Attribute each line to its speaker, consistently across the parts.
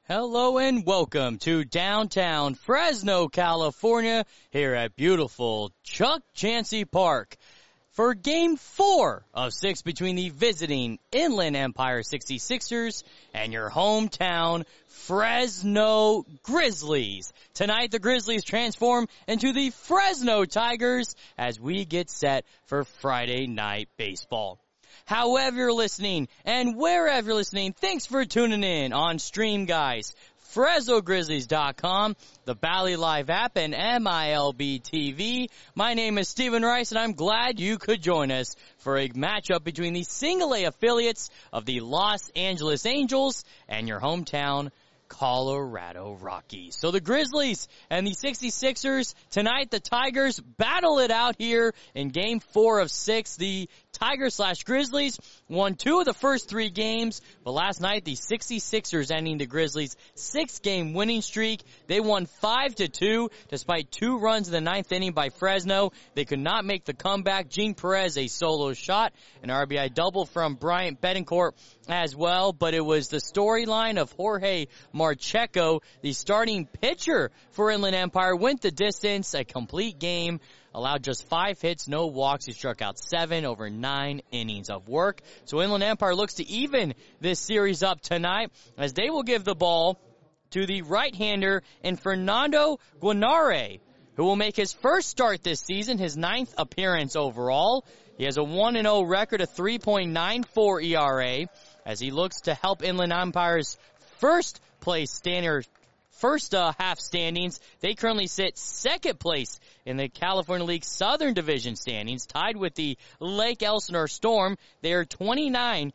Speaker 1: Hello and welcome to downtown Fresno, California, here at beautiful Chuck Chansey Park for Game 4 of 6 between the visiting Inland Empire 66ers and your hometown Fresno Grizzlies. Tonight, the Grizzlies transform into the Fresno Tigers as we get set for Friday Night Baseball. However you're listening and wherever you're listening, thanks for tuning in on Stream Guys, FresnoGrizzlies.com, the Bally Live app, and MILB TV. My name is Stephen Rice, and I'm glad you could join us for a matchup between the single-A affiliates of the Los Angeles Angels and your hometown Colorado Rockies. So the Grizzlies and the 66ers, tonight the Tigers battle it out here in Game 4 of 6. The Tigers/Grizzlies won 2 of the first 3 games, but last night the 66ers ending the Grizzlies' 6-game winning streak. They won 5-2 despite 2 runs in the 9th inning by Fresno. They could not make the comeback. Gene Perez, a solo shot, an RBI double from Bryant Betancourt as well, but it was the storyline of Jorge Marcheco, the starting pitcher for Inland Empire, went the distance, a complete game, allowed just 5 hits, no walks. He struck out 7 over 9 innings of work. So Inland Empire looks to even this series up tonight as they will give the ball to the right-hander in Fernando Guanare, who will make his first start this season, his 9th appearance overall. He has a 1-0 record, a 3.94 ERA, as he looks to help Inland Empire's first half standings. They currently sit second place in the California League Southern Division standings, tied with the Lake Elsinore Storm. They are 29-28,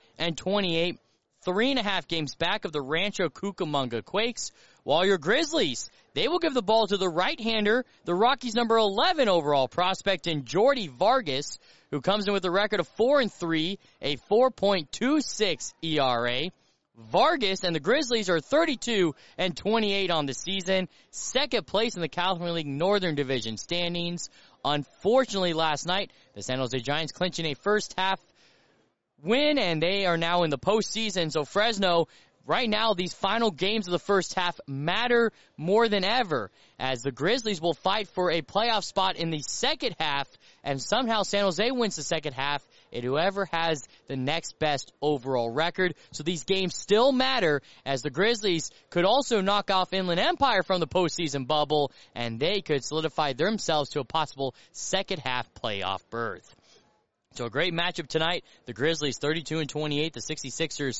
Speaker 1: 3.5 games back of the Rancho Cucamonga Quakes. While your Grizzlies, they will give the ball to the right-hander, the Rockies' number 11 overall prospect in Jordy Vargas, who comes in with a record of 4-3, a 4.26 ERA. Vargas and the Grizzlies are 32-28 on the season, second place in the California League Northern Division standings. Unfortunately, last night, the San Jose Giants clinching a first-half win, and they are now in the postseason. So Fresno, right now, these final games of the first half matter more than ever, as the Grizzlies will fight for a playoff spot in the second half, and somehow San Jose wins the second half, and whoever has the next best overall record. So these games still matter, as the Grizzlies could also knock off Inland Empire from the postseason bubble, and they could solidify themselves to a possible second half playoff berth. So a great matchup tonight. The Grizzlies 32-28, the 66ers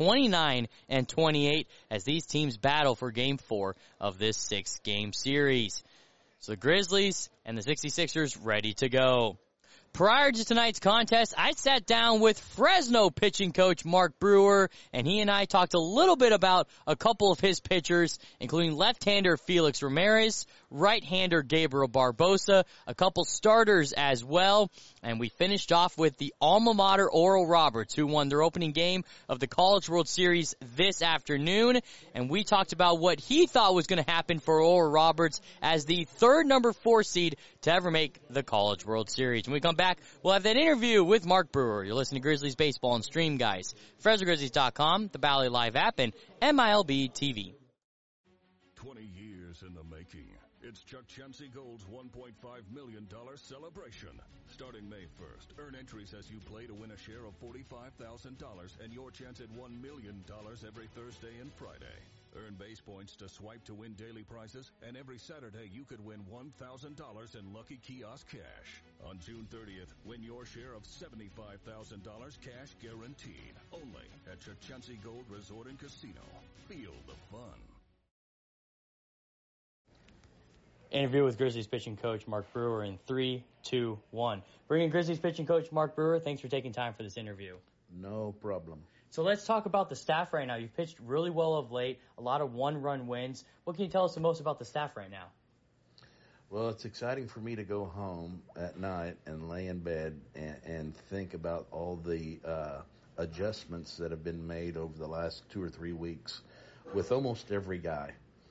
Speaker 1: 29-28 as these teams battle for Game 4 of this 6-game series. So the Grizzlies and the 66ers ready to go. Prior to tonight's contest, I sat down with Fresno pitching coach Mark Brewer, and he and I talked a little bit about a couple of his pitchers, including left-hander Felix Ramirez, right-hander Gabriel Barbosa, a couple starters as well, and we finished off with the alma mater Oral Roberts, who won their opening game of the College World Series this afternoon, and we talked about what he thought was going to happen for Oral Roberts as the third number 4 seed to ever make the College World Series. When we come back, we'll have that interview with Mark Brewer. You're listening to Grizzlies Baseball on Stream Guys, FresnoGrizzlies.com, the Bally Live app, and MILB TV.
Speaker 2: 20 years in the making. It's Chuck Chansey Gold's $1.5 million celebration. Starting May 1st, earn entries as you play to win a share of $45,000 and your chance at $1 million every Thursday and Friday. Earn base points to swipe to win daily prizes, and every Saturday you could win $1,000 in Lucky Kiosk cash. On June 30th, win your share of $75,000 cash guaranteed. Only at Chuck Chansey Gold Resort and Casino. Feel the fun.
Speaker 1: Interview with Grizzlies pitching coach Mark Brewer in 3, 2, 1. Bringing Grizzlies pitching coach Mark Brewer, thanks for taking time for this interview.
Speaker 3: No problem.
Speaker 1: So let's talk about the staff right now. You've pitched really well of late, a lot of one-run wins. What can you tell us the most about the staff right now?
Speaker 3: Well, it's exciting for me to go home at night and lay in bed and think about all the adjustments that have been made over the last 2 or 3 weeks with almost every guy.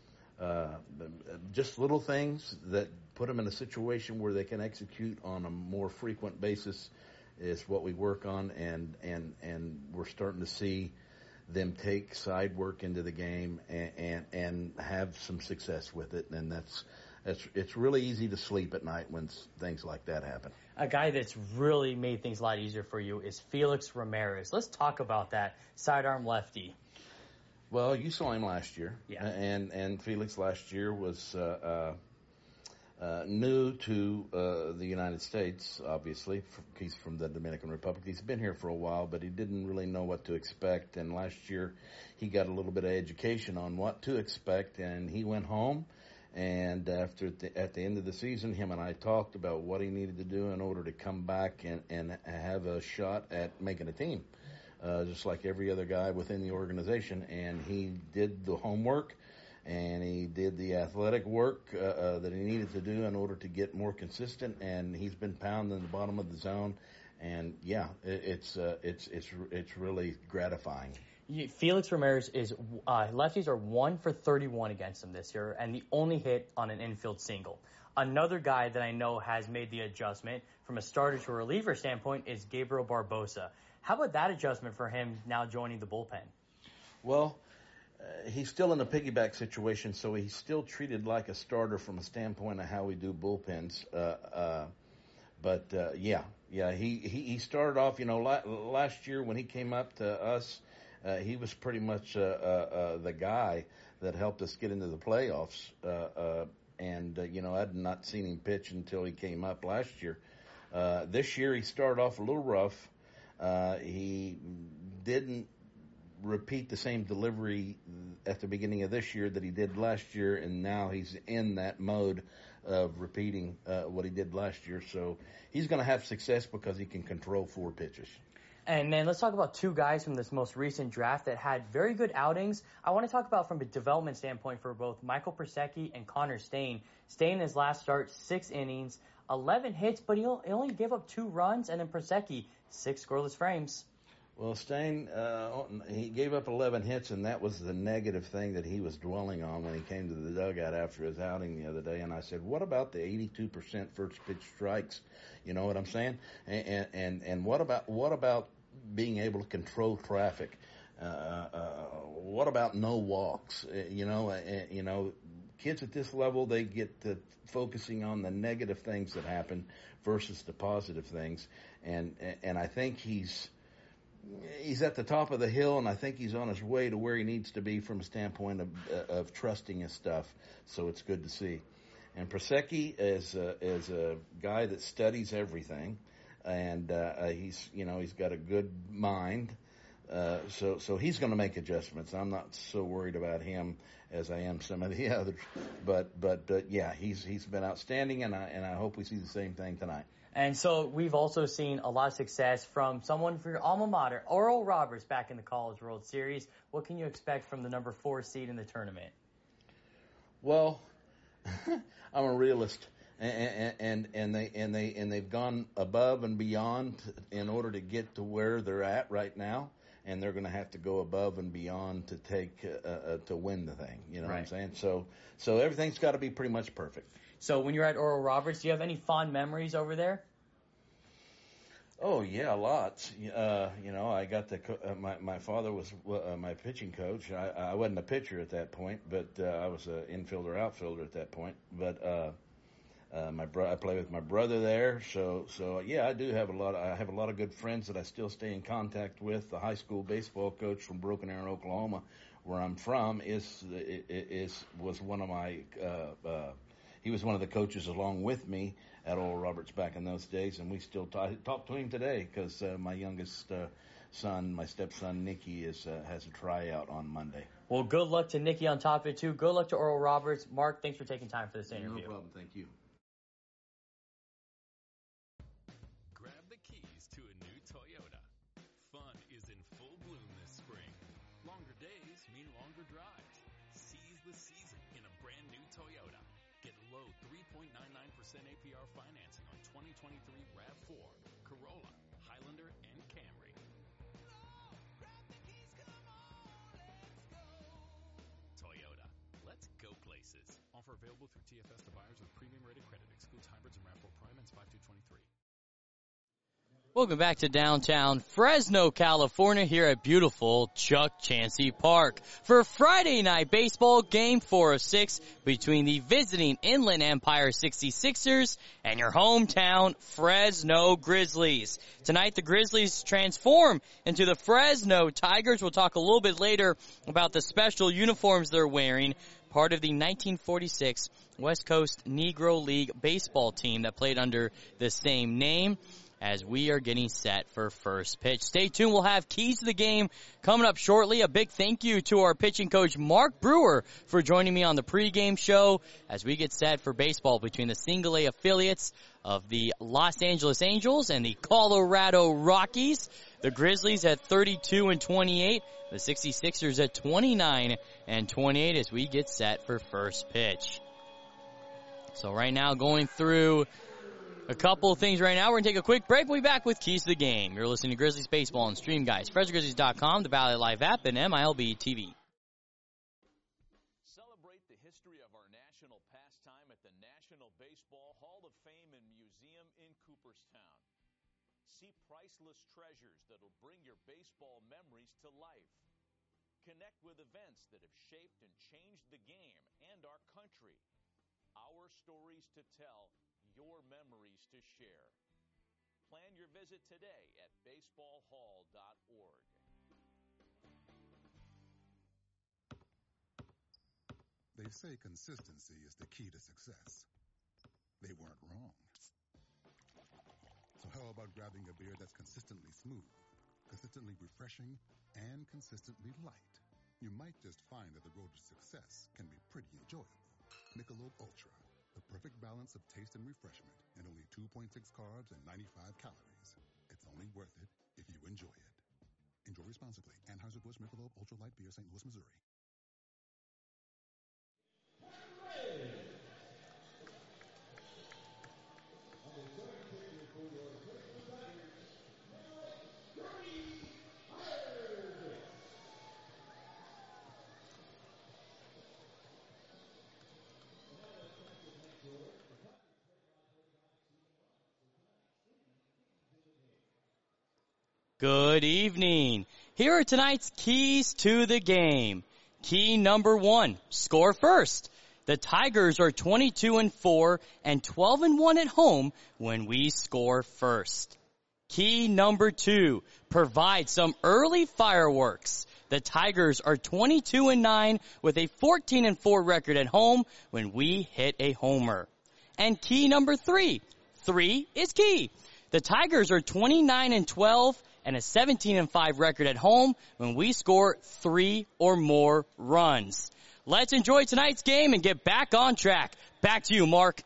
Speaker 3: Just little things that put them in a situation where they can execute on a more frequent basis is what we work on, and we're starting to see them take side work into the game and have some success with it. And it's really easy to sleep at night when things like that happen.
Speaker 1: A guy that's really made things a lot easier for you is Felix Ramirez. Let's talk about that sidearm lefty.
Speaker 3: Well, you saw him last year.
Speaker 1: Yeah.
Speaker 3: And Felix last year was new to the United States, obviously. He's from the Dominican Republic. He's been here for a while, but he didn't really know what to expect. And last year he got a little bit of education on what to expect, and he went home. And at the end of the season, him and I talked about what he needed to do in order to come back and have a shot at making a team, just like every other guy within the organization. And he did the homework, and he did the athletic work that he needed to do in order to get more consistent. And he's been pounding the bottom of the zone. And yeah, it's really gratifying.
Speaker 1: Felix Ramirez lefties are 1 for 31 against him this year, and the only hit on an infield single. Another guy that I know has made the adjustment from a starter to a reliever standpoint is Gabriel Barbosa. How about that adjustment for him now joining the bullpen?
Speaker 3: Well, he's still in a piggyback situation, so he's still treated like a starter from a standpoint of how we do bullpens. He started off, last year when he came up to us, he was pretty much the guy that helped us get into the playoffs. I'd not seen him pitch until he came up last year. This year he started off a little rough. He didn't repeat the same delivery at the beginning of this year that he did last year, and now he's in that mode of repeating what he did last year. So he's going to have success because he can control 4 pitches.
Speaker 1: And then let's talk about 2 guys from this most recent draft that had very good outings. I want to talk about from a development standpoint for both Michael Persecki and Connor Stain. Stain, his last start, 6 innings, 11 hits, but he only gave up 2 runs, and then Persecki, 6 scoreless frames.
Speaker 3: Well, Stain, he gave up 11 hits, and that was the negative thing that he was dwelling on when he came to the dugout after his outing the other day. And I said, what about the 82% first pitch strikes? You know what I'm saying? And what about being able to control traffic? What about no walks? Kids at this level, they get to focusing on the negative things that happen versus the positive things. And I think he's at the top of the hill, and I think he's on his way to where he needs to be from a standpoint of trusting his stuff. So it's good to see. And Persecki is a guy that studies everything, and he's got a good mind. So he's going to make adjustments. I'm not so worried about him as I am some of the others. But yeah, he's been outstanding, and I hope we see the same thing tonight.
Speaker 1: And so we've also seen a lot of success from someone for your alma mater, Oral Roberts, back in the College World Series. What can you expect from the number 4 seed in the tournament?
Speaker 3: Well, I'm a realist, and they've gone above and beyond in order to get to where they're at right now, and they're going to have to go above and beyond to take to win the thing. You know
Speaker 1: right.
Speaker 3: what I'm saying? So everything's got to be pretty much perfect.
Speaker 1: So when you're at Oral Roberts, do you have any fond memories over there?
Speaker 3: Oh yeah, lots. I got my father was my pitching coach. I wasn't a pitcher at that point, but I was an infielder, outfielder at that point. But I play with my brother there. So yeah, I do have I have a lot of good friends that I still stay in contact with. The high school baseball coach from Broken Arrow, Oklahoma, where I'm from, was one of my. He was one of the coaches along with me at Oral Roberts back in those days, and we still talk to him today because my youngest son, my stepson Nicky, has a tryout on Monday.
Speaker 1: Well, good luck to Nicky on top of it too. Good luck to Oral Roberts. Mark, thanks for taking time for this interview.
Speaker 3: No problem. Thank you.
Speaker 4: Grab the keys to a new Toyota. Fun is in full bloom this spring. Longer days mean longer drives. Seize the season in a brand new Toyota. Get low 3.99% APR financing on 2023 RAV4, Corolla, Highlander, and Camry. Toyota. Let's go places. Offer available through TFS to buyers with premium rated credit. Excludes hybrids and RAV4 Prime and 5 223.
Speaker 1: Welcome back to downtown Fresno, California, here at beautiful Chuck Chansey Park for Friday night baseball game 4 of 6 between the visiting Inland Empire 66ers and your hometown Fresno Grizzlies. Tonight the Grizzlies transform into the Fresno Tigers. We'll talk a little bit later about the special uniforms they're wearing, part of the 1946 West Coast Negro League baseball team that played under the same name, as we are getting set for first pitch. Stay tuned. We'll have keys to the game coming up shortly. A big thank you to our pitching coach, Mark Brewer, for joining me on the pregame show as we get set for baseball between the single A affiliates of the Los Angeles Angels and the Colorado Rockies. The Grizzlies at 32-28, the 66ers at 29-28 as we get set for first pitch. So right now going through a couple of things right now. We're going to take a quick break. We'll be back with Keys to the Game. You're listening to Grizzlies Baseball on Stream Guys, FresnoGrizzlies.com, the Valley Live app, and MILB TV.
Speaker 5: Celebrate the history of our national pastime at the National Baseball Hall of Fame and Museum in Cooperstown. See priceless treasures that'll bring your baseball memories to life. Connect with events that have shaped and changed the game and our country. Our stories to tell, your memories to share. Plan your visit today at baseballhall.org.
Speaker 6: They say consistency is the key to success. They weren't wrong. So how about grabbing a beer that's consistently smooth, consistently refreshing, and consistently light? You might just find that the road to success can be pretty enjoyable. Michelob Ultra. The perfect balance of taste and refreshment, and only 2.6 carbs and 95 calories. It's only worth it if you enjoy it. Enjoy responsibly. Anheuser-Busch Michelob Ultra Light Beer, St. Louis, Missouri.
Speaker 1: Good evening. Here are tonight's keys to the game. Key number 1, score first. The Tigers are 22-4 and 12-1 at home when we score first. Key number 2, provide some early fireworks. The Tigers are 22-9 with a 14-4 record at home when we hit a homer. And key number 3 is key. The Tigers are 29-12 and a 17-5 record at home when we score 3 or more runs. Let's enjoy tonight's game and get back on track. Back to you, Mark.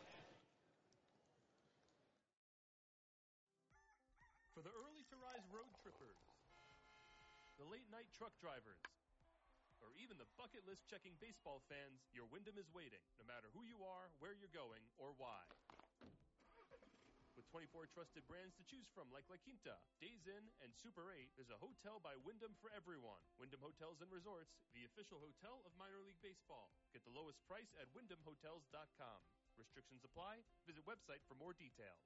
Speaker 7: For the early-to-rise road trippers, the late-night truck drivers, or even the bucket list checking baseball fans, your Wyndham is waiting, no matter who you are, where you're going, or why. With 24 trusted brands to choose from like La Quinta, Days Inn, and Super 8, there's a hotel by Wyndham for everyone. Wyndham Hotels and Resorts, the official hotel of minor league baseball. Get the lowest price at WyndhamHotels.com. Restrictions apply. Visit website for more details.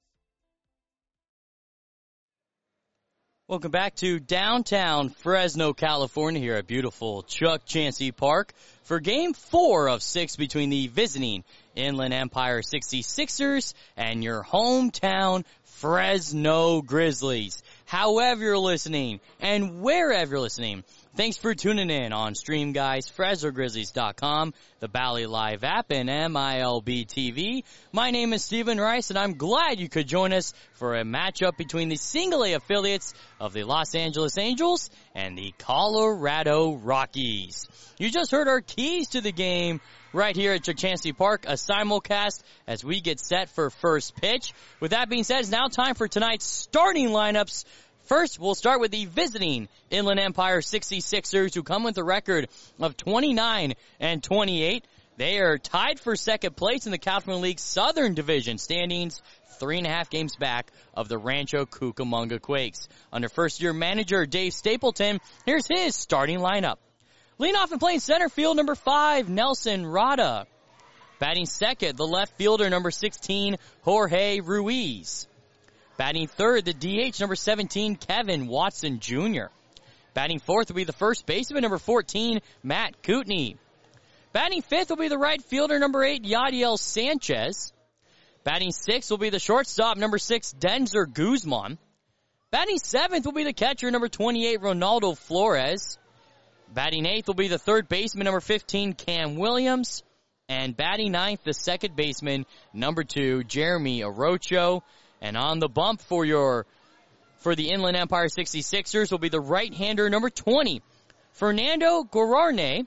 Speaker 1: Welcome back to downtown Fresno, California, here at beautiful Chuck Chansey Park for Game 4 of 6 between the visiting Inland Empire 66ers and your hometown Fresno Grizzlies. However you're listening and wherever you're listening, thanks for tuning in on Stream Guys, FresnoGrizzlies.com, the Bally Live app, and MILB TV. My name is Stephen Rice, and I'm glad you could join us for a matchup between the single A affiliates of the Los Angeles Angels and the Colorado Rockies. You just heard our keys to the game right here at Chuck Chansey Park, a simulcast as we get set for first pitch. With that being said, it's now time for tonight's starting lineups. First, we'll start with the visiting Inland Empire 66ers, who come with a record of 29-28. They are tied for second place in the California League Southern Division standings, 3.5 games back of the Rancho Cucamonga Quakes. Under first-year manager Dave Stapleton, here's his starting lineup. Leading off and playing center field, number 5, Nelson Rada. Batting second, the left fielder, number 16, Jorge Ruiz. Batting third, the DH, number 17, Kevin Watson Jr. Batting fourth will be the first baseman, number 14, Matt Kootenay. Batting fifth will be the right fielder, number 8, Yadiel Sanchez. Batting sixth will be the shortstop, number 6, Denzer Guzman. Batting seventh will be the catcher, number 28, Ronaldo Flores. Batting eighth will be the third baseman, number 15, Cam Williams. And batting ninth, the second baseman, number 2, Jeremy Arocho. And on the bump for the Inland Empire 66ers will be the right-hander, number 20, Fernando Guarnare.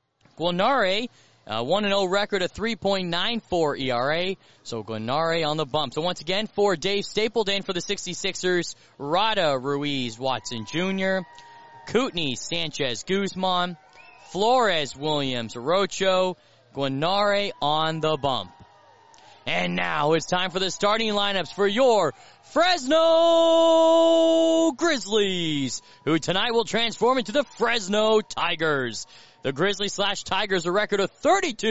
Speaker 1: 1-0 record, a 3.94 ERA. So Guarnare on the bump. So once again, for Dave Stapleton for the 66ers, Rada Ruiz Watson Jr., Kootenay Sanchez Guzman, Flores Williams Arocho, Guarnare on the bump. And now it's time for the starting lineups for your Fresno Grizzlies, who tonight will transform into the Fresno Tigers. The Grizzlies/Tigers, a record of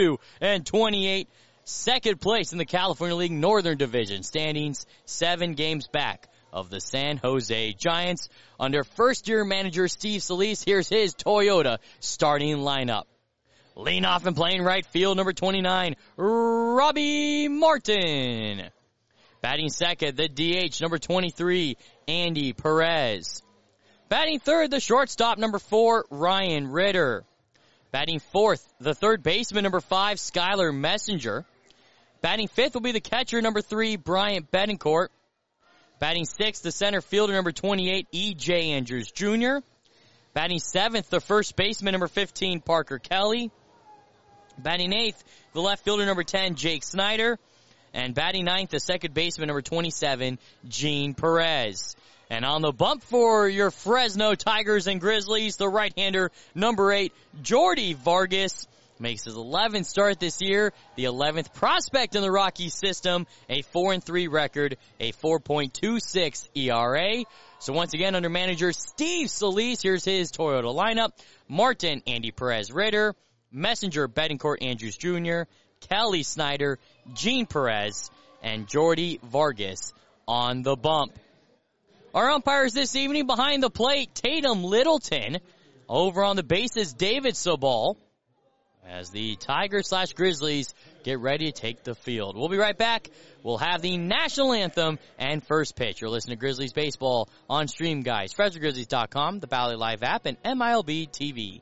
Speaker 1: 32-28, second place in the California League Northern Division standings, 7 games back of the San Jose Giants. Under first-year manager Steve Solis, here's his Toyota starting lineup. Leading off and playing right field, number 29, Robbie Martin. Batting second, the DH, number 23, Andy Perez. Batting third, the shortstop, number 4, Ryan Ritter. Batting fourth, the third baseman, number 5, Skylar Messenger. Batting fifth will be the catcher, number 3, Bryant Betancourt. Batting sixth, the center fielder, number 28, E.J. Andrews Jr. Batting seventh, the first baseman, number 15, Parker Kelly. Batting eighth, the left fielder, number 10, Jake Snyder. And batting ninth, the second baseman, number 27, Gene Perez. And on the bump for your Fresno Tigers and Grizzlies, the right-hander, number 8, Jordy Vargas. Makes his 11th start this year, the 11th prospect in the Rockies system, a 4-3 record, a 4.26 ERA. So once again, under manager Steve Solis, here's his Toyota lineup. Martin, Andy Perez Ritter, Messenger, Betancourt Andrews Jr., Kelly Snyder, Gene Perez, and Jordy Vargas on the bump. Our umpires this evening behind the plate, Tatum Littleton. Over on the bases, David Sabal. As the Tigers/Grizzlies get ready to take the field. We'll be right back. We'll have the national anthem and first pitch. You're listening to Grizzlies Baseball on Stream Guys, FresnoGrizzlies.com, the Bally Live app, and MILB TV.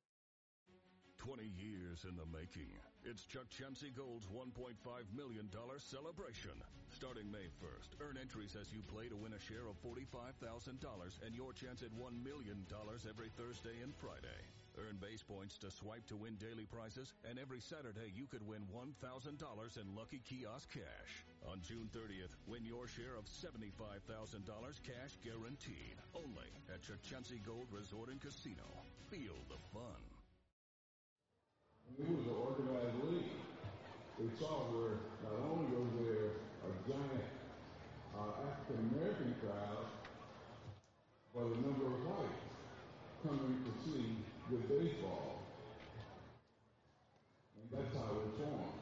Speaker 2: 20 years in the making. It's Chuck Chansey Gold's $1.5 million celebration. Starting May 1st, earn entries as you play to win a share of $45,000 and your chance at $1 million every Thursday and Friday. Earn base points to swipe to win daily prizes, and every Saturday you could win $1,000 in Lucky Kiosk cash. On June 30th, win your share of $75,000 cash guaranteed. Only at Chancey Gold Resort and Casino. Feel the fun.
Speaker 8: It was an organized league. We saw where not only was there a giant African-American crowd, but a number of whites coming to see good baseball. And that's how it formed.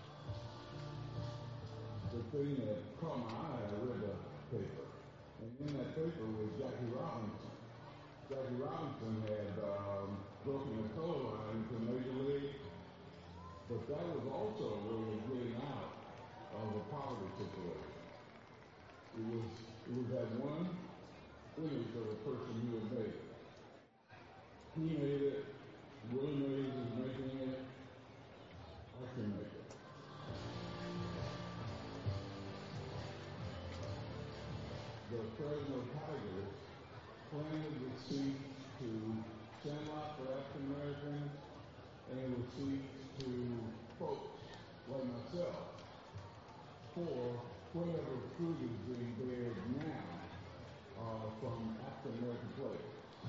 Speaker 8: The thing that caught my eye, I read the paper. And in that paper was Jackie Robinson. Jackie Robinson had broken a color line to Major League, but that was also a way of getting out of a poverty situation. It was that one image of a person who had made it. He made it, Willie Mays is making it, I can make it. The Fresno Tigers planted the seed to Sandlot for African Americans and the seed to folks like myself for whatever fruit is being bared now from African American players.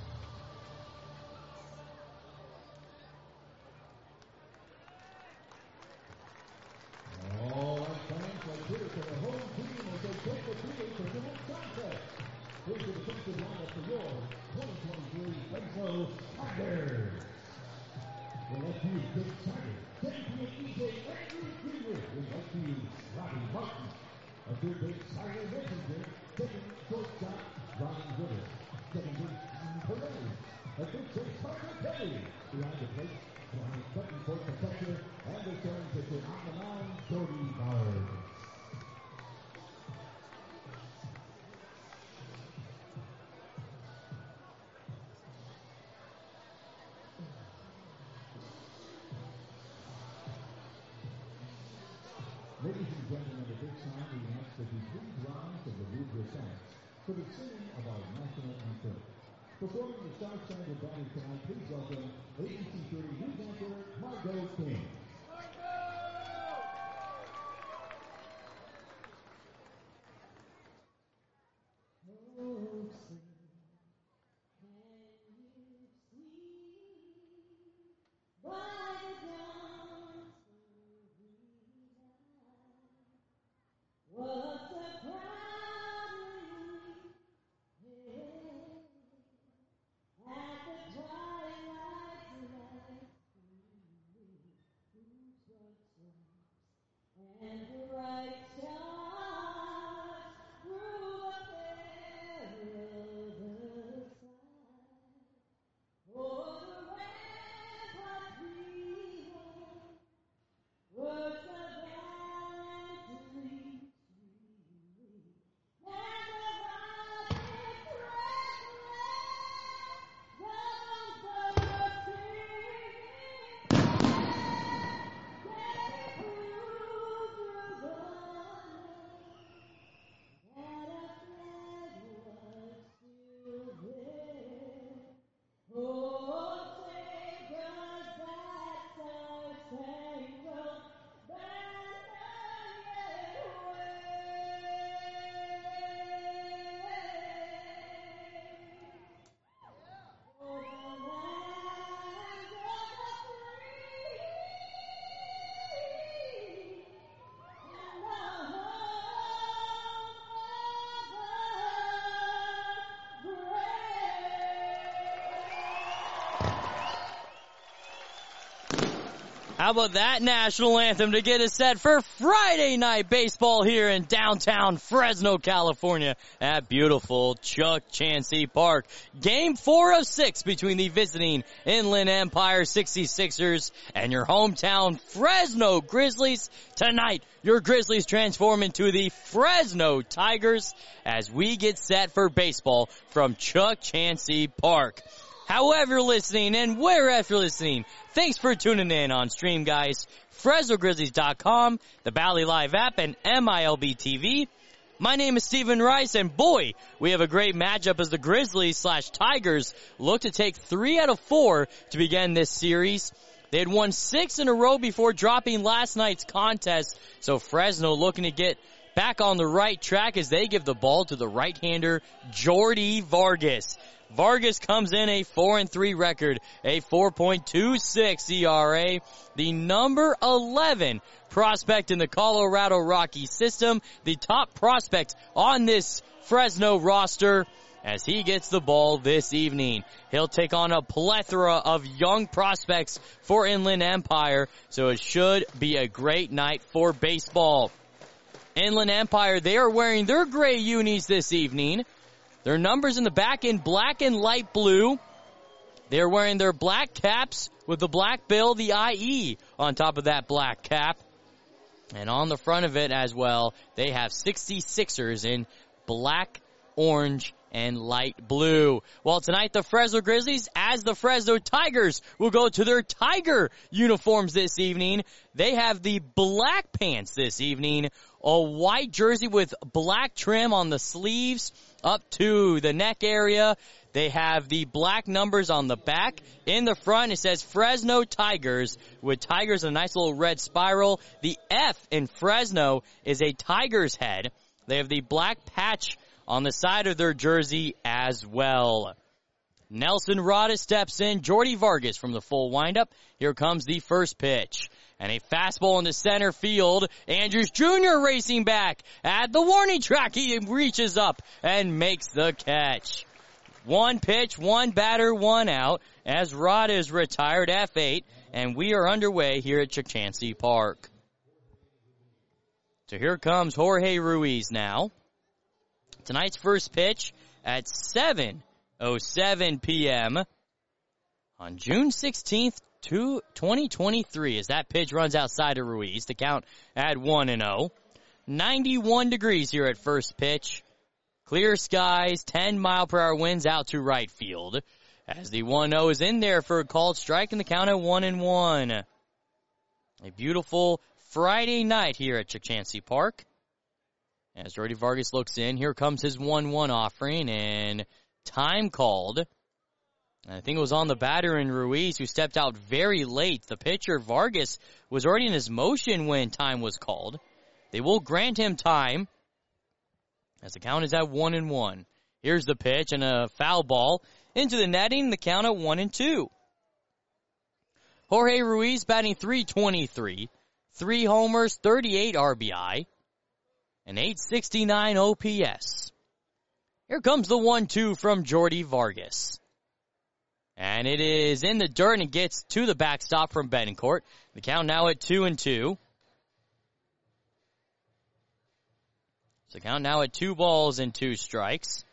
Speaker 9: All right, fans, let's hear it for the home team as they take the field for the next contest. Here's the defensive lineup for your 2023 Fresno Tigers. The left field, Jake Snyder. Center field, E.J. Andrews Jr. The right field, Robbie Martin. At third base, Tyler Washington. Second, shortstop, Ron Ritter. Second base, Perez. At third base, Parker Kelly. Behind the plate, Brian Sutton for protector. And the starting pitcher on the mound, Jordy Bard. Ladies and gentlemen, at this time, we ask that you please rise and remove your hats for the singing of our national anthem. Performing the Star Spangled Banner tonight, please welcome ABC3 News Anchor Margot King.
Speaker 1: How about that national anthem to get us set for Friday night baseball here in downtown Fresno, California at beautiful Chuck Chansey Park. Game 4 of 6 between the visiting Inland Empire 66ers and your hometown Fresno Grizzlies. Tonight, your Grizzlies transform into the Fresno Tigers as we get set for baseball from Chuck Chansey Park. However you're listening and wherever you're listening, thanks for tuning in on Stream Guys, FresnoGrizzlies.com, the Bally Live app, and MILB TV. My name is Stephen Rice, and boy, we have a great matchup as the Grizzlies/Tigers look to take 3 out of 4 to begin this series. They had won 6 in a row before dropping last night's contest, so Fresno looking to get back on the right track as they give the ball to the right-hander, Jordy Vargas. Vargas comes in a 4-3 record, a 4.26 ERA, the number 11 prospect in the Colorado Rockies system, the top prospect on this Fresno roster as he gets the ball this evening. He'll take on a plethora of young prospects for Inland Empire, so it should be a great night for baseball. Inland Empire, they are wearing their gray unis this evening. Their numbers in the back in black and light blue. They're wearing their black caps with the black bill, the IE, on top of that black cap. And on the front of it as well, they have 66ers in black, orange, and light blue. Well, tonight the Fresno Grizzlies, as the Fresno Tigers, will go to their Tiger uniforms this evening. They have the black pants this evening, a white jersey with black trim on the sleeves up to the neck area. They have the black numbers on the back. In the front, it says Fresno Tigers, with Tigers in a nice little red spiral. The F in Fresno is a tiger's head. They have the black patch on the side of their jersey as well. Nelson Rada steps in. Jordy Vargas from the full windup. Here comes the first pitch. And a fastball into center field. Andrews Jr. racing back at the warning track. He reaches up and makes the catch. One pitch, one batter, one out as Rada is retired F8. And we are underway here at Chuck Chansey Park. So here comes Ruiz now. Tonight's first pitch at 7:07 p.m. on June 16th, 2023. As that pitch runs outside of Ruiz, the count at 1-0. 91 degrees here at first pitch. Clear skies, 10-mile-per-hour winds out to right field. As the 1-0 is in there for a called strike and the count at 1-1. A beautiful Friday night here at Chachansey Park. As Jordy Vargas looks in, here comes his 1-1 offering and time called. And I think it was on the batter in Ruiz who stepped out very late. The pitcher, Vargas, was already in his motion when time was called. They will grant him time as the count is at 1-1. Here's the pitch and a foul ball into the netting, the count at 1-2. Jorge Ruiz batting .323, 3 homers, 38 RBI, and .869 OPS. Here comes the 1-2 from Jordy Vargas. And it is in the dirt and it gets to the backstop from Betancourt. The count now at 2-2. So count now at 2 balls and 2 strikes.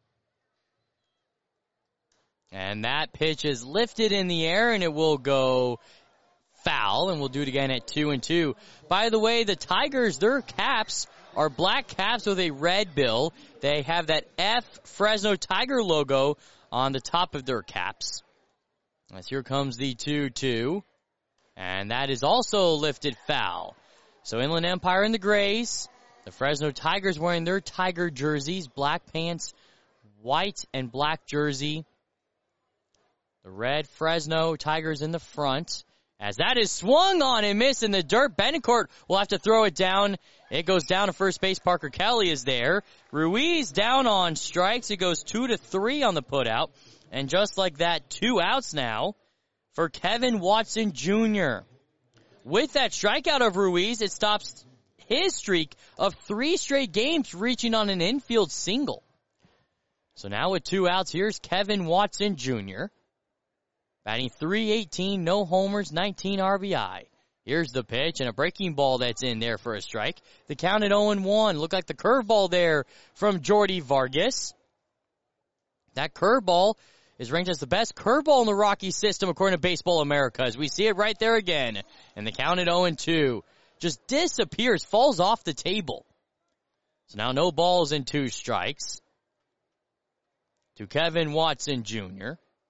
Speaker 1: And that pitch is lifted in the air and it will go foul. And we'll do it again at 2-2. By the way, the Tigers, their caps are black caps with a red bill. They have that F Fresno Tiger logo on the top of their caps. As here comes the 2-2. And that is also lifted foul. So Inland Empire in the grays. The Fresno Tigers wearing their Tiger jerseys, black pants, white and black jersey. The red Fresno Tigers in the front. As that is swung on and missed in the dirt, Betancourt will have to throw it down. It goes down to first base. Parker Kelly is there. Ruiz down on strikes. It goes 2-3 on the putout. And just like that, 2 outs now for Kevin Watson Jr. With that strikeout of Ruiz, it stops his streak of 3 straight games reaching on an infield single. So now with 2 outs, here's Kevin Watson Jr. Batting .318, no homers, 19 RBI. Here's the pitch and a breaking ball that's in there for a strike. The count at 0-1. Looked like the curveball there from Jordy Vargas. That curveball is ranked as the best curveball in the Rocky system according to Baseball America. As we see it right there again. And the count at 0-2. Just disappears, falls off the table. So now no balls and 2 strikes to Kevin Watson Jr.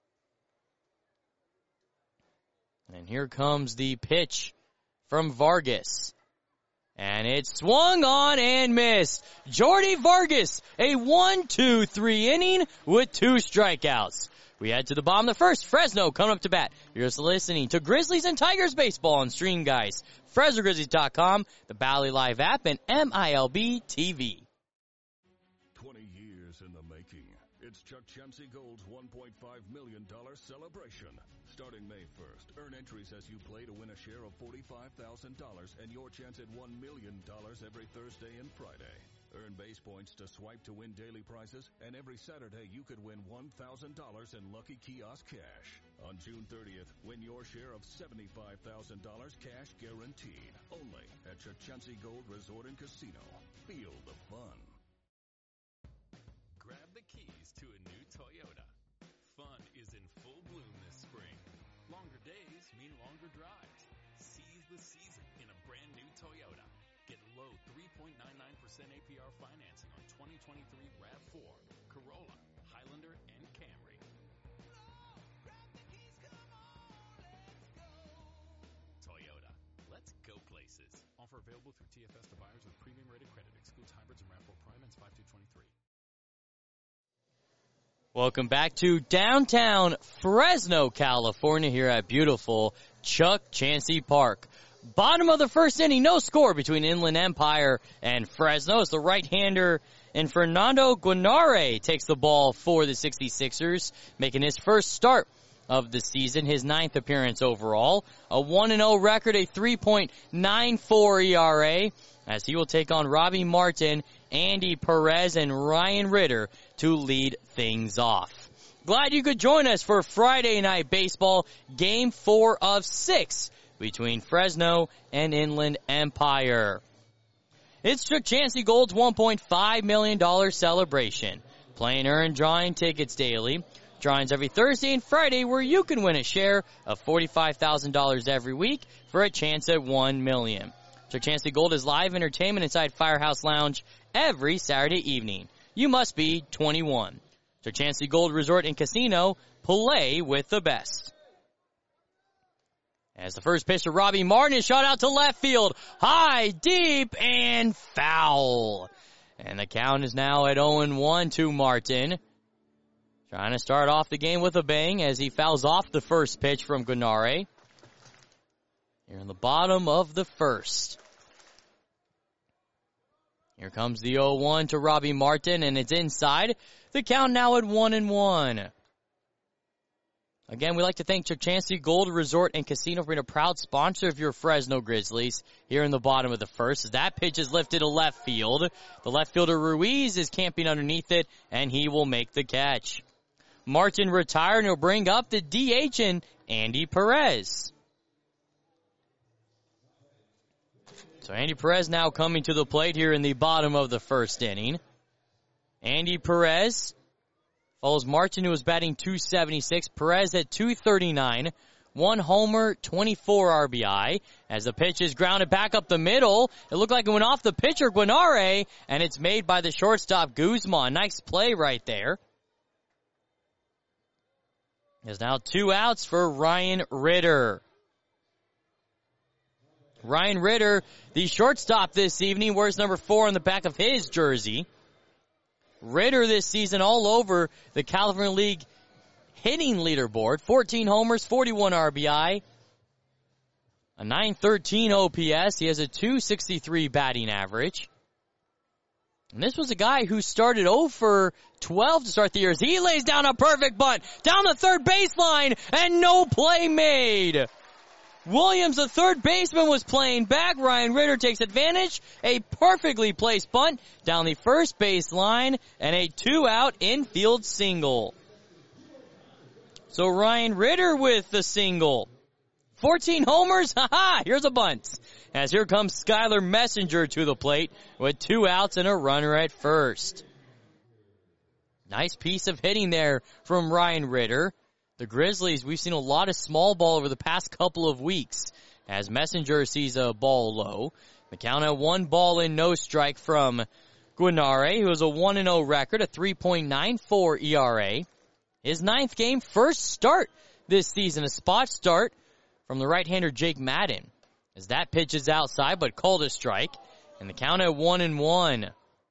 Speaker 1: And here comes the pitch from Vargas. And it's swung on and missed. Jordy Vargas, a 1-2-3 inning with 2 strikeouts. We head to the bottom of the first. Fresno coming up to bat. You're just listening to Grizzlies and Tigers baseball on Stream Guys, FresnoGrizzlies.com, the Bally Live app, and MILB TV.
Speaker 2: 20 years in the making. It's Chuck Chansey Gold's $1.5 million celebration. Starting May 1st, earn entries as you play to win a share of $45,000 and your chance at $1 million every Thursday and Friday. Earn base points to swipe to win daily prizes, and every Saturday you could win $1,000 in Lucky Kiosk cash. On June 30th, win your share of $75,000 cash guaranteed. Only at Chachansey Gold Resort and Casino. Feel the fun.
Speaker 4: Grab the keys to a new Toyota. Fun is in full bloom this spring. Longer days mean longer drives. Seize the season in a brand new Toyota. Get low 3.99% APR financing on 2023 RAV4, Corolla, Highlander, and Camry. Toyota. Let's go places. Offer available through TFS to buyers with premium rated credit. Excludes hybrids and RAV4 Prime ends 5/2/23.
Speaker 1: Welcome back to downtown Fresno, California, here at beautiful Chuck Chansey Park. Bottom of the first inning, no score between Inland Empire and Fresno. It's the right-hander, and Fernando Guanare takes the ball for the 66ers, making his first start of the season, his 9th appearance overall. A 1-0 record, a 3.94 ERA, as he will take on Robbie Martin, Andy Perez, and Ryan Ritter to lead things off. Glad you could join us for Friday Night Baseball, Game 4 of 6 between Fresno and Inland Empire. It's Chuck Chansey Gold's $1.5 million celebration. Play and earn drawing tickets daily. Drawings every Thursday and Friday where you can win a share of $45,000 every week for a chance at $1 million. Chuck Chansey Gold is live entertainment inside Firehouse Lounge every Saturday evening. You must be 21. Chuck Chansey Gold Resort and Casino. Play with the best. As the first pitch to Robbie Martin is shot out to left field. High, deep, and foul. And the count is now at 0-1 to Martin. Trying to start off the game with a bang as he fouls off the first pitch from Guanare. Here in the bottom of the first. Here comes the 0-1 to Robbie Martin, and it's inside. The count now at 1-1. Again, we'd like to thank Chuck Chansey Gold Resort and Casino for being a proud sponsor of your Fresno Grizzlies here in the bottom of the first. As that pitch is lifted to left field. The left fielder Ruiz is camping underneath it, and he will make the catch. Martin retired, and he'll bring up the DH and Andy Perez. So Andy Perez now coming to the plate here in the bottom of the first inning. Andy Perez follows Martin, who was batting .276. Perez at .239. 1 homer, 24 RBI. As the pitch is grounded back up the middle, it looked like it went off the pitcher, Guanare, and it's made by the shortstop, Guzman. Nice play right there. There's now 2 outs for Ryan Ritter. Ryan Ritter, the shortstop this evening, wears number 4 on the back of his jersey. Ritter this season all over the California League hitting leaderboard. 14 homers, 41 RBI, a .913 OPS. He has a .263 batting average. And this was a guy who started 0 for 12 to start the year. As he lays down a perfect bunt down the third baseline, and no play made. Williams, the third baseman, was playing back. Ryan Ritter takes advantage. A perfectly placed bunt down the first baseline, and a 2-out infield single. So Ryan Ritter with the single. 14 homers, here's a bunt. As here comes Skylar Messenger to the plate with 2 outs and a runner at first. Nice piece of hitting there from Ryan Ritter. The Grizzlies, we've seen a lot of small ball over the past couple of weeks as Messenger sees a ball low. The count at 1 ball and no strike from Guanare, who has a 1-0 record, a 3.94 ERA. His 9th game, first start this season, a spot start from the right-hander Jake Madden. As that pitch is outside, but called a strike. And the count at 1-1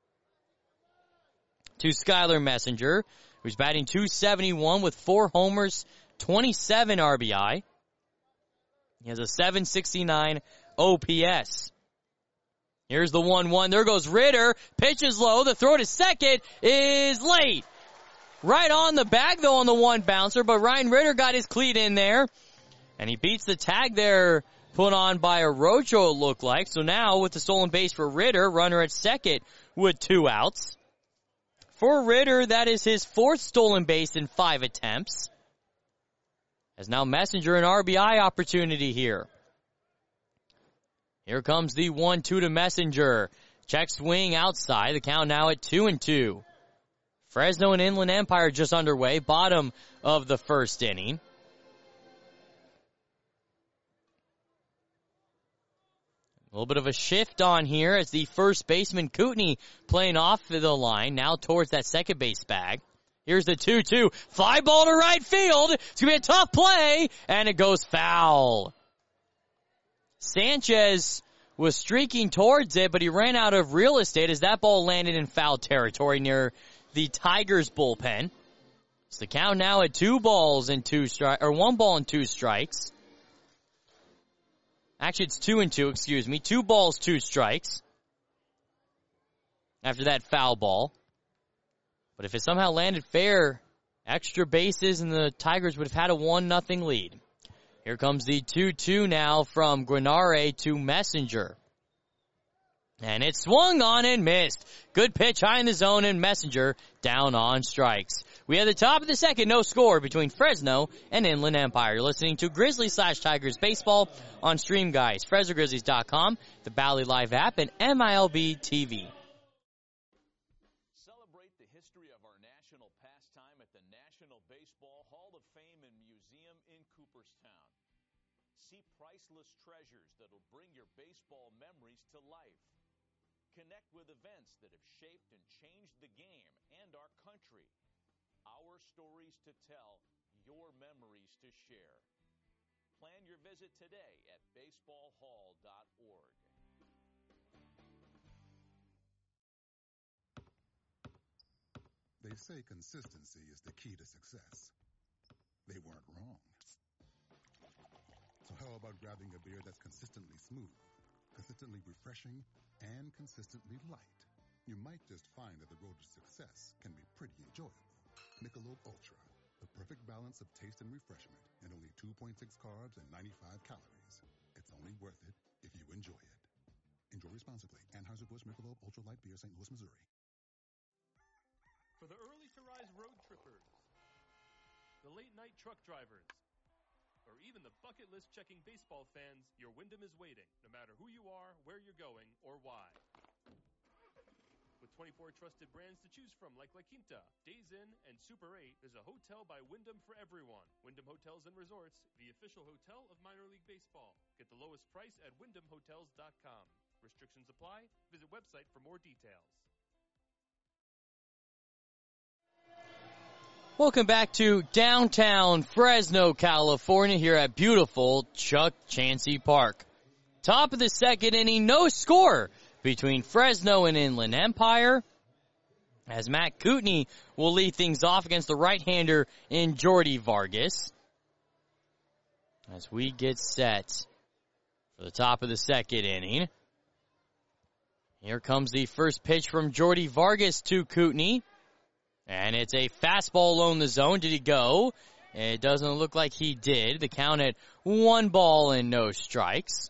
Speaker 1: to Skylar Messenger, who's batting .271 with 4 homers, 27 RBI. He has a .769 OPS. Here's the 1-1. There goes Ritter. Pitch is low. The throw to second is late. Right on the bag, though, on the 1 bouncer, but Ryan Ritter got his cleat in there. And he beats the tag there put on by Arocho, it looked like. So now with the stolen base for Ritter, runner at second with 2 outs. For Ritter, that is his 4th stolen base in 5 attempts. As now Messenger an RBI opportunity here. Here comes the 1-2 to Messenger. Check swing outside. The count now at 2-2. Fresno and Inland Empire just underway. Bottom of the first inning. A little bit of a shift on here as the first baseman, Kootenai, playing off the line, now towards that second base bag. Here's the 2-2. Fly ball to right field. It's going to be a tough play, and it goes foul. Sanchez was streaking towards it, but he ran out of real estate as that ball landed in foul territory near the Tigers bullpen. It's the count now at 1 ball and 2 strikes. Actually, it's 2-2, excuse me. 2 balls, 2 strikes. After that foul ball. But if it somehow landed fair, extra bases and the Tigers would have had a 1-0 lead. Here comes the 2-2 now from Guanare to Messenger. And it swung on and missed. Good pitch high in the zone, and Messenger down on strikes. We had the top of the second, no score between Fresno and Inland Empire. You're listening to Grizzlies/Tigers baseball on Stream Guys, FresnoGrizzlies.com, the Bally Live app, and MILB TV.
Speaker 5: Celebrate the history of our national pastime at the National Baseball Hall of Fame and Museum in Cooperstown. See priceless treasures that'll bring your baseball memories to life. Connect with events that have shaped and changed the game and our country. Our stories to tell, your memories to share. Plan your visit today at baseballhall.org.
Speaker 6: They say consistency is the key to success. They weren't wrong. So how about grabbing a beer that's consistently smooth, consistently refreshing, and consistently light? You might just find that the road to success can be pretty enjoyable. Michelob Ultra, the perfect balance of taste and refreshment, and only 2.6 carbs and 95 calories. It's only worth it if you enjoy it. Enjoy responsibly. Anheuser-Busch Michelob Ultra Light Beer, St. Louis, Missouri.
Speaker 7: For the early-to-rise road trippers, the late-night truck drivers, or even the bucket list checking baseball fans, your Wyndham is waiting, no matter who you are, where you're going, or why. With 24 trusted brands to choose from like La Quinta, Days Inn, and Super 8, there's a hotel by Wyndham for everyone. Wyndham Hotels and Resorts, the official hotel of minor league baseball. Get the lowest price at wyndhamhotels.com. Restrictions apply. Visit website for more details.
Speaker 1: Welcome back to downtown Fresno, California, here at beautiful Chuck Chansey Park. Top of the second inning, no score between Fresno and Inland Empire, as Matt Kootenai will lead things off against the right-hander in Jordy Vargas. As we get set for the top of the second inning, here comes the first pitch from Jordy Vargas to Kootenai, and it's a fastball along the zone. Did he go? It doesn't look like he did. The count at 1 ball and no strikes.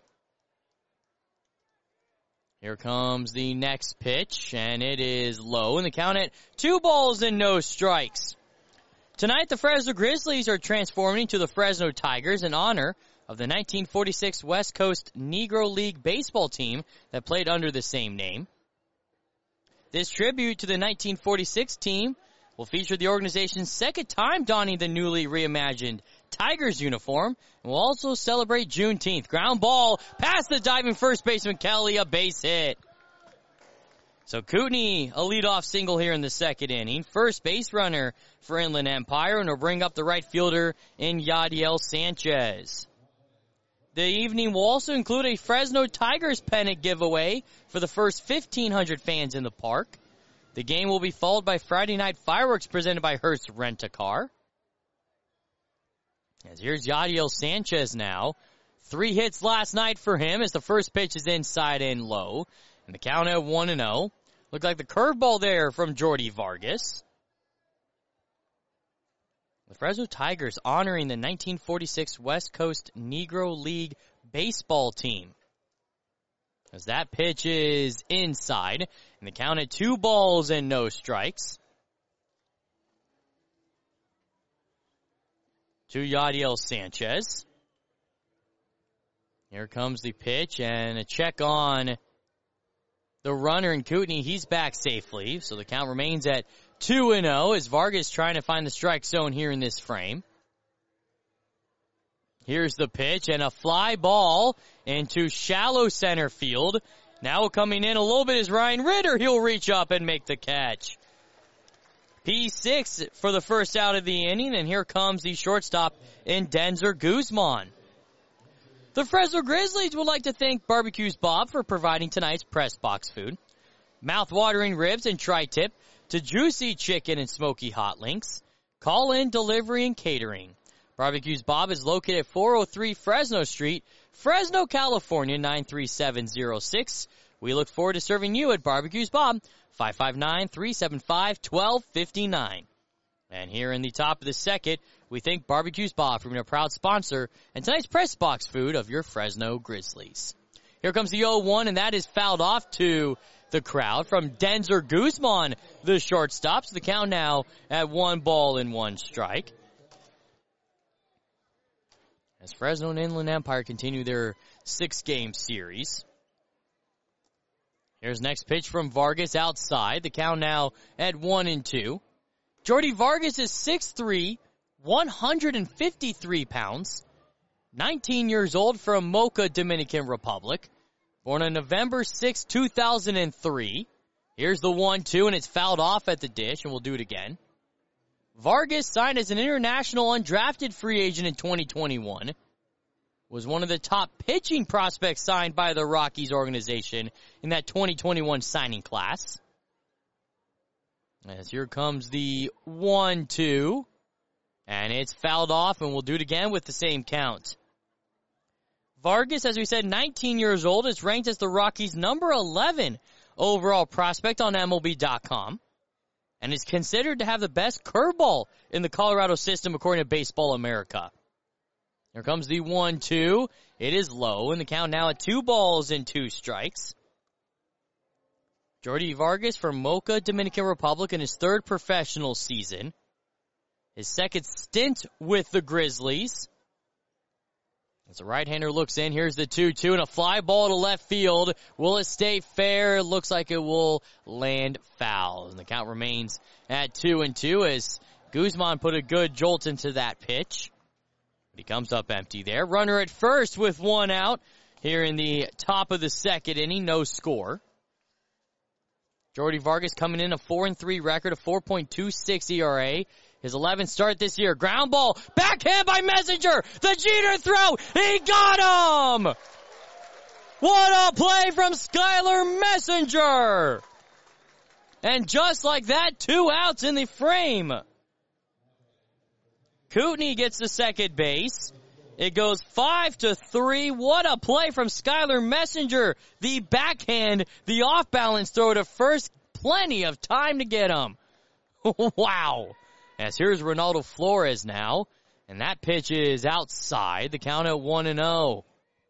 Speaker 1: Here comes the next pitch, and it is low, and the count at 2 balls and no strikes. Tonight, the Fresno Grizzlies are transforming to the Fresno Tigers in honor of the 1946 West Coast Negro League baseball team that played under the same name. This tribute to the 1946 team will feature the organization's second time donning the newly reimagined Tigers uniform, and will also celebrate Juneteenth. Ground ball past the diving first baseman Kelly, a base hit. So Kootenai, a leadoff single here in the second inning. First base runner for Inland Empire, and will bring up the right fielder in Yadiel Sanchez. The evening will also include a Fresno Tigers pennant giveaway for the first 1,500 fans in the park. The game will be followed by Friday night fireworks presented by Hearst Rent-A-Car. As here's Yadiel Sanchez now. 3 hits last night for him as the first pitch is inside and low. And the count at 1-0. Looked like the curveball there from Jordy Vargas. The Fresno Tigers honoring the 1946 West Coast Negro League baseball team. As that pitch is inside. And the count at 2 balls and no strikes. To Yadiel Sanchez. Here comes the pitch and a check on the runner in Kootenai. He's back safely, so the count remains at 2-0 as Vargas trying to find the strike zone here in this frame. Here's the pitch and a fly ball into shallow center field. Now coming in a little bit is Ryan Ritter. He'll reach up and make the catch. P6 for the first out of the inning, and here comes the shortstop in Denzer Guzman. The Fresno Grizzlies would like to thank Barbecues Bob for providing tonight's press box food. Mouth-watering ribs and tri-tip to juicy chicken and smoky hot links. Call-in, delivery, and catering. Barbecues Bob is located at 403 Fresno Street, Fresno, California, 93706. We look forward to serving you at Barbecues Bob, 559-375-1259. And here in the top of the second, we thank Barbecues Bob for being a proud sponsor and tonight's press box food of your Fresno Grizzlies. Here comes the 0-1, and that is fouled off to the crowd from Denzer Guzman, the shortstop. So the count now at 1-1 strike. As Fresno and Inland Empire continue their 6-game series. Here's next pitch from Vargas outside. The count now at 1-2. Jordy Vargas is 6'3", 153 pounds, 19 years old, from Moca, Dominican Republic. Born on November 6, 2003. Here's the 1-2, and it's fouled off at the dish, and we'll do it again. Vargas signed as an international undrafted free agent in 2021. Was one of the top pitching prospects signed by the Rockies organization in that 2021 signing class. As here comes the 1-2, and it's fouled off, and we'll do it again with the same count. Vargas, as we said, 19 years old, is ranked as the Rockies' number 11 overall prospect on MLB.com, and is considered to have the best curveball in the Colorado system according to Baseball America. Here comes the 1-2. It is low, and the count now at 2-2 strikes. Jordy Vargas from Moca, Dominican Republic, in his 3rd professional season. His 2nd stint with the Grizzlies. As the right-hander looks in, here's the 2-2, and a fly ball to left field. Will it stay fair? It looks like it will land foul. And the count remains at 2-2 as Guzman put a good jolt into that pitch. But he comes up empty there. Runner at first with 1 out here in the top of the 2nd inning. No score. Jordy Vargas coming in a 4-3 record, a 4.26 ERA. His 11th start this year. Ground ball, backhand by Messenger. The Jeter throw. He got him. What a play from Skylar Messenger. And just like that, 2 outs in the frame. Kootenai gets to second base. It goes 5-3. What a play from Skylar Messenger. The backhand, the off-balance throw to first. Plenty of time to get him. Wow. As here's Ronaldo Flores now. And that pitch is outside. The count at 1-0.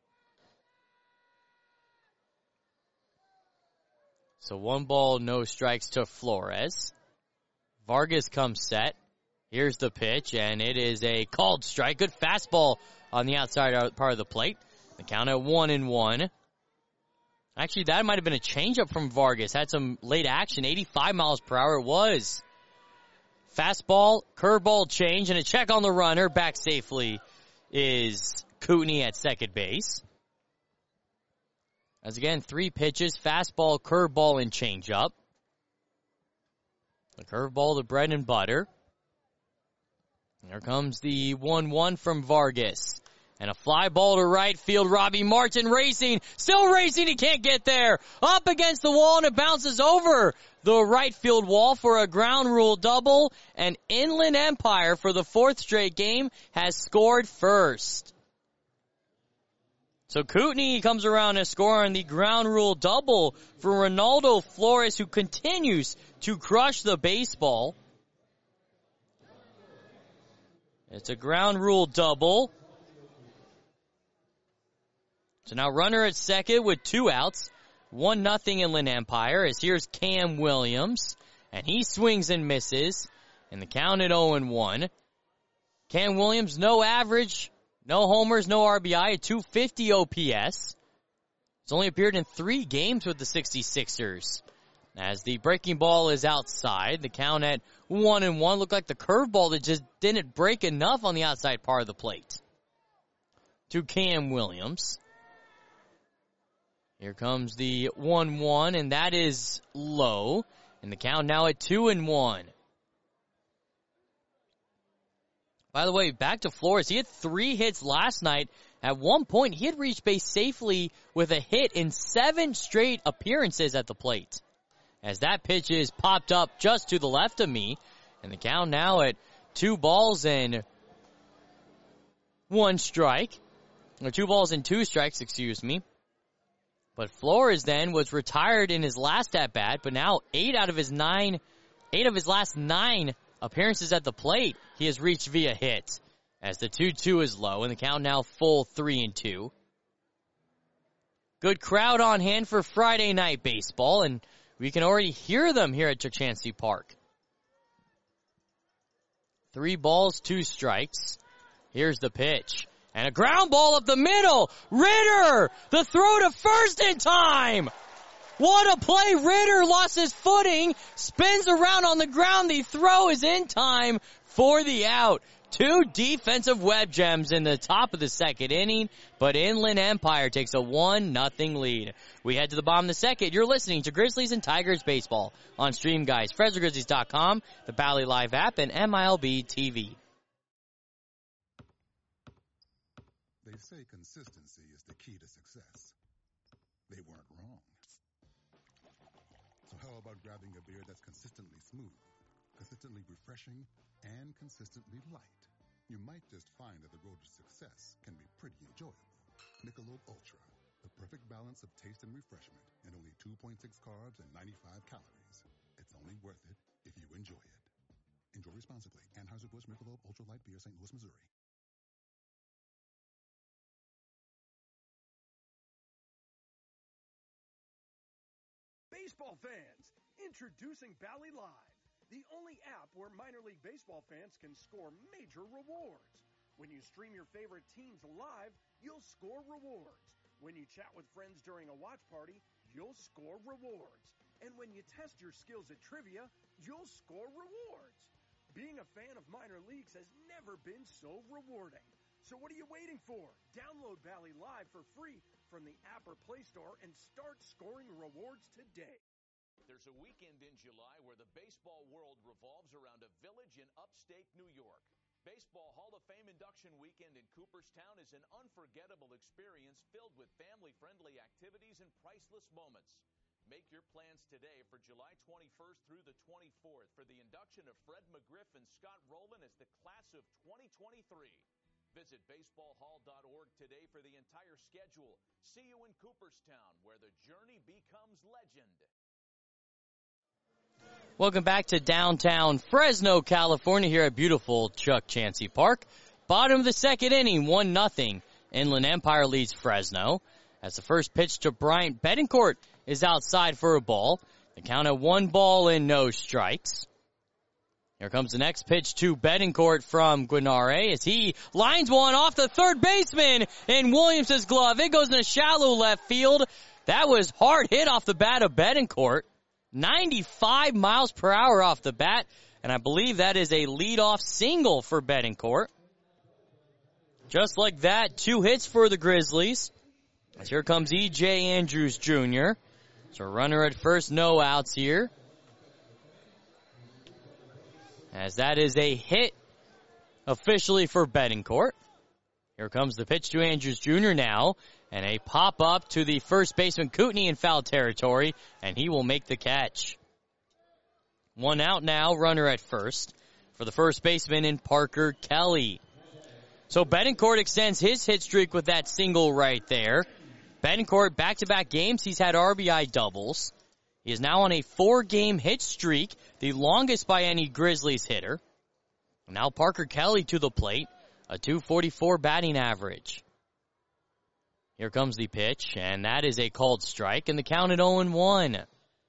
Speaker 1: So 1 ball, no strikes to Flores. Vargas comes set. Here's the pitch, and it is a called strike. Good fastball on the outside part of the plate. The count at 1-1. Actually, that might have been a changeup from Vargas. Had some late action. 85 miles per hour it was. Fastball, curveball change, and a check on the runner. Back safely is Kootenai at second base. As again, 3 pitches, fastball, curveball, and changeup. The curveball, the bread and butter. Here comes the 1-1 from Vargas. And a fly ball to right field. Robbie Martin racing. Still racing. He can't get there. Up against the wall, and it bounces over the right field wall for a ground rule double. And Inland Empire, for the 4th straight game, has scored first. So Kootenai comes around and score on the ground rule double for Ronaldo Flores, who continues to crush the baseball. It's a ground rule double. So now runner at second with 2 outs. 1-0 Inland Empire, as here's Cam Williams. And he swings and misses. And the count at 0-1. Cam Williams, no average, no homers, no RBI, a 250 OPS. He's only appeared in 3 games with the 66ers. As the breaking ball is outside, the count at 1-1. Looked like the curveball that just didn't break enough on the outside part of the plate. To Cam Williams. Here comes the 1-1, and that is low. And the count now at 2-1. By the way, back to Flores. He had 3 hits last night. At one point, he had reached base safely with a hit in 7 straight appearances at the plate. As that pitch is popped up just to the left of me. And the count now at 2 balls and 1 strike. Or 2 balls and 2 strikes, excuse me. But Flores then was retired in his last at-bat, but now 8 of his last 9 appearances at the plate, he has reached via hit. As the 2-2 is low, and the count now full 3-2. Good crowd on hand for Friday night baseball, and We can already hear them here at Chachansey Park. 3 balls, 2 strikes. Here's the pitch. And a ground ball up the middle. Ritter! The throw to first in time! What a play! Ritter lost his footing, spins around on the ground. The throw is in time for the out. 2 defensive web gems in the top of the second inning, but Inland Empire takes a 1-0 lead. We head to the bottom of the second. You're listening to Grizzlies and Tigers baseball on Stream Guys, FresnoGrizzlies.com, the Bally Live app, and MILB TV.
Speaker 6: They say consistency is the key to success. They weren't wrong. So how about grabbing a beer that's consistently smooth, consistently refreshing, and consistently light? You might just find that the road to success can be pretty enjoyable. Michelob Ultra, the perfect balance of taste and refreshment, and only 2.6 carbs and 95 calories. It's only worth it if you enjoy it. Enjoy responsibly. Anheuser-Busch Michelob Ultra Light Beer, St. Louis, Missouri.
Speaker 10: Baseball fans, introducing Bally Live, the only app where minor league baseball fans can score major rewards. When you stream your favorite teams live, you'll score rewards. When you chat with friends during a watch party, you'll score rewards. And when you test your skills at trivia, you'll score rewards. Being a fan of minor leagues has never been so rewarding. So what are you waiting for? Download Bally Live for free from the app or Play Store and start scoring rewards today.
Speaker 5: There's a weekend in July where the baseball world revolves around a village in upstate New York. Baseball Hall of Fame induction weekend in Cooperstown is an unforgettable experience filled with family-friendly activities and priceless moments. Make your plans today for July 21st through the 24th for the induction of Fred McGriff and Scott Rowland as the class of 2023. Visit baseballhall.org today for the entire schedule. See you in Cooperstown, where the journey becomes legend.
Speaker 1: Welcome back to downtown Fresno, California, here at beautiful Chuck Chansey Park. Bottom of the second inning, 1-0. Inland Empire leads Fresno. As the first pitch to Bryant Betancourt is outside for a ball. The count at 1 ball and no strikes. Here comes the next pitch to Betancourt from Guinare as he lines one off the third baseman in Williams' glove. It goes in a shallow left field. That was hard hit off the bat of Betancourt. 95 miles per hour off the bat, and I believe that is a leadoff single for Betancourt. Just like that, 2 hits for the Grizzlies. As here comes E.J. Andrews Jr. So runner at first, no outs here. As that is a hit officially for Betancourt. Here comes the pitch to Andrews Jr. now. And a pop-up to the first baseman, Kootenai, in foul territory, and he will make the catch. 1 out now, runner at first, for the first baseman in Parker Kelly. So Betancourt extends his hit streak with that single right there. Betancourt, back-to-back games, he's had RBI doubles. He is now on a 4-game hit streak, the longest by any Grizzlies hitter. Now Parker Kelly to the plate, a .244 batting average. Here comes the pitch, and that is a called strike, and the count at 0-1.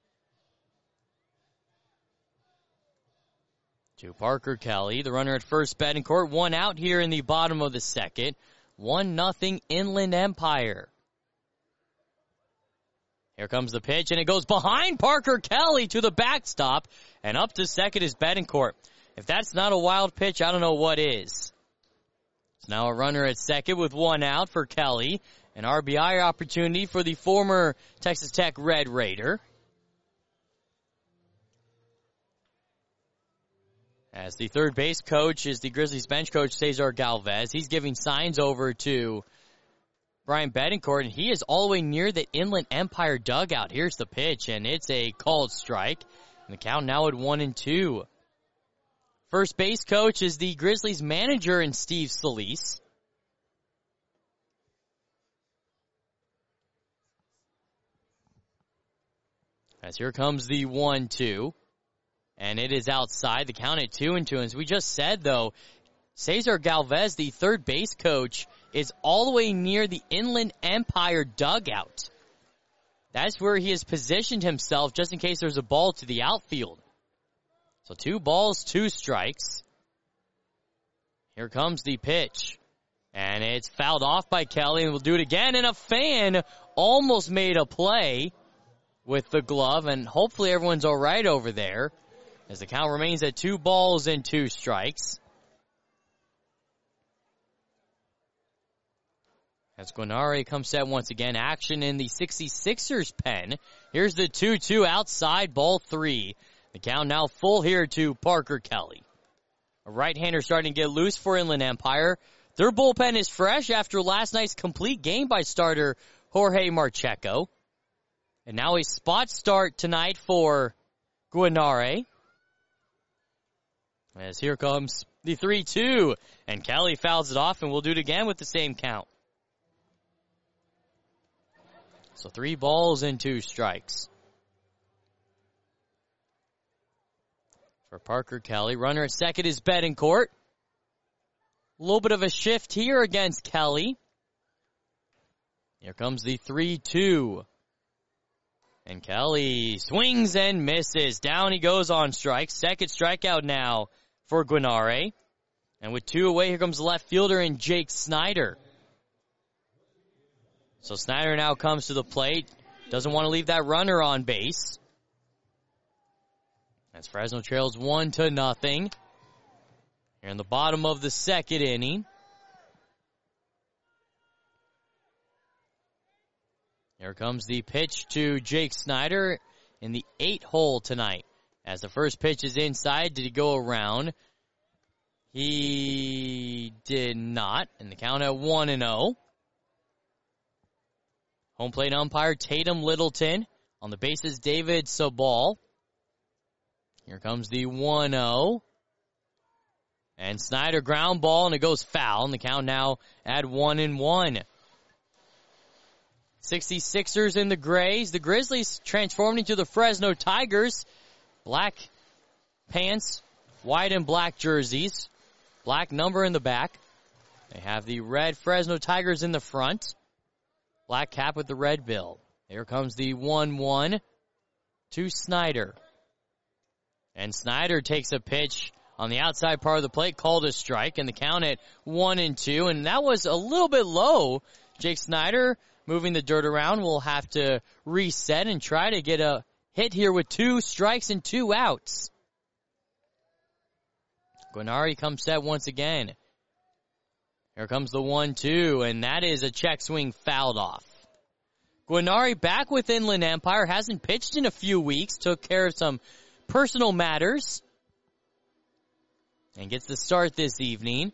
Speaker 1: To Parker Kelly, the runner at first, Betancourt, 1 out here in the bottom of the second. 1-0 Inland Empire. Here comes the pitch, and it goes behind Parker Kelly to the backstop, and up to second is Betancourt. If that's not a wild pitch, I don't know what is. It's now a runner at second with 1 out for Kelly. An RBI opportunity for the former Texas Tech Red Raider. As the third base coach is the Grizzlies bench coach, Cesar Galvez. He's giving signs over to Brian Betancourt, and he is all the way near the Inland Empire dugout. Here's the pitch, and it's a called strike. And the count now at 1-2. First base coach is the Grizzlies manager in Steve Solis. As here comes the 1-2. And it is outside. The count at 2-2. As we just said, though, Cesar Galvez, the third base coach, is all the way near the Inland Empire dugout. That's where he has positioned himself just in case there's a ball to the outfield. So 2 balls, 2 strikes. Here comes the pitch. And it's fouled off by Kelly, and we'll do it again. And a fan almost made a play with the glove, and hopefully everyone's all right over there as the count remains at 2 balls and 2 strikes. As Guarneri comes set once again, action in the 66ers pen. Here's the 2-2 outside, ball 3. The count now full here to Parker Kelly. A right-hander starting to get loose for Inland Empire. Their bullpen is fresh after last night's complete game by starter Jorge Marcheco. And now a spot start tonight for Guarneri. As here comes the 3-2. And Kelly fouls it off, and we'll do it again with the same count. So 3 balls and 2 strikes. For Parker Kelly, runner at second is Betancourt. A little bit of a shift here against Kelly. Here comes the 3-2. And Kelly swings and misses. Down he goes on strike. Second strikeout now for Guarneri. And with 2 away, here comes the left fielder in Jake Snyder. So Snyder now comes to the plate. Doesn't want to leave that runner on base. As Fresno trails 1-0. Here in the bottom of the second inning. Here comes the pitch to Jake Snyder in the 8 hole tonight. As the first pitch is inside, did he go around? He did not. And the count at 1-0. Home plate umpire Tatum Littleton. On the bases, David Sabal. Here comes the 1-0. And Snyder ground ball, and it goes foul. And the count now at 1-1. 66ers in the grays. The Grizzlies transformed into the Fresno Tigers. Black pants, white and black jerseys. Black number in the back. They have the red Fresno Tigers in the front. Black cap with the red bill. Here comes the 1-1 to Snyder. And Snyder takes a pitch on the outside part of the plate, called a strike, and the count at 1-2. And that was a little bit low. Jake Snyder, moving the dirt around, will have to reset and try to get a hit here with 2 strikes and 2 outs. Guarneri comes set once again. Here comes the 1-2, and that is a check swing fouled off. Guarneri back with Inland Empire, hasn't pitched in a few weeks, took care of some personal matters, and gets the start this evening.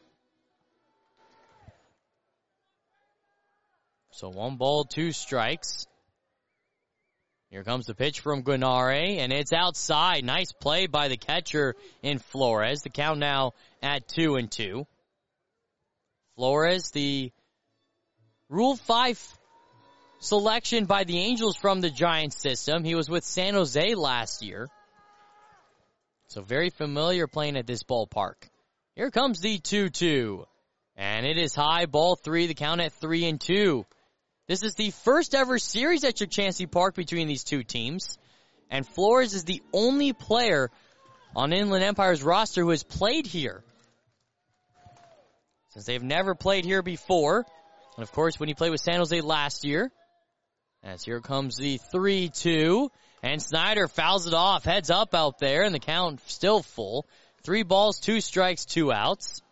Speaker 1: So 1 ball, 2 strikes. Here comes the pitch from Guarneri, and it's outside. Nice play by the catcher in Flores. The count now at 2-2. Flores, the Rule 5 selection by the Angels from the Giants system. He was with San Jose last year. So very familiar playing at this ballpark. Here comes the 2-2. And it is high, ball 3, the count at 3-2. This is the first ever series at Chukchansi Park between these two teams. And Flores is the only player on Inland Empire's roster who has played here, since they've never played here before. And of course, when he played with San Jose last year. As here comes the 3-2. And Snyder fouls it off, heads up out there, and the count still full. 3 balls, 2 strikes, 2 outs.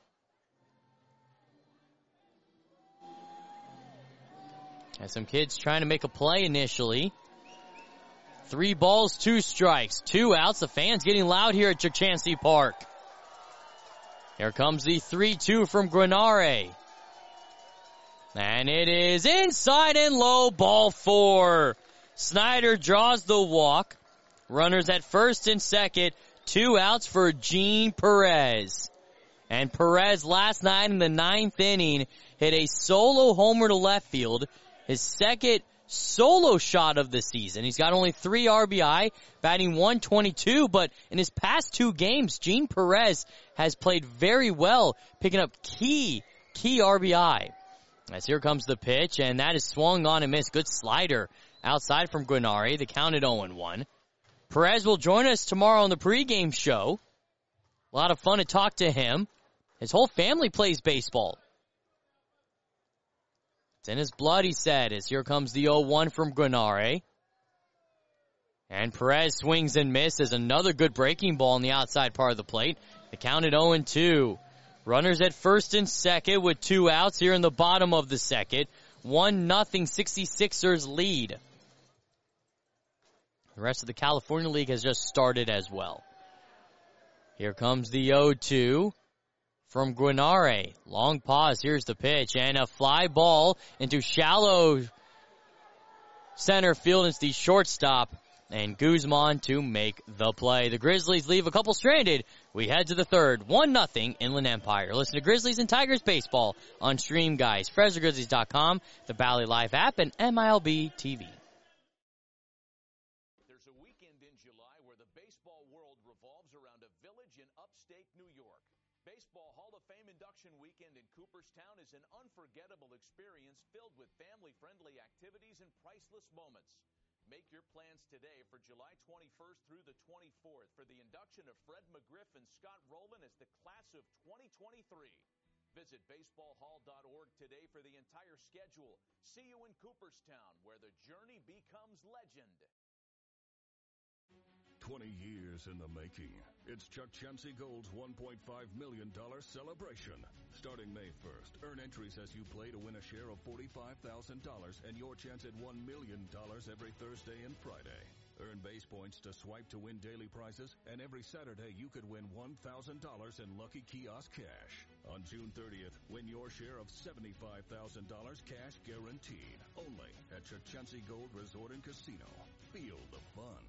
Speaker 1: And some kids trying to make a play initially. 3 balls, 2 strikes, 2 outs. The fans getting loud here at Chukchansi Park. Here comes the 3-2 from Guarneri. And it is inside and low, ball 4. Snyder draws the walk. Runners at first and second. 2 outs for Gene Perez. And Perez last night in the 9th inning hit a solo homer to left field. His second solo shot of the season. He's got only 3 RBI, batting .122, but in his past 2 games, Gene Perez has played very well, picking up key RBI. As here comes the pitch, and that is swung on and missed. Good slider outside from Guarneri. The count at 0-1. Perez will join us tomorrow on the pregame show. A lot of fun to talk to him. His whole family plays baseball. It's in his blood, he said, as here comes the 0-1 from Guarneri. And Perez swings and misses. Another good breaking ball on the outside part of the plate. The count at 0-2. Runners at first and second with 2 outs here in the bottom of the second. 1-0 66ers lead. The rest of the California League has just started as well. Here comes the 0-2 from Guarneri. Long pause. Here's the pitch. And a fly ball into shallow center field. It's the shortstop. And Guzman to make the play. The Grizzlies leave a couple stranded. We head to the third. 1-0 Inland Empire. Listen to Grizzlies and Tigers baseball on Stream Guys, FresnoGrizzlies.com, the Bally Live app, and MILB TV.
Speaker 5: There's a weekend in July where the baseball world revolves around a village in upstate New York. Baseball Hall of Fame induction weekend in Cooperstown is an unforgettable experience filled with family-friendly activities and priceless moments. Make your plans today for July 21st through the 24th for the induction of Fred McGriff and Scott Rowland as the class of 2023. Visit baseballhall.org today for the entire schedule. See you in Cooperstown, where the journey becomes legend.
Speaker 2: 20 years in the making. It's Chuck Chansey Gold's $1.5 million celebration. Starting May 1st, earn entries as you play to win a share of $45,000 and your chance at $1 million every Thursday and Friday. Earn base points to swipe to win daily prizes, and every Saturday you could win $1,000 in Lucky Kiosk cash. On June 30th, win your share of $75,000 cash guaranteed. Only at Chuck Chansey Gold Resort and Casino. Feel the fun.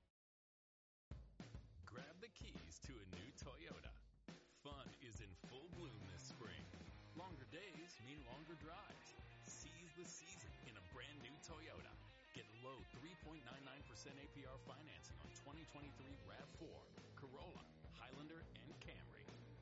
Speaker 4: Grab the keys to a new Toyota. Fun is in full bloom this spring. Longer days mean longer drives. Seize the season in a brand new Toyota. Get low 3.99% APR financing on 2023 RAV4, Corolla, Highlander, and Camry.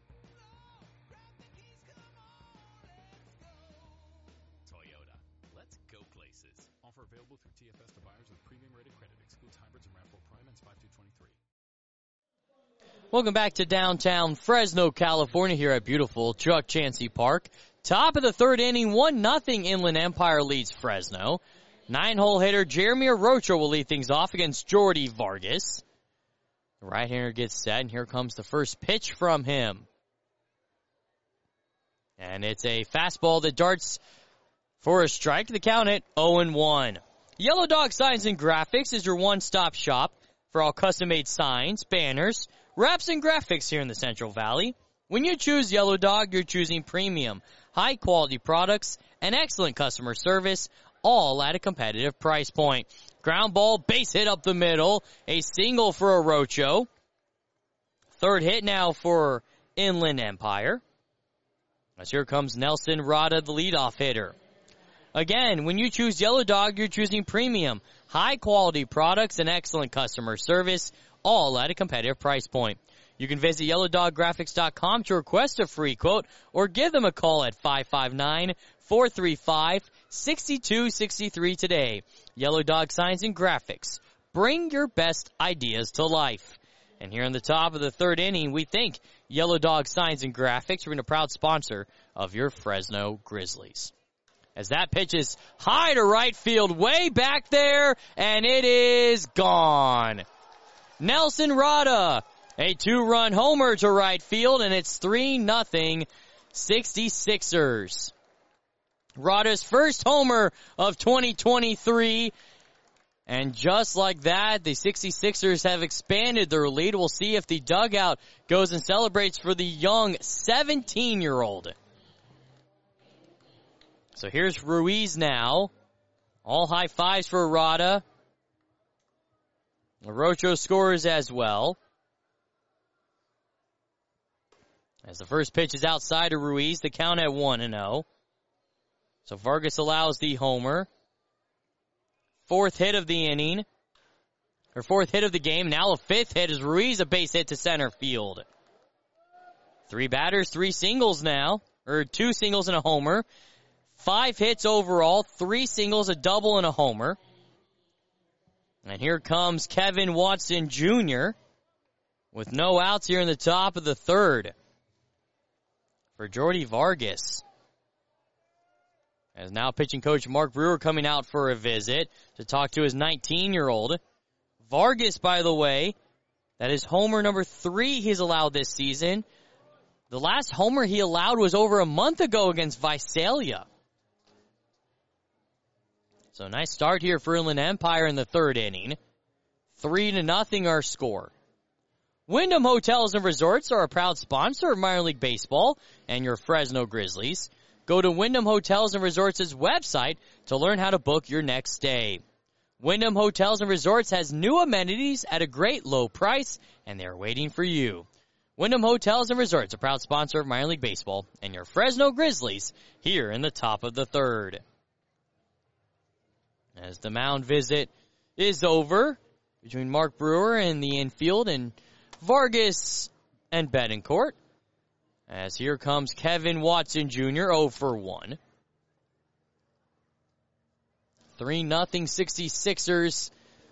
Speaker 4: Toyota. Let's go places. Offer available through TFS to buyers with premium rated credit. Excludes hybrids and RAV4 Prime and 5/2/23.
Speaker 1: Welcome back to downtown Fresno, California, here at beautiful Chuck Chansey Park. Top of the third inning, 1-0 Inland Empire leads Fresno. 9-hole hitter Jeremy Arocho will lead things off against Jordy Vargas. The right-hander gets set, and here comes the first pitch from him. And it's a fastball that darts for a strike. The count at 0-1. Yellow Dog Signs and Graphics is your one-stop shop for all custom-made signs, banners, wraps, and graphics here in the Central Valley. When you choose Yellow Dog, you're choosing premium, high-quality products, and excellent customer service, all at a competitive price point. Ground ball, base hit up the middle, a single for Arocho. Third hit now for Inland Empire. As here comes Nelson Rada, the leadoff hitter. Again, when you choose Yellow Dog, you're choosing premium, high-quality products, and excellent customer service, all at a competitive price point. You can visit YellowDogGraphics.com to request a free quote or give them a call at 559-435-6263 today. Yellow Dog Signs and Graphics. Bring your best ideas to life. And here in the top of the third inning, we thank Yellow Dog Signs and Graphics for being a proud sponsor of your Fresno Grizzlies. As that pitch is high to right field, way back there, and it is gone. Nelson Rada, a 2-run homer to right field, and it's 3-0 66ers. Rada's first homer of 2023, and just like that, the 66ers have expanded their lead. We'll see if the dugout goes and celebrates for the young 17-year-old. So here's Ruiz now. All high fives for Rada. Arocho scores as well. As the first pitch is outside to Ruiz, the count at 1-0. So Vargas allows the homer. Fourth hit of the inning. Or fourth hit of the game. Now a fifth hit is Ruiz, a base hit to center field. 3 batters, 3 singles now. Or 2 singles and a homer. 5 hits overall, 3 singles, a double, and a homer. And here comes Kevin Watson Jr. with no outs here in the top of the third for Jordy Vargas. As now pitching coach Mark Brewer coming out for a visit to talk to his 19-year-old. Vargas, by the way, that is homer number 3 he's allowed this season. The last homer he allowed was over a month ago against Visalia. So nice start here for Inland Empire in the third inning. 3-0 our score. Wyndham Hotels and Resorts are a proud sponsor of minor league baseball and your Fresno Grizzlies. Go to Wyndham Hotels and Resorts' website to learn how to book your next stay. Wyndham Hotels and Resorts has new amenities at a great low price, and they're waiting for you. Wyndham Hotels and Resorts, a proud sponsor of minor league baseball and your Fresno Grizzlies here in the top of the third. As the mound visit is over between Mark Brewer in the infield and Vargas and Betancourt. As here comes Kevin Watson Jr., 0 for 1. 3-0 66ers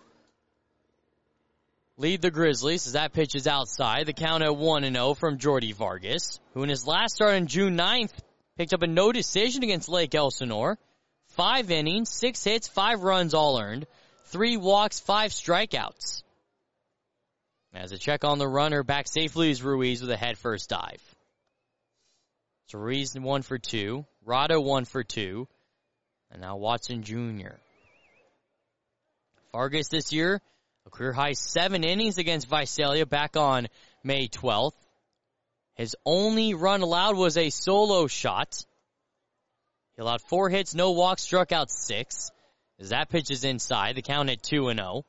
Speaker 1: lead the Grizzlies as that pitch is outside. The count at 1-0 from Jordy Vargas, who in his last start on June 9th picked up a no decision against Lake Elsinore. 5 innings, 6 hits, 5 runs all earned, 3 walks, 5 strikeouts. As a check on the runner, back safely is Ruiz with a head-first dive. So Ruiz 1 for 2, Rada 1 for 2, and now Watson Jr. Vargas this year, a career-high 7 innings against Visalia back on May 12th. His only run allowed was a solo shot. He allowed 4 hits, no walks, struck out 6. As that pitch is inside, the count at 2-0.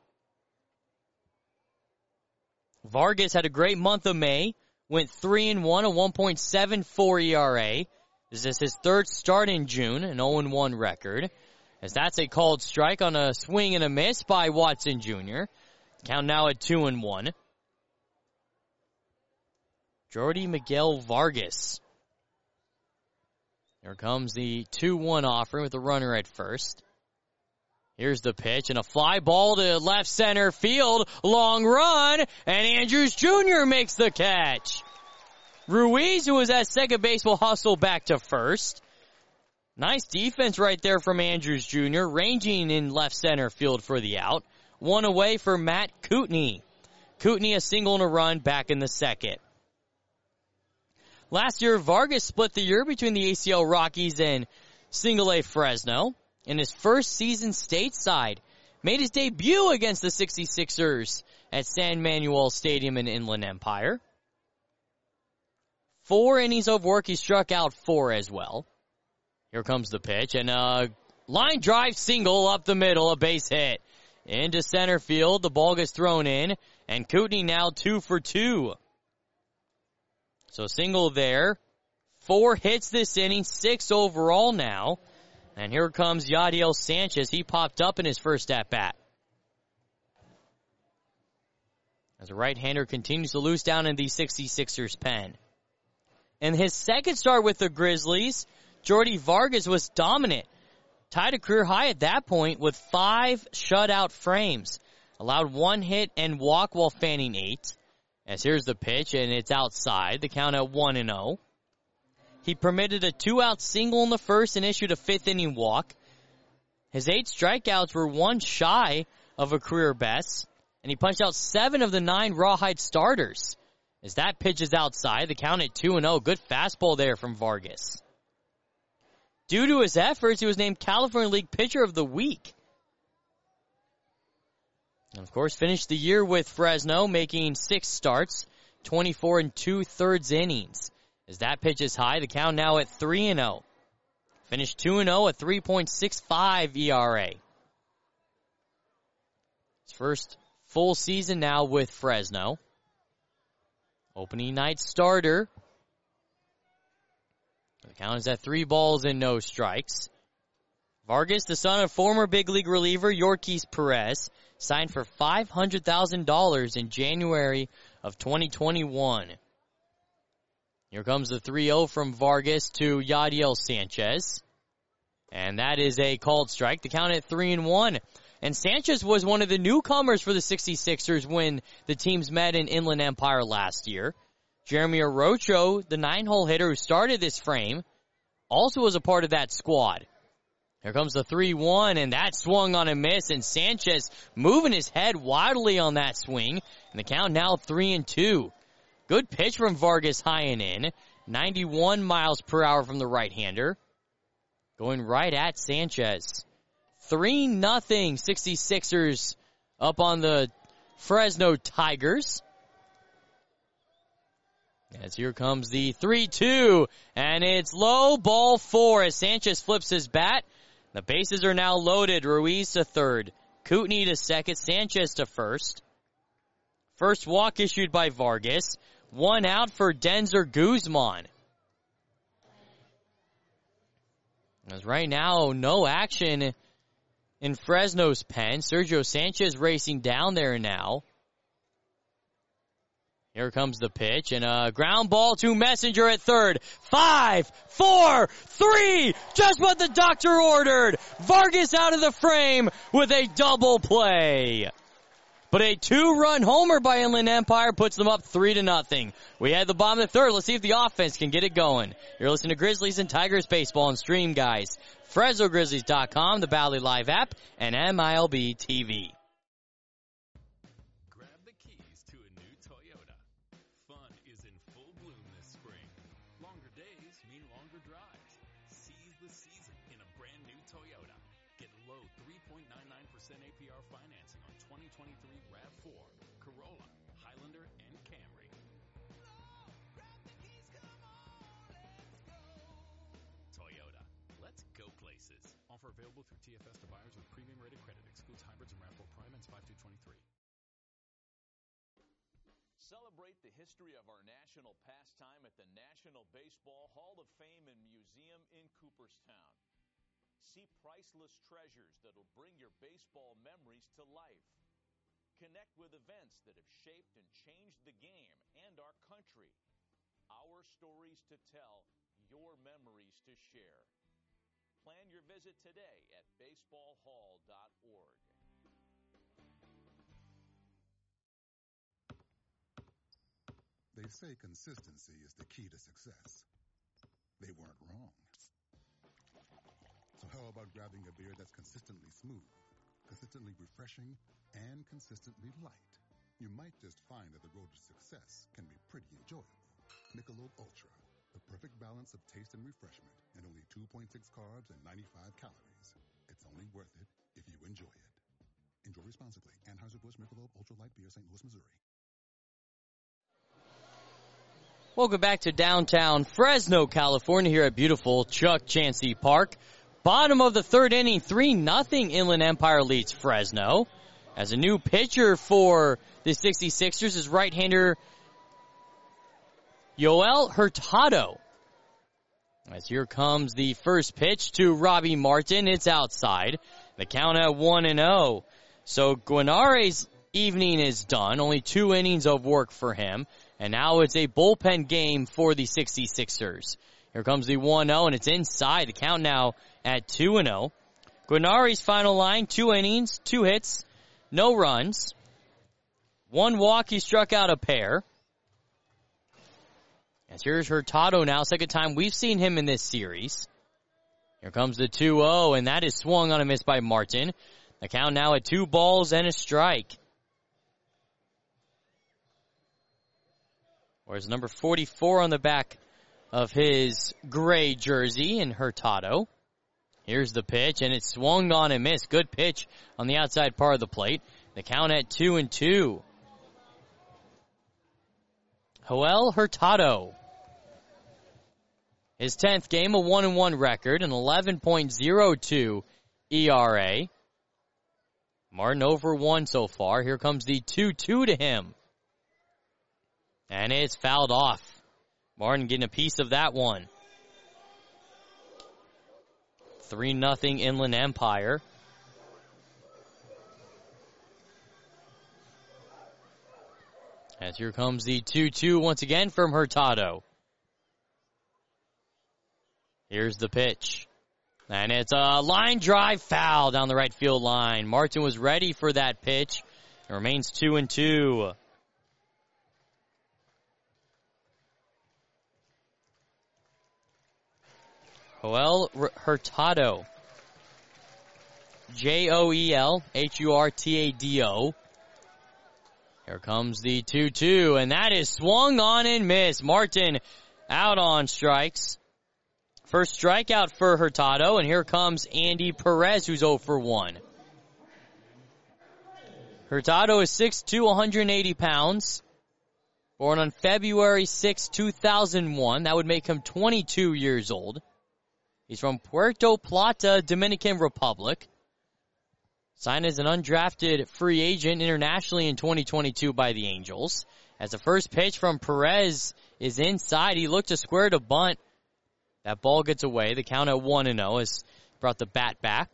Speaker 1: Vargas had a great month of May. Went 3-1, a 1.74 ERA. This is his third start in June, an 0-1 record. As that's a called strike on a swing and a miss by Watson Jr. Count now at 2-1. Jordy Miguel Vargas. Here comes the 2-1 offering with the runner at first. Here's the pitch, and a fly ball to left center field. Long run, and Andrews Jr. makes the catch. Ruiz, who was at second base, will hustle back to first. Nice defense right there from Andrews Jr., ranging in left center field for the out. 1 away for Matt Kootenai. Kootenai a single and a run back in the second. Last year, Vargas split the year between the ACL Rockies and Single A Fresno. In his first season stateside, made his debut against the 66ers at San Manuel Stadium in Inland Empire. 4 innings of work, he struck out 4 as well. Here comes the pitch, and a line drive single up the middle, a base hit. Into center field, the ball gets thrown in, and Kootenai now 2 for 2. So single there, 4 hits this inning, 6 overall now. And here comes Yadiel Sanchez. He popped up in his first at-bat. As a right-hander continues to loose down in the 66ers pen. In his second start with the Grizzlies, Jordy Vargas was dominant. Tied a career high at that point with 5 shutout frames. Allowed 1 hit and walk while fanning 8. As here's the pitch, and it's outside. The count at 1-0. He permitted a 2-out single in the first and issued a 5th inning walk. His 8 strikeouts were 1 shy of a career best, and he punched out 7 of the 9 rawhide starters. As that pitch is outside, the count at 2-0. Good fastball there from Vargas. Due to his efforts, he was named California League Pitcher of the Week. And of course, finished the year with Fresno, making 6 starts, 24 2/3 innings. As that pitch is high, the count now at 3-0. Finished 2-0 at 3.65 ERA. His first full season now with Fresno. Opening night starter. The count is at 3 balls and no strikes. Vargas, the son of former big league reliever Yorkis Perez, signed for $500,000 in January of 2021. Here comes the 3-0 from Vargas to Yadiel Sanchez. And that is a called strike. The count at 3-1. And Sanchez was one of the newcomers for the 66ers when the teams met in Inland Empire last year. Jeremy Orocho, the 9-hole hitter who started this frame, also was a part of that squad. Here comes the 3-1, and that swung on a miss, and Sanchez moving his head wildly on that swing. And the count now 3-2. Good pitch from Vargas high and in. 91 miles per hour from the right-hander. Going right at Sanchez. 3-0 66ers up on the Fresno Tigers. As here comes the 3-2, and it's low, ball 4 as Sanchez flips his bat. The bases are now loaded. Ruiz to third, Kootenay to second, Sanchez to first. First walk issued by Vargas. 1 out for Denzer Guzman. As right now, no action in Fresno's pen. Sergio Sanchez racing down there now. Here comes the pitch, and a ground ball to Messenger at third. 5, 4, 3, just what the doctor ordered. Vargas out of the frame with a double play. But a 2-run homer by Inland Empire puts them up 3-0. We had the bottom of the third. Let's see if the offense can get it going. You're listening to Grizzlies and Tigers baseball and stream, guys. FresnoGrizzlies.com, the Valley Live app, and MILB TV.
Speaker 4: APR financing on 2023 RAV4, Corolla, Highlander, and Camry. Toyota, let's go places. Offer available through TFS to buyers with premium rated credit. Excludes hybrids and RAV4 Prime ends 5/2/23.
Speaker 5: Celebrate the history of our national pastime at the National Baseball Hall of Fame and Museum in Cooperstown. See priceless treasures that'll bring your baseball memories to life. Connect with events that have shaped and changed the game and our country. Our stories to tell, your memories to share. Plan your visit today at baseballhall.org.
Speaker 6: They say consistency is the key to success. They weren't wrong. So how about grabbing a beer that's consistently smooth, consistently refreshing, and consistently light? You might just find that the road to success can be pretty enjoyable. Michelob Ultra, the perfect balance of taste and refreshment, and only 2.6 carbs and 95 calories. It's only worth it if you enjoy it. Enjoy responsibly. Anheuser-Busch Michelob Ultra Light Beer, St. Louis, Missouri.
Speaker 1: Welcome back to downtown Fresno, California, here at beautiful Chuck Chansey Park. Bottom of the third inning, 3-0 Inland Empire leads Fresno. As a new pitcher for the 66ers is right-hander Yoel Hurtado. As here comes the first pitch to Robbie Martin. It's outside. The count at 1-0. So Guinare's evening is done. Only 2 innings of work for him. And now it's a bullpen game for the 66ers. Here comes the 1-0, and it's inside. The count now at 2-0. Guinare's final line, 2 innings, 2 hits, no runs. 1 walk, he struck out a pair. As here's Hurtado now, second time we've seen him in this series. Here comes the 2-0, and that is swung on a miss by Martin. The count now at 2 balls and a strike. Whereas number 44 on the back of his gray jersey in Hurtado. Here's the pitch, and it's swung on and missed. Good pitch on the outside part of the plate. The count at 2-2. Joel Hurtado. His 10th game, a 1-1 record, an 11.02 ERA. Martin over 1 so far. Here comes the 2-2 to him. And it's fouled off. Martin getting a piece of that one. 3-0 Inland Empire. As here comes the 2-2 once again from Hurtado. Here's the pitch. And it's a line drive foul down the right field line. Martin was ready for that pitch. It remains 2-2. Joel Hurtado. Joel Hurtado. Here comes the 2-2, and that is swung on and missed. Martin out on strikes. First strikeout for Hurtado, and here comes Andy Perez, who's 0 for 1. Hurtado is 6'2", 180 pounds. Born on February 6, 2001. That would make him 22 years old. He's from Puerto Plata, Dominican Republic. Signed as an undrafted free agent internationally in 2022 by the Angels. As the first pitch from Perez is inside, he looked to square to bunt. That ball gets away. The count at 1-0 has brought the bat back.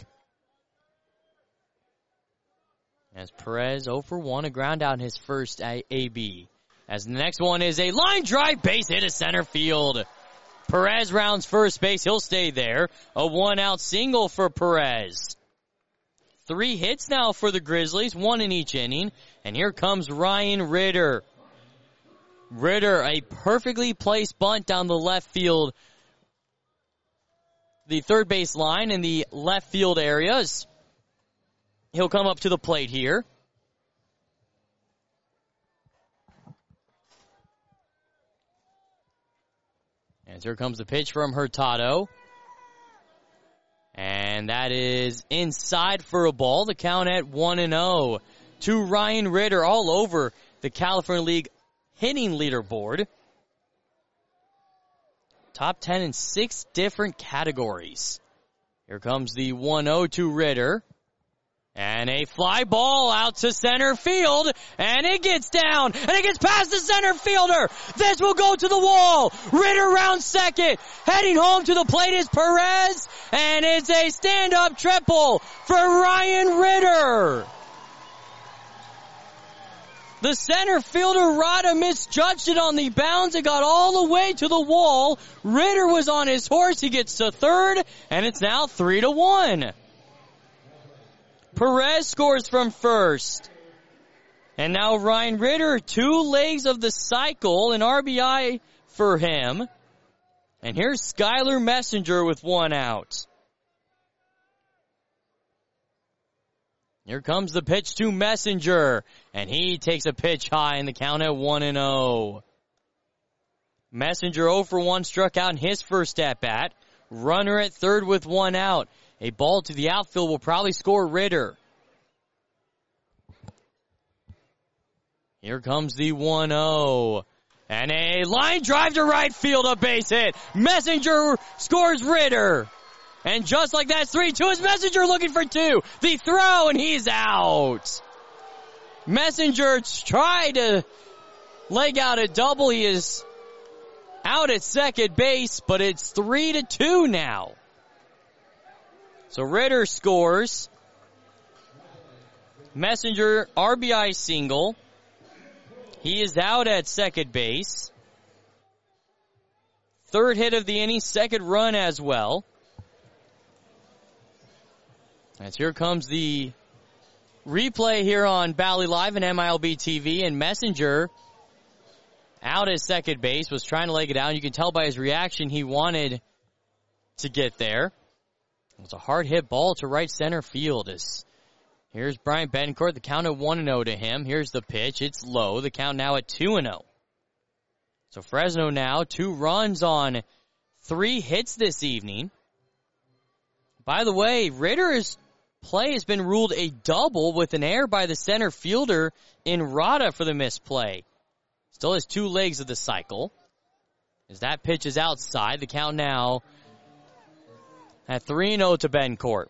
Speaker 1: As Perez 0 for 1, a ground out in his first AB. As the next one is a line drive base hit to center field. Perez rounds first base. He'll stay there. A 1-out single for Perez. 3 hits now for the Grizzlies, 1 in each inning. And here comes Ryan Ritter. Ritter, a perfectly placed bunt down the left field, the third base line in the left field areas. He'll come up to the plate here. And here comes the pitch from Hurtado. And that is inside for a ball. The count at 1-0 to Ryan Ritter, all over the California League hitting leaderboard. Top 10 in 6 different categories. Here comes the 1-0 to Ritter. And a fly ball out to center field. And it gets down. And it gets past the center fielder. This will go to the wall. Ritter rounds second. Heading home to the plate is Perez. And it's a stand-up triple for Ryan Ritter. The center fielder, Rada, misjudged it on the bounce. It got all the way to the wall. Ritter was on his horse. He gets to third. And it's now 3-1. Perez scores from first. And now Ryan Ritter, 2 legs of the cycle, an RBI for him. And here's Skylar Messenger with 1 out. Here comes the pitch to Messenger. And he takes a pitch high in the count at 1-0. Messenger 0 for 1, struck out in his first at-bat. Runner at third with 1 out. A ball to the outfield will probably score Ritter. Here comes the 1-0. And a line drive to right field, a base hit. Messenger scores Ritter. And just like that, 3-2 is Messenger looking for 2. The throw, and he's out. Messenger tried to leg out a double. He is out at second base, but it's 3-2 now. So Ritter scores. Messenger, RBI single. He is out at second base. Third hit of the inning, second run as well. As here comes the replay here on Bally Live and MILB TV, and Messenger out at second base, was trying to leg it out. You can tell by his reaction he wanted to get there. It was a hard hit ball to right center field. Here's Brian Betancourt, the count at 1-0 to him. Here's the pitch. It's low. The count now at 2-0. So Fresno now 2 runs on 3 hits this evening. By the way, Ritter's play has been ruled a double with an error by the center fielder in Rada for the missed play. Still has 2 legs of the cycle. As that pitch is outside, the count now at 3-0 to Betancourt.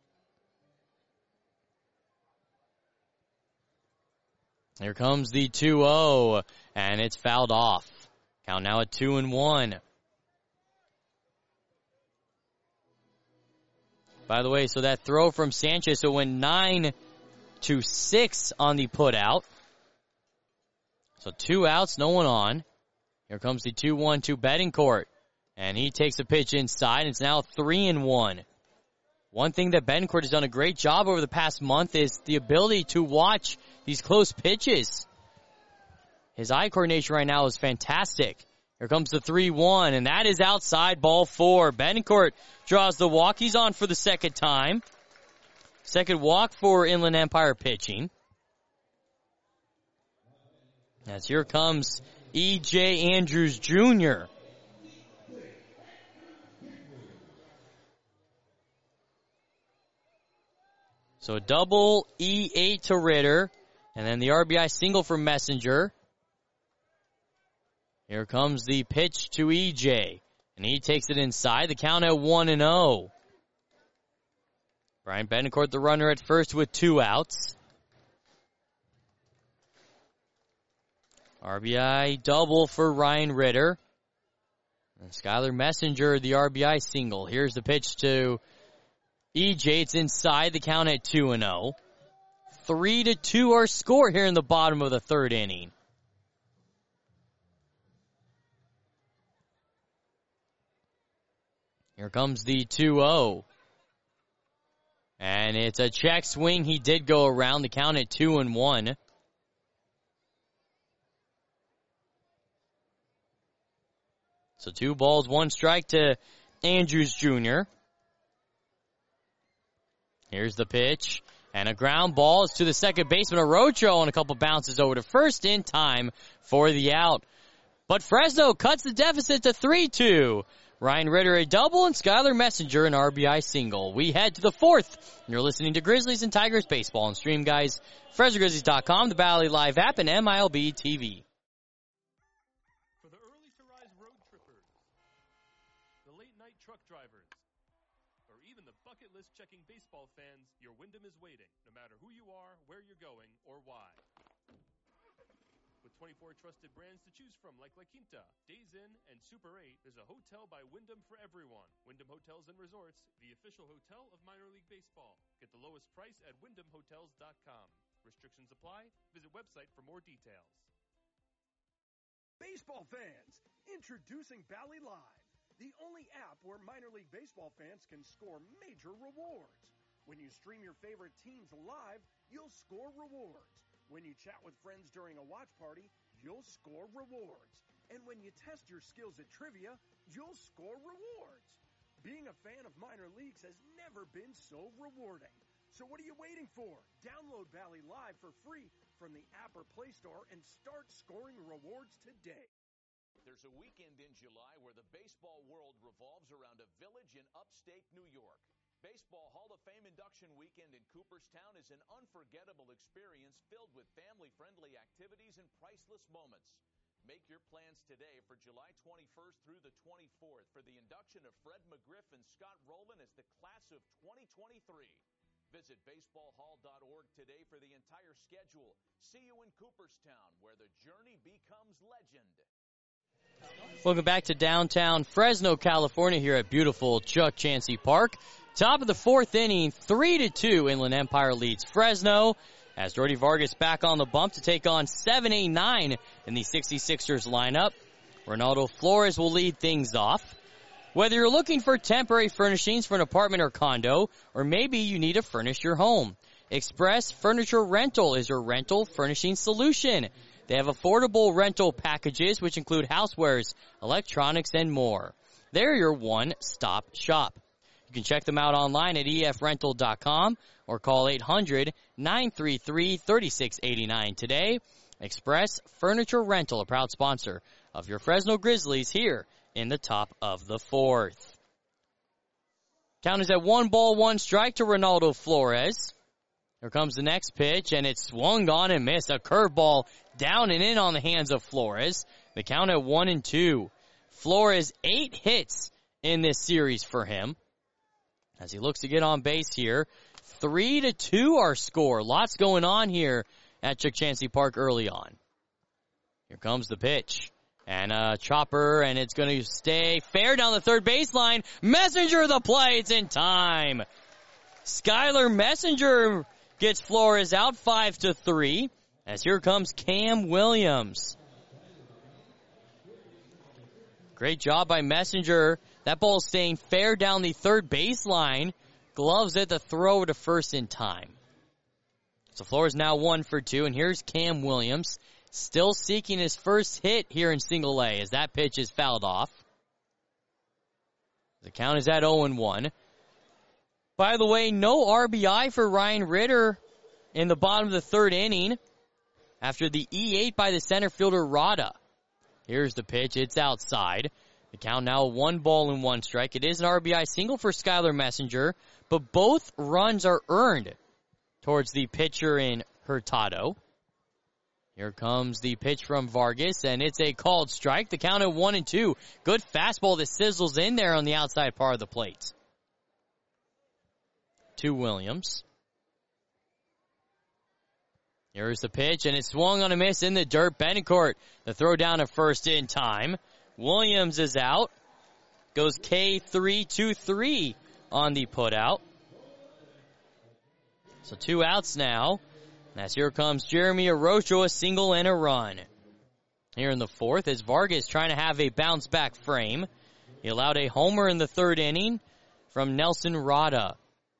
Speaker 1: Here comes the 2-0, and it's fouled off. Count now at 2-1. By the way, so that throw from Sanchez, so it went 9-6 on the putout. So 2 outs, no one on. Here comes the 2-1 to Betancourt. And he takes a pitch inside. It's now 3-1. One thing that Betancourt has done a great job over the past month is the ability to watch these close pitches. His eye coordination right now is fantastic. Here comes the 3-1, and that is outside, ball 4. Betancourt draws the walk. He's on for the second time. Second walk for Inland Empire pitching. As here comes E.J. Andrews Jr. So a double E8 to Ritter, and then the RBI single for Messenger. Here comes the pitch to E.J., and he takes it inside. The count at 1-0. Brian Betancourt, the runner at first with 2 outs. RBI double for Ryan Ritter. And Skylar Messenger, the RBI single. Here's the pitch to E.J. It's inside, the count at 2-0. 3-2 our score here in the bottom of the third inning. Here comes the 2-0. And it's a check swing. He did go around, the count at 2-1. So 2 balls, 1 strike to Andrews Jr. Here's the pitch. And a ground ball is to the second baseman, Orocho, and a couple bounces over to first in time for the out. But Fresno cuts the deficit to 3-2. Ryan Ritter a double and Skylar Messenger an RBI single. We head to the fourth. You're listening to Grizzlies and Tigers baseball on Stream Guys, FresnoGrizzlies.com, the Valley Live app, and MILB TV.
Speaker 7: For the early to rise road trippers, the late night truck drivers, or even the bucket list checking baseball fans, your Wyndham is waiting, no matter who you are, where you're going, or why. With 24 trusted brands to choose from like La Quinta, Days Inn, and Super 8, there's a hotel by Wyndham for everyone. Wyndham Hotels and Resorts, the official hotel of minor league baseball. Get the lowest price at WyndhamHotels.com. Restrictions apply. Visit website for more details.
Speaker 10: Baseball fans, introducing Bally Live, the only app where minor league baseball fans can score major rewards. When you stream your favorite teams live, you'll score rewards. When you chat with friends during a watch party, you'll score rewards. And when you test your skills at trivia, you'll score rewards. Being a fan of minor leagues has never been so rewarding. So what are you waiting for? Download Bally Live for free from the app or Play Store and start scoring rewards today.
Speaker 5: There's a weekend in July where the baseball world revolves around a village in upstate New York. Baseball Hall of Fame induction weekend in Cooperstown is an unforgettable experience filled with family-friendly activities and priceless moments. Make your plans today for July 21st through the 24th for the induction of Fred McGriff and Scott Rowland as the class of 2023. Visit baseballhall.org today for the entire schedule. See you in Cooperstown, where the journey becomes legend.
Speaker 1: Welcome back to downtown Fresno, California, here at beautiful Chuck Chansey Park. Top of the fourth inning, 3-2, Inland Empire leads Fresno. As Jordy Vargas back on the bump to take on 7-9 in the 66ers lineup. Ronaldo Flores will lead things off. Whether you're looking for temporary furnishings for an apartment or condo, or maybe you need to furnish your home, Express Furniture Rental is your rental furnishing solution. They have affordable rental packages, which include housewares, electronics, and more. They're your one-stop shop. You can check them out online at efrental.com or call 800-933-3689 today. Express Furniture Rental, a proud sponsor of your Fresno Grizzlies here in the top of the fourth. Count is at 1 ball, 1 strike to Ronaldo Flores. Here comes the next pitch, and it's swung on and missed. A curveball down and in on the hands of Flores. The count at 1-2. Flores 8 hits in this series for him. As he looks to get on base here, 3-2 our score. Lots going on here at Chuck Chansey Park early on. Here comes the pitch. And a chopper, and it's going to stay fair down the third baseline. Messenger of the play, it's in time. Skylar Messenger gets Flores out 5-3. As here comes Cam Williams. Great job by Messenger. That ball staying fair down the third baseline. gloves it, the throw to first in time. So Flores now 1 for 2, and here's Cam Williams, still seeking his first hit here in single A as that pitch is fouled off. The count is at 0-1. By the way, no RBI for Ryan Ritter in the bottom of the third inning after the E8 by the center fielder Rada. Here's the pitch. It's outside. The count now 1-1 strike. It is an RBI single for Skylar Messenger, but both runs are earned towards the pitcher in Hurtado. Here comes the pitch from Vargas, and it's a called strike. The count at 1-2. Good fastball that sizzles in there on the outside part of the plate. To Williams. Here's the pitch, and it swung on a miss in the dirt. Betancourt, the throw down to first in time. Williams is out. Goes K3-2-3 on the putout. So 2 outs now. As here comes Jeremy Arocho, a single and a run. Here in the fourth is Vargas trying to have a bounce-back frame. He allowed a homer in the third inning from Nelson Rada.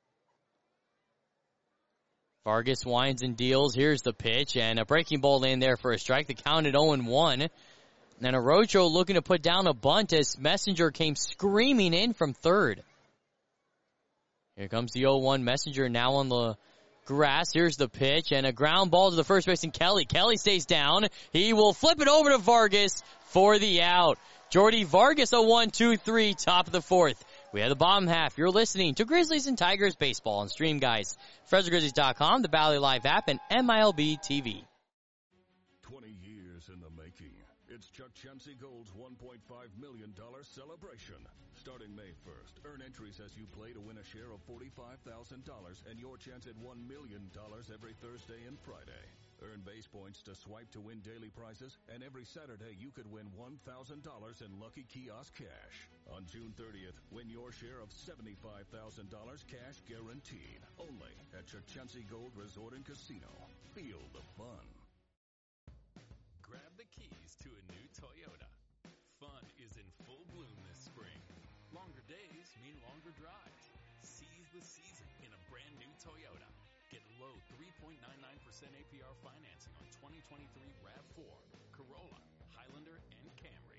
Speaker 1: Vargas winds and deals. Here's the pitch, and a breaking ball in there for a strike. The count at 0-1. And Arocho looking to put down a bunt as Messenger came screaming in from third. Here comes the 0-1 Messenger now on the grass. Here's the pitch, and a ground ball to the first baseman Kelly. Kelly stays down. He will flip it over to Vargas for the out. Jordy Vargas, a 1-2-3, top of the fourth. We have the bottom half. You're listening to Grizzlies and Tigers baseball on Stream Guys, FresnoGrizzlies.com, the Valley Live app, and MILB TV.
Speaker 2: 20 years in the making. It's Chuck Chansey Gold's $1.5 million celebration. Starting May 1st, earn entries as you play to win a share of $45,000 and your chance at $1 million every Thursday and Friday. Earn base points to swipe to win daily prizes, and every Saturday you could win $1,000 in Lucky Kiosk cash. On June 30th, win your share of $75,000 cash guaranteed. Only at Chancey Gold Resort and Casino. Feel the fun.
Speaker 4: Grab the keys to a new Toyota. Fun is in full bloom this spring. Longer days mean longer drives. Seize the season in a brand new Toyota. Get low 3.99% APR financing on 2023 RAV4, Corolla, Highlander, and Camry.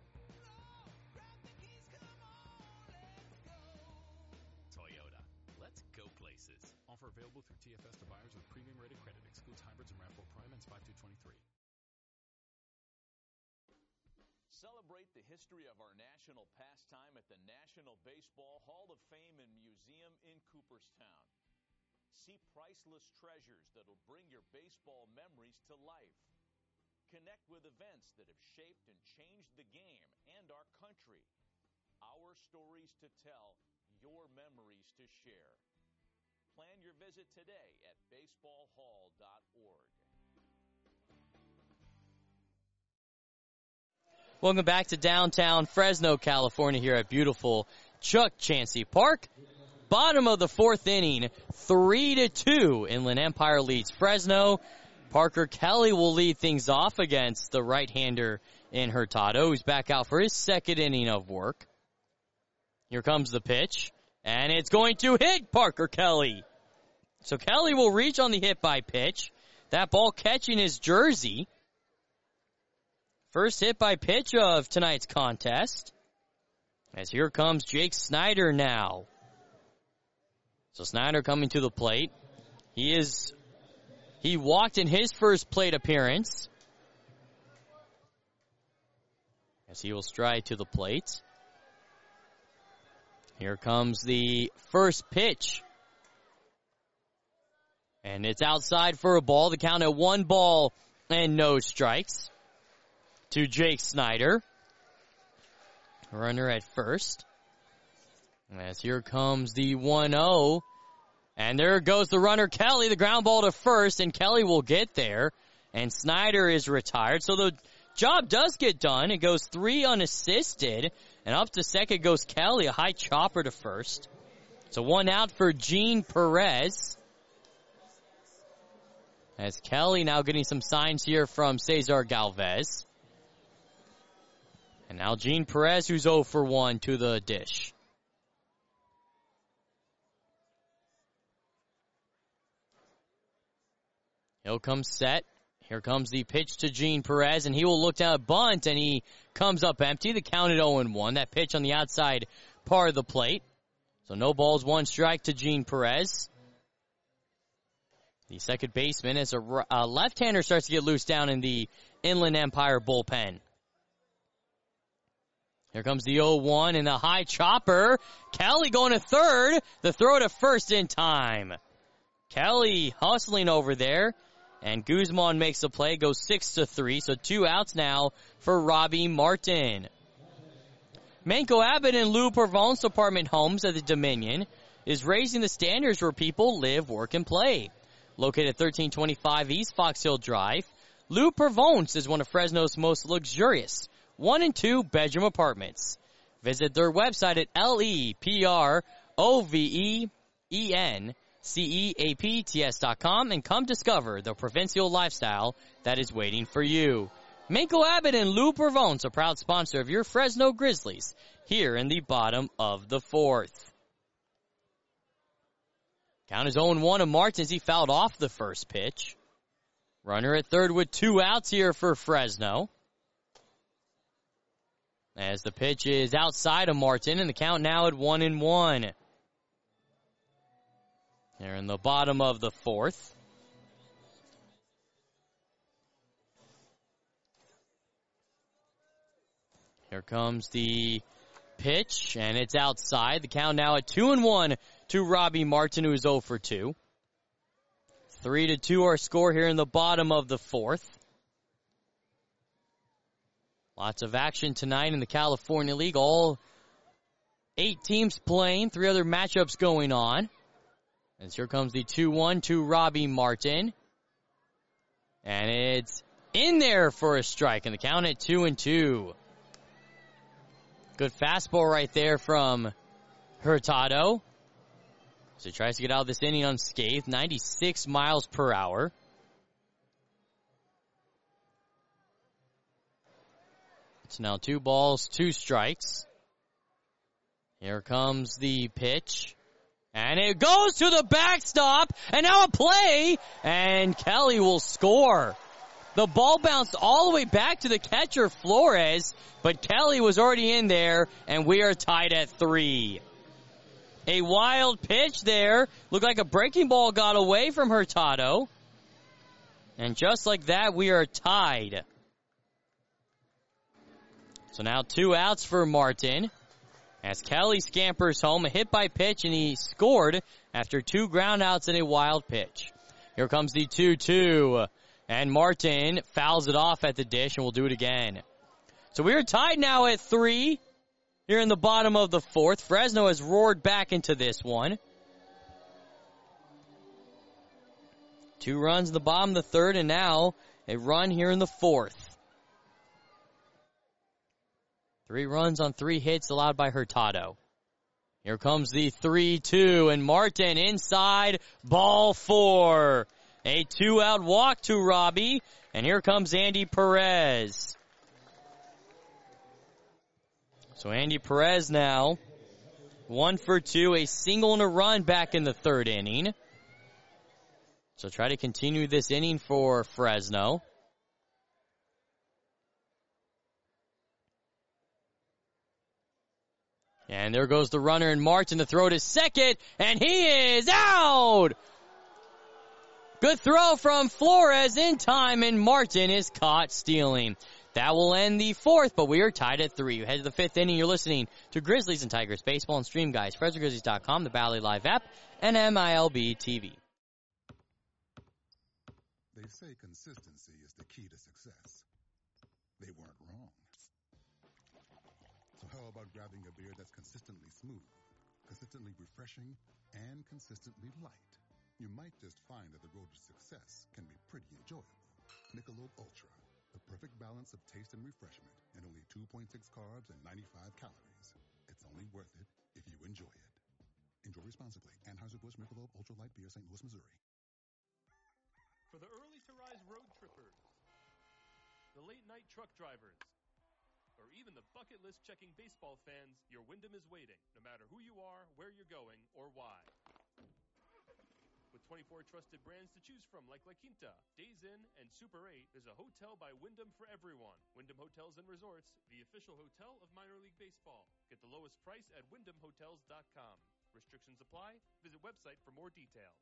Speaker 4: Toyota. Let's go places. Offer available through TFS to buyers with premium rated credit. Excludes hybrids and RAV4 Prime and 5-23.
Speaker 5: Celebrate the history of our national pastime at the National Baseball Hall of Fame and Museum in Cooperstown. See priceless treasures that'll bring your baseball memories to life. Connect with events that have shaped and changed the game and our country. Our stories to tell, your memories to share. Plan your visit today at baseballhall.org.
Speaker 1: Welcome back to downtown Fresno, California, here at beautiful Chuck Chansey Park. Bottom of the fourth inning, 3-2. Inland Empire leads Fresno. Parker Kelly will lead things off against the right-hander in Hurtado, who's back out for his second inning of work. Here comes the pitch, and it's going to hit Parker Kelly. So Kelly will reach on the hit by pitch. That ball catching his jersey. First hit by pitch of tonight's contest. As here comes Jake Snyder now. So Snyder coming to the plate. He walked in his first plate appearance. As he will stride to the plate. Here comes the first pitch. And it's outside for a ball. The count at 1 and no strikes to Jake Snyder. Runner at first. As here comes the 1-0. And there goes the runner, Kelly. The ground ball to first, and Kelly will get there. And Snyder is retired. So the job does get done. It goes 3 unassisted. And up to second goes Kelly, a high chopper to first. So 1 out for Gene Perez. As Kelly now getting some signs here from Cesar Galvez. And now Gene Perez, who's 0 for 1 to the dish. He'll come set. Here comes the pitch to Gene Perez, and he will look down at bunt, and he comes up empty. The count at 0-1. That pitch on the outside part of the plate. So no balls, one strike to Gene Perez. The second baseman, as a left-hander starts to get loose down in the Inland Empire bullpen. Here comes the 0-1 and the high chopper. Kelly going to third. The throw to first in time. Kelly hustling over there. And Guzman makes the play, goes 6-3. So 2 outs now for Robbie Martin. Manco Abbott and Lou Provence Apartment Homes at the Dominion is raising the standards where people live, work, and play. Located at 1325 East Fox Hill Drive, Lou Provence is one of Fresno's most luxurious 1 and 2 bedroom apartments. Visit their website at LeProvenceapts.com and come discover the provincial lifestyle that is waiting for you. Manco Abbott and Lou Provence, a proud sponsor of your Fresno Grizzlies, here in the bottom of the 4th. Count is 0-1 to Martin as he fouled off the first pitch. Runner at third with 2 outs here for Fresno. As the pitch is outside of Martin, and the count now at 1-1. They're in the bottom of the 4th. Here comes the pitch, and it's outside. The count now at 2-1 to Robbie Martin, who is 0 for 2. 3-2 our score here in the bottom of the 4th. Lots of action tonight in the California League. All 8 teams playing, 3 other matchups going on. And here comes the 2-1 to Robbie Martin. And it's in there for a strike, and the count at 2-2. Good fastball right there from Hurtado. So he tries to get out of this inning unscathed, 96 miles per hour. It's now 2 balls, 2 strikes. Here comes the pitch. And it goes to the backstop, and now a play, and Kelly will score. The ball bounced all the way back to the catcher, Flores, but Kelly was already in there, and we are tied at 3. A wild pitch there. Looked like a breaking ball got away from Hurtado. And just like that, we are tied. So now 2 outs for Martin. As Kelly scampers home, a hit by pitch, and he scored after 2 ground outs and a wild pitch. Here comes the 2-2, and Martin fouls it off at the dish, and we'll do it again. So we are tied now at 3 here in the bottom of the 4th. Fresno has roared back into this one. 2 runs in the bottom of the 3rd, and now a run here in the 4th. 3 runs on 3 hits allowed by Hurtado. Here comes the 3-2, and Martin inside, ball 4. A 2-out walk to Robbie, and here comes Andy Perez. So Andy Perez now, 1 for 2, a single and a run back in the 3rd inning. So try to continue this inning for Fresno. And there goes the runner in Martin to throw to second, and he is out! Good throw from Flores in time, and Martin is caught stealing. That will end the 4th, but we are tied at 3. You head to the 5th inning. You're listening to Grizzlies and Tigers Baseball and Stream Guys, FresnoGrizzlies.com, the Bally Live app, and MILB TV.
Speaker 6: They say consistency is the key to success. They weren't wrong. So how about grabbing a beer that's consistently smooth, consistently refreshing, and consistently light? You might just find that the road to success can be pretty enjoyable. Michelob Ultra, the perfect balance of taste and refreshment, and only 2.6 carbs and 95 calories. It's only worth it if you enjoy it. Enjoy responsibly. Anheuser-Busch Michelob Ultra Light Beer, St. Louis, Missouri.
Speaker 7: For the early-to-rise road trippers, the late-night truck drivers, or even the bucket list checking baseball fans, your Wyndham is waiting, no matter who you are, where you're going, or why. With 24 trusted brands to choose from like La Quinta, Days Inn, and Super 8, there's a hotel by Wyndham for everyone. Wyndham Hotels and Resorts, the official hotel of minor league baseball. Get the lowest price at wyndhamhotels.com. Restrictions apply. Visit website for more details.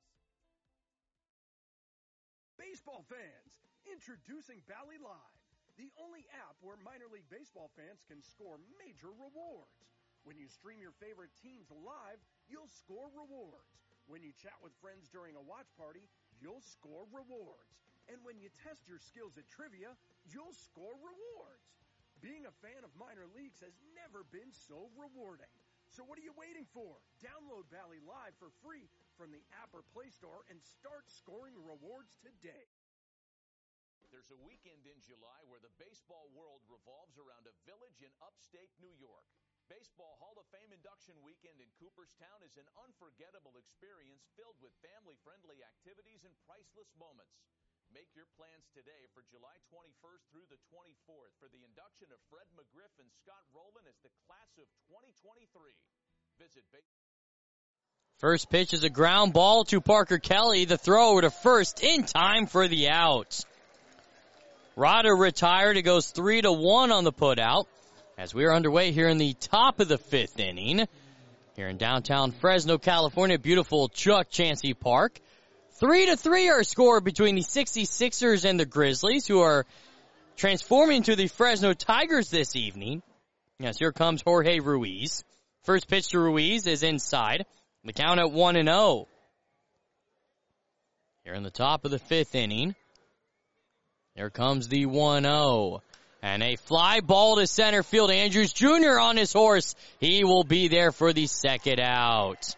Speaker 10: Baseball fans, introducing Bally Live, the only app where minor league baseball fans can score major rewards. When you stream your favorite teams live, you'll score rewards. When you chat with friends during a watch party, you'll score rewards. And when you test your skills at trivia, you'll score rewards. Being a fan of minor leagues has never been so rewarding. So what are you waiting for? Download Bally Live for free from the app or Play Store and start scoring rewards today.
Speaker 5: There's a weekend in July where the baseball world revolves around a village in upstate New York. Baseball Hall of Fame induction weekend in Cooperstown is an unforgettable experience filled with family-friendly activities and priceless moments. Make your plans today for July 21st through the 24th for the induction of Fred McGriff and Scott Rowland as the class of 2023. Visit
Speaker 1: First pitch is a ground ball to Parker Kelly. The throw to first in time for the out. Rada retired. It goes 3-1 on the putout. As we are underway here in the top of the fifth inning, here in downtown Fresno, California, beautiful Chuck Chansey Park. 3-3 our score between the 66ers and the Grizzlies, who are transforming to the Fresno Tigers this evening. Yes, here comes Jorge Ruiz. First pitch to Ruiz is inside. The count at 1-0. Here in the top of the fifth inning, here comes the 1-0. And a fly ball to center field. Andrews Jr. on his horse. He will be there for the second out.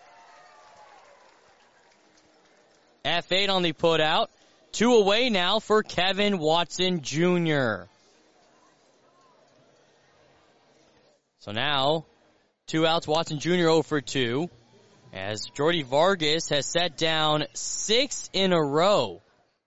Speaker 1: F8 on the putout. 2 away now for Kevin Watson Jr. So now, 2 outs. Watson Jr. 0 for 2. As Jordy Vargas has set down 6 in a row.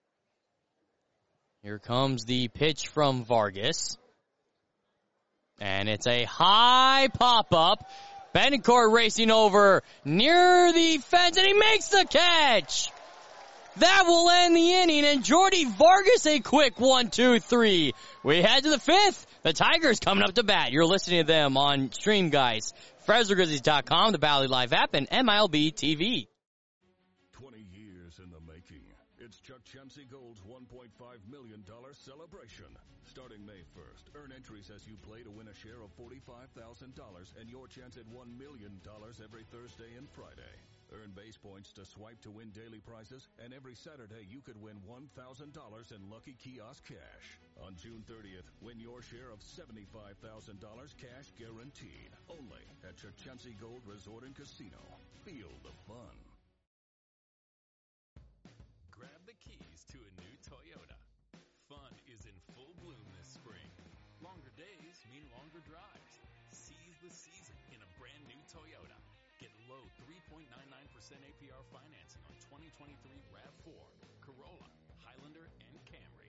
Speaker 1: Here comes the pitch from Vargas. And it's a high pop-up. Betancourt racing over near the fence, and he makes the catch! That will end the inning, and Jordy Vargas a quick 1-2-3. We head to the fifth. The Tigers coming up to bat. You're listening to them on Stream Guys, FresnoGrizzlies.com, the Bally Live app, and MLB TV.
Speaker 2: 20 years in the making. It's Chuck Chansey Gold's $1.5 million celebration. Starting May 1st, earn entries as you play to win a share of $45,000 and your chance at $1 million every Thursday and Friday. Earn base points to swipe to win daily prizes, and every Saturday you could win $1,000 in Lucky Kiosk cash. On June 30th, win your share of $75,000 cash guaranteed. Only at Chuck Chansey Gold Resort and Casino. Feel the fun.
Speaker 4: Grab the keys to a new Toyota. Fun is in full bloom this spring. Longer days mean longer drives. Seize the season in a brand new Toyota. Get low 3.99% APR financing on 2023 RAV4, Corolla, Highlander, and Camry.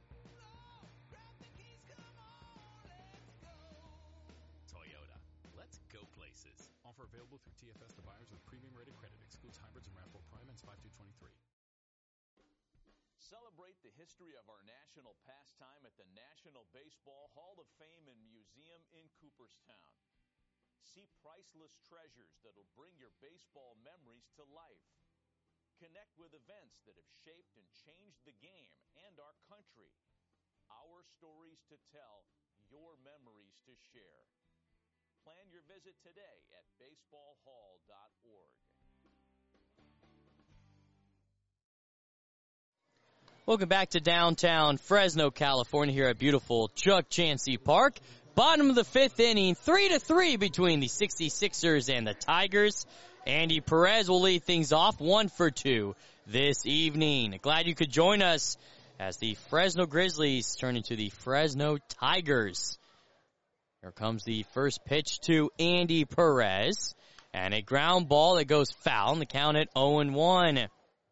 Speaker 4: Toyota. Let's go places. Offer available through TFS to buyers with premium rated credit. Excludes hybrids and RAV4 Prime ends 5/2/23.
Speaker 5: Celebrate the history of our national pastime at the National Baseball Hall of Fame and Museum in Cooperstown. See priceless treasures that'll bring your baseball memories to life. Connect with events that have shaped and changed the game and our country. Our stories to tell, your memories to share. Plan your visit today at baseballhall.org.
Speaker 1: Welcome back to downtown Fresno, California, here at beautiful Chuck Chansey Park. Bottom of the fifth inning, 3-3 between the 66ers and the Tigers. Andy Perez will lead things off 1 for 2 this evening. Glad you could join us as the Fresno Grizzlies turn into the Fresno Tigers. Here comes the first pitch to Andy Perez. And a ground ball that goes foul, and the count at 0-1.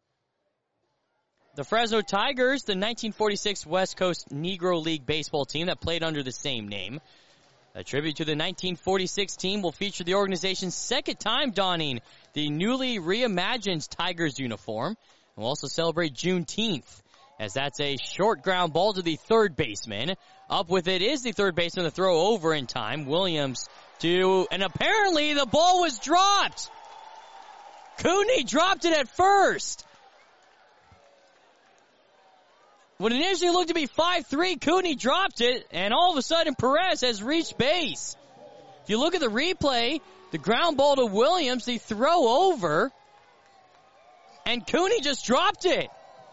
Speaker 1: The Fresno Tigers, the 1946 West Coast Negro League baseball team that played under the same name. A tribute to the 1946 team will feature the organization's second time donning the newly reimagined Tigers uniform. We'll also celebrate Juneteenth, as that's a short ground ball to the third baseman. Up with it is the third baseman. The throw over in time. Williams and apparently the ball was dropped. Cooney dropped it at first. When it initially looked to be 5-3, Cooney dropped it, and all of a sudden Perez has reached base. If you look at the replay, the ground ball to Williams, the throw over, and Cooney just dropped it.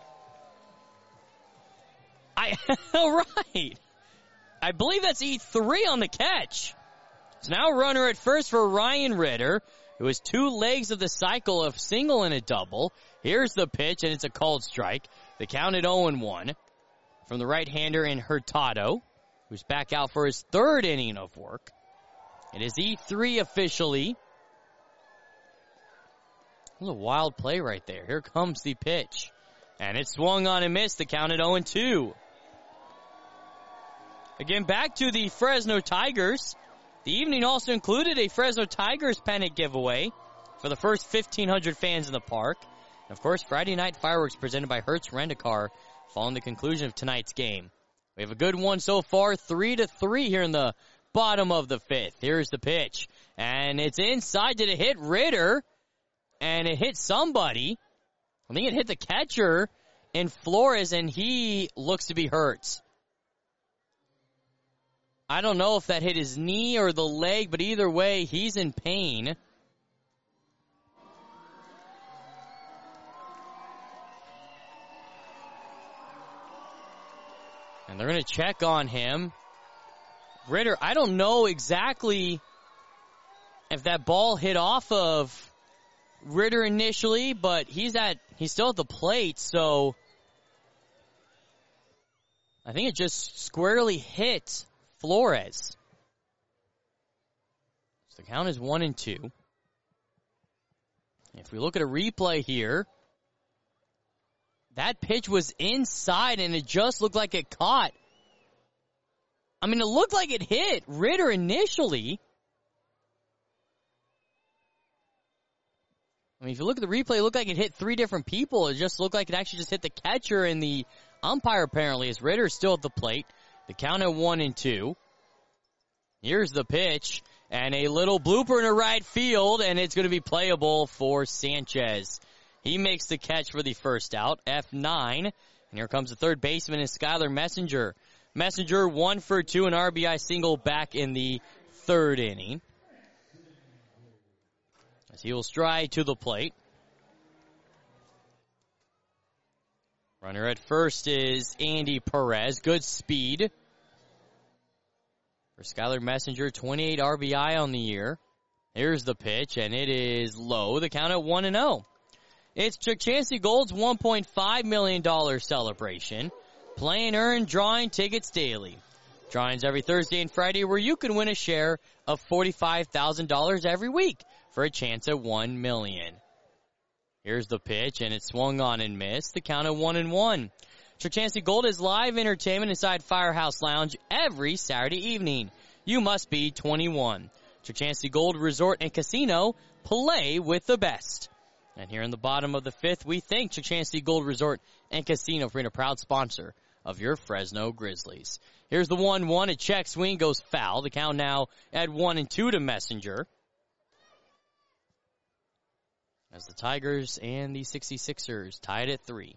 Speaker 1: Right. I believe that's E3 on the catch. It's now a runner at first for Ryan Ritter. It was 2 legs of the cycle of single and a double. Here's the pitch, and it's a called strike. The count at 0-1 from the right-hander in Hurtado, who's back out for his 3rd inning of work. It is E3 officially. That was a wild play right there. Here comes the pitch. And it swung on and missed. The count at 0-2. Again, back to the Fresno Tigers. The evening also included a Fresno Tigers pennant giveaway for the first 1,500 fans in the park. And of course, Friday night fireworks presented by Hertz Rent-A-Car following the conclusion of tonight's game. We have a good one so far, 3-3 here in the bottom of the 5th. Here's the pitch. And it's inside. Did it hit Ritter? And it hit somebody. I think it hit the catcher in Flores, and he looks to be hurt. I don't know if that hit his knee or the leg, but either way, he's in pain. And they're going to check on him. Ritter, I don't know exactly if that ball hit off of Ritter initially, but he's still at the plate, so I think it just squarely hit Flores. So the count is 1-2. If we look at a replay here, that pitch was inside and it just looked like it caught. I mean, it looked like it hit Ritter initially. I mean, if you look at the replay, it looked like it hit 3 different people. It just looked like it actually just hit the catcher and the umpire, apparently, as Ritter is still at the plate. The count at 1-2. Here's the pitch, and a little blooper in right field, and it's going to be playable for Sanchez. He makes the catch for the first out, F9. And here comes the third baseman, is Skylar Messenger. Messenger 1 for 2, an RBI single back in the 3rd inning. As he will stride to the plate. Runner at first is Andy Perez. Good speed for Skylar Messenger. 28 RBI on the year. Here's the pitch, and it is low. The count at 1-0. It's Chuck Chancey Gold's $1.5 million celebration. Play and earn drawing tickets daily. Drawings every Thursday and Friday where you can win a share of $45,000 every week for a chance at $1 million. Here's the pitch, and it swung on and missed. The count at 1-1. Chuck Chancey Gold is live entertainment inside Firehouse Lounge every Saturday evening. You must be 21. Chuck Chancey Gold Resort and Casino. Play with the best. And here in the bottom of the 5th, we thank Chuck Chancey Gold Resort and Casino for being a proud sponsor of your Fresno Grizzlies. Here's the 1-1. A check swing goes foul. The count now at 1-2 to Messenger. As the Tigers and the 66ers tied at 3.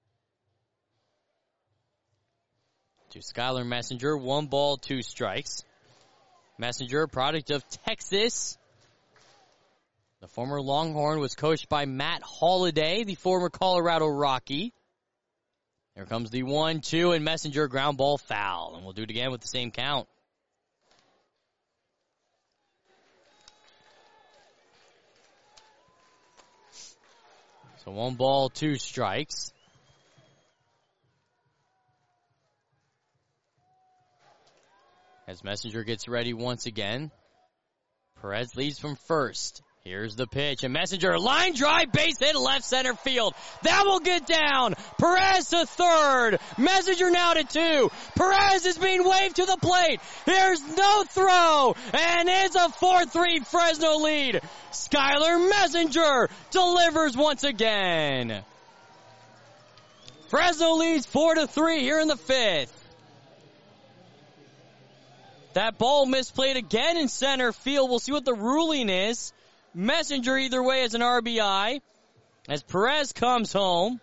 Speaker 1: To Skylar Messenger, 1 ball, 2 strikes. Messenger, product of Texas. The former Longhorn was coached by Matt Holliday, the former Colorado Rocky. Here comes the 1-2, and Messenger ground ball foul. And we'll do it again with the same count. So 1 ball, 2 strikes. As Messenger gets ready once again. Perez leads from first. Here's the pitch. And Messenger, line drive, base hit, left center field. That will get down. Perez to third. Messenger now to 2. Perez is being waved to the plate. Here's no throw. And it's a 4-3 Fresno lead. Skylar Messenger delivers once again. Fresno leads 4-3 here in the 5th. That ball misplayed again in center field. We'll see what the ruling is. Messenger either way as an RBI as Perez comes home.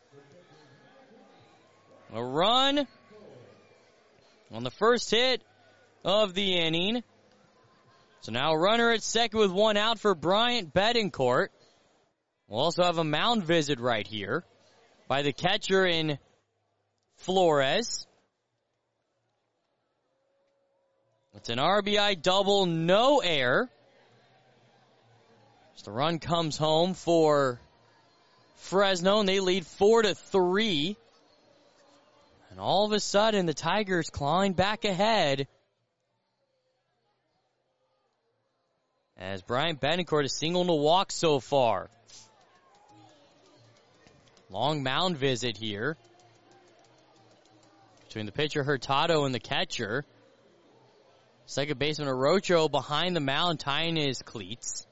Speaker 1: A run on the first hit of the inning. So now a runner at second with one out for Bryant Betancourt. We'll also have a mound visit right here by the catcher in Flores. It's an RBI double, no error. So the run comes home for Fresno, and they lead 4-3. And all of a sudden, the Tigers clawing back ahead as Bryant Betancourt has singled a walk so far. Long mound visit here between the pitcher Hurtado and the catcher. Second baseman Orocho behind the mound tying his cleats.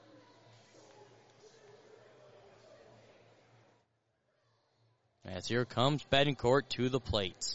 Speaker 1: As here comes Betancourt to the plate.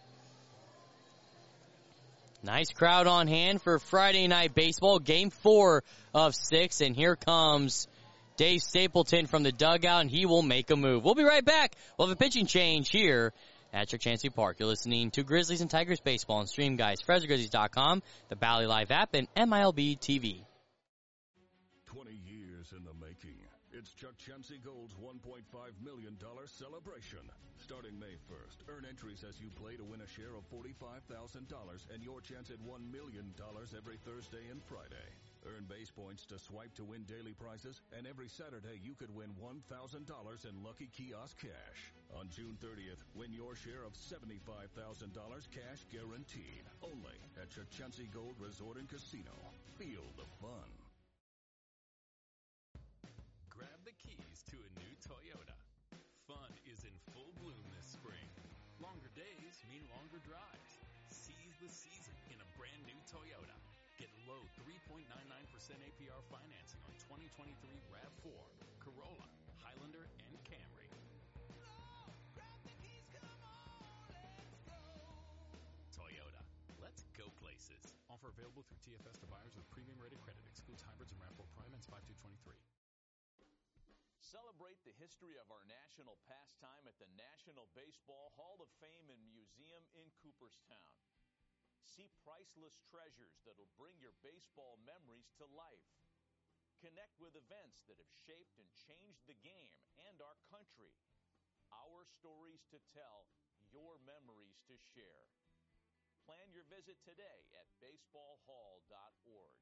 Speaker 1: Nice crowd on hand for Friday Night Baseball, Game 4 of 6. And here comes Dave Stapleton from the dugout, and he will make a move. We'll be right back. We'll have a pitching change here at Chuck Chancey Park. You're listening to Grizzlies and Tigers Baseball on Stream Guys, FresnoGrizzlies.com, the Bally Live app, and MILB TV.
Speaker 2: 20 years in the making. It's Chuck Chancey Gold's $1.5 million celebration. Starting May 1st, earn entries as you play to win a share of $45,000 and your chance at $1 million every Thursday and Friday. Earn base points to swipe to win daily prizes, and every Saturday you could win $1,000 in Lucky Kiosk cash. On June 30th, win your share of $75,000 cash guaranteed. Only at Chuck Chancey Gold Resort and Casino. Feel the fun.
Speaker 4: Grab the keys to a new Toyota. Fun is in full bloom this spring. Longer days mean longer drives. Seize the season in a brand new Toyota. Get low 3.99% APR financing on 2023 RAV4, Corolla, Highlander, and Camry. Toyota. Let's go places. Offer available through TFS to buyers with premium rated credit. Excludes hybrids and RAV4 Prime and 5/2/23.
Speaker 5: Celebrate the history of our national pastime at the National Baseball Hall of Fame and Museum in Cooperstown. See priceless treasures that'll bring your baseball memories to life. Connect with events that have shaped and changed the game and our country. Our stories to tell, your memories to share. Plan your visit today at baseballhall.org.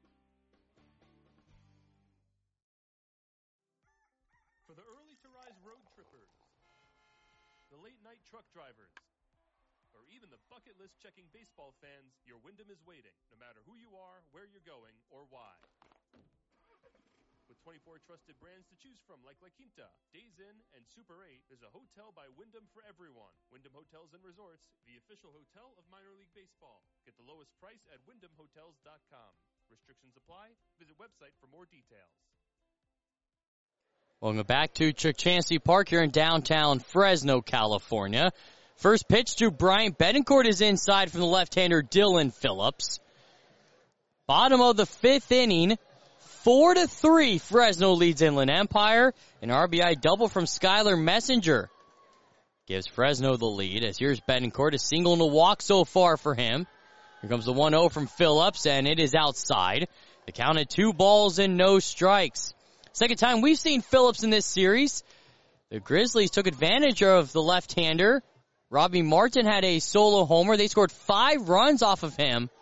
Speaker 7: For the early-to-rise road trippers, the late-night truck drivers, or even the bucket list checking baseball fans, your Wyndham is waiting, no matter who you are, where you're going, or why. With 24 trusted brands to choose from like La Quinta, Days Inn, and Super 8, there's a hotel by Wyndham for everyone. Wyndham Hotels and Resorts, the official hotel of minor league baseball. Get the lowest price at wyndhamhotels.com. Restrictions apply. Visit website for more details.
Speaker 1: Welcome back to Chuck Chancey Park here in downtown Fresno, California. First pitch to Bryant Betancourt is inside from the left-hander Dylan Phillips. Bottom of the 5th inning, 4-3, Fresno leads Inland Empire. An RBI double from Skylar Messenger gives Fresno the lead, as here's Betancourt, a single and a walk so far for him. Here comes the 1-0 from Phillips, and it is outside. The count at 2 balls and no strikes. Second time we've seen Phillips in this series. The Grizzlies took advantage of the left-hander. Robbie Martin had a solo homer. They scored 5 runs off of him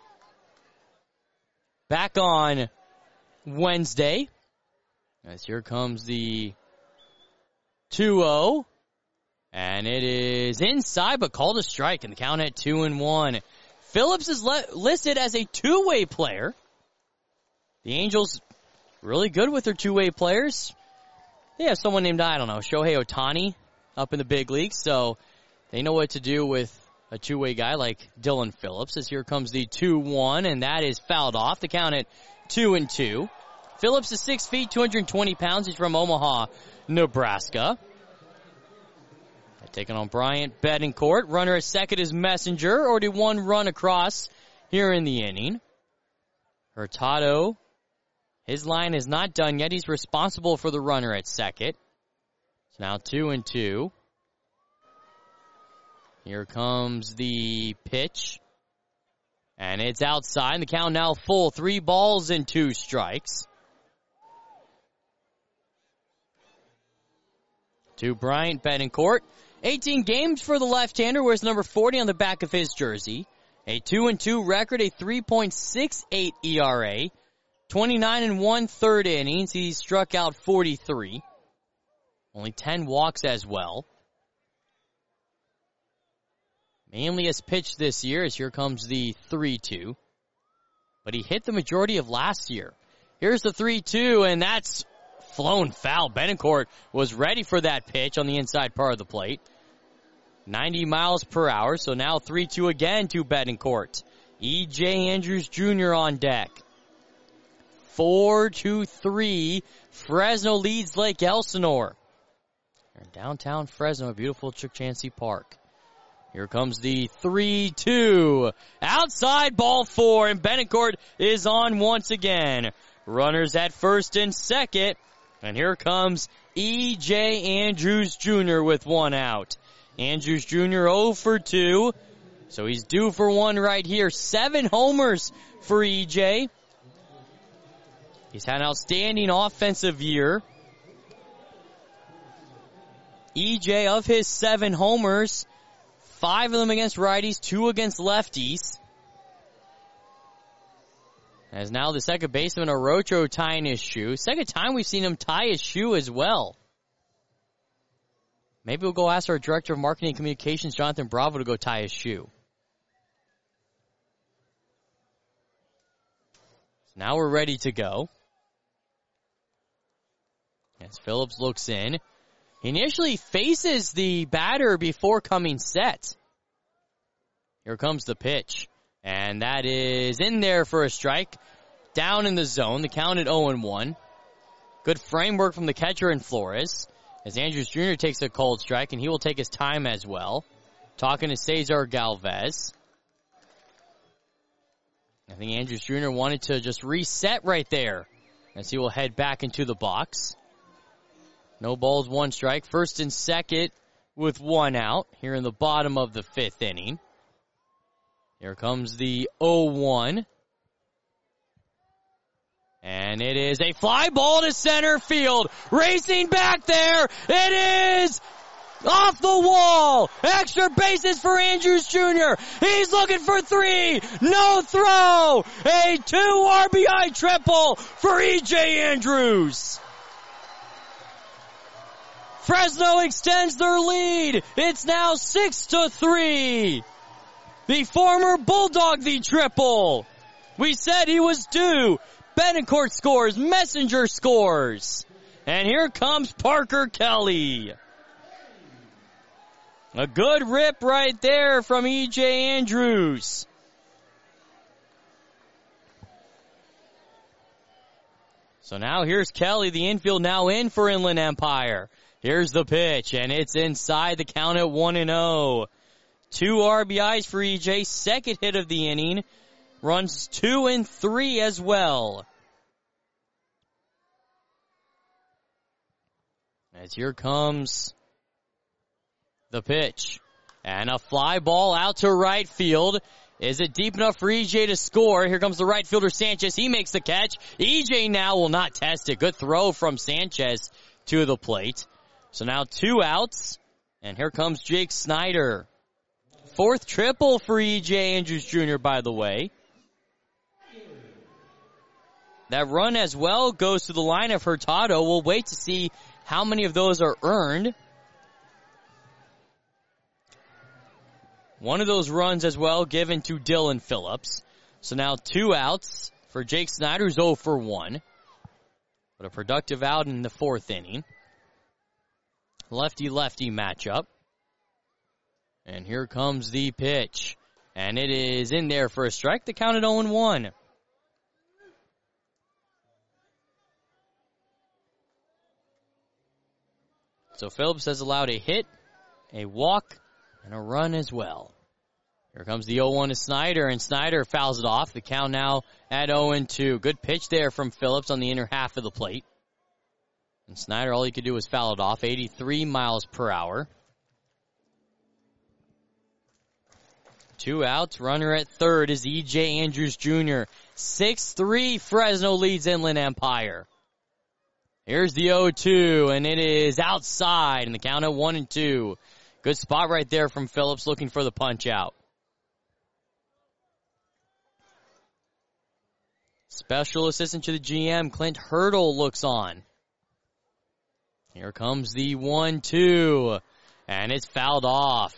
Speaker 1: back on Wednesday. As here comes the 2-0. And it is inside, but called a strike, and the count at 2-1. Phillips is listed as a two-way player. The Angels really good with their two-way players. They have someone named, Shohei Ohtani up in the big leagues, so they know what to do with a two-way guy like Dylan Phillips. As here comes the 2-1, and that is fouled off. The count at 2-2. Phillips is 6 feet, 220 pounds. He's from Omaha, Nebraska. Taking on Bryant Betancourt. Runner at second is Messenger. Already one run across here in the inning. Hurtado, his line is not done yet. He's responsible for the runner at second. It's now 2-2. Here comes the pitch. And it's outside. The count now full. 3 balls and 2 strikes. To Bryant Betancourt. 18 games for the left-hander, wears number 40 on the back of his jersey. A 2-2 record, a 3.68 ERA. 29 1/3 innings. He struck out 43. Only 10 walks as well. Mainly as pitched this year, as here comes the 3-2. But he hit the majority of last year. Here's the 3-2, and that's flown foul. Betancourt was ready for that pitch on the inside part of the plate. 90 miles per hour, so now 3-2 again to Betancourt. E.J. Andrews Jr. on deck. 4-3, Fresno leads Lake Elsinore. They're in downtown Fresno, beautiful Chuck Chansey Park. Here comes the 3-2. Outside, ball 4, and Betancourt is on once again. Runners at first and second. And here comes E.J. Andrews Jr. with 1 out. Andrews Jr. 0 for 2. So he's due for 1 right here. 7 homers for E.J. He's had an outstanding offensive year. E.J. of his 7 homers, 5 of them against righties, 2 against lefties. As now the second baseman, Orocho, tying his shoe. Second time we've seen him tie his shoe as well. Maybe we'll go ask our Director of Marketing and Communications, Jonathan Bravo, to go tie his shoe. So now we're ready to go. As Phillips looks in. He initially faces the batter before coming set. Here comes the pitch. And that is in there for a strike. Down in the zone. The count at 0-1. Good framework from the catcher in Flores. As Andrews Jr. takes a cold strike, and he will take his time as well. Talking to Cesar Galvez. I think Andrews Jr. wanted to just reset right there. As he will head back into the box. No balls, 1 strike. First and second with 1 out here in the bottom of the 5th inning. Here comes the 0-1. And it is a fly ball to center field. Racing back there. It is off the wall. Extra bases for Andrews Jr. He's looking for 3. No throw. A 2 RBI triple for E.J. Andrews. Fresno extends their lead. It's now 6-3. The former Bulldog the triple. We said he was due. Betancourt scores. Messenger scores. And here comes Parker Kelly. A good rip right there from E.J. Andrews. So now here's Kelly. The infield now in for Inland Empire. Here's the pitch, and it's inside. The count at 1-0. 2 RBIs for E.J. Second hit of the inning. Runs 2 and 3 as well. As here comes the pitch. And a fly ball out to right field. Is it deep enough for E.J. to score? Here comes the right fielder, Sanchez. He makes the catch. E.J. now will not test it. Good throw from Sanchez to the plate. So now 2 outs. And here comes Jake Snyder. 4th triple for E.J. Andrews Jr., by the way. That run as well goes to the line of Hurtado. We'll wait to see how many of those are earned. One of those runs as well given to Dylan Phillips. So now 2 outs for Jake Snyder, who's 0 for 1. But a productive out in the 4th inning. Lefty-lefty matchup. And here comes the pitch. And it is in there for a strike. The count at 0-1. So Phillips has allowed a hit a walk, and a run as well. Here comes the 0-1 to Snyder, and Snyder fouls it off. The count now at 0-2. Good pitch there from Phillips on the inner half of the plate. And Snyder, all he could do was foul it off, 83 miles per hour. 2 outs, runner at third is E.J. Andrews Jr. 6-3, Fresno leads Inland Empire. Here's the 0-2, and it is outside, and the count at 1-2. Good spot right there from Phillips, looking for the punch out. Special assistant to the GM, Clint Hurdle, looks on. Here comes the 1-2, and it's fouled off.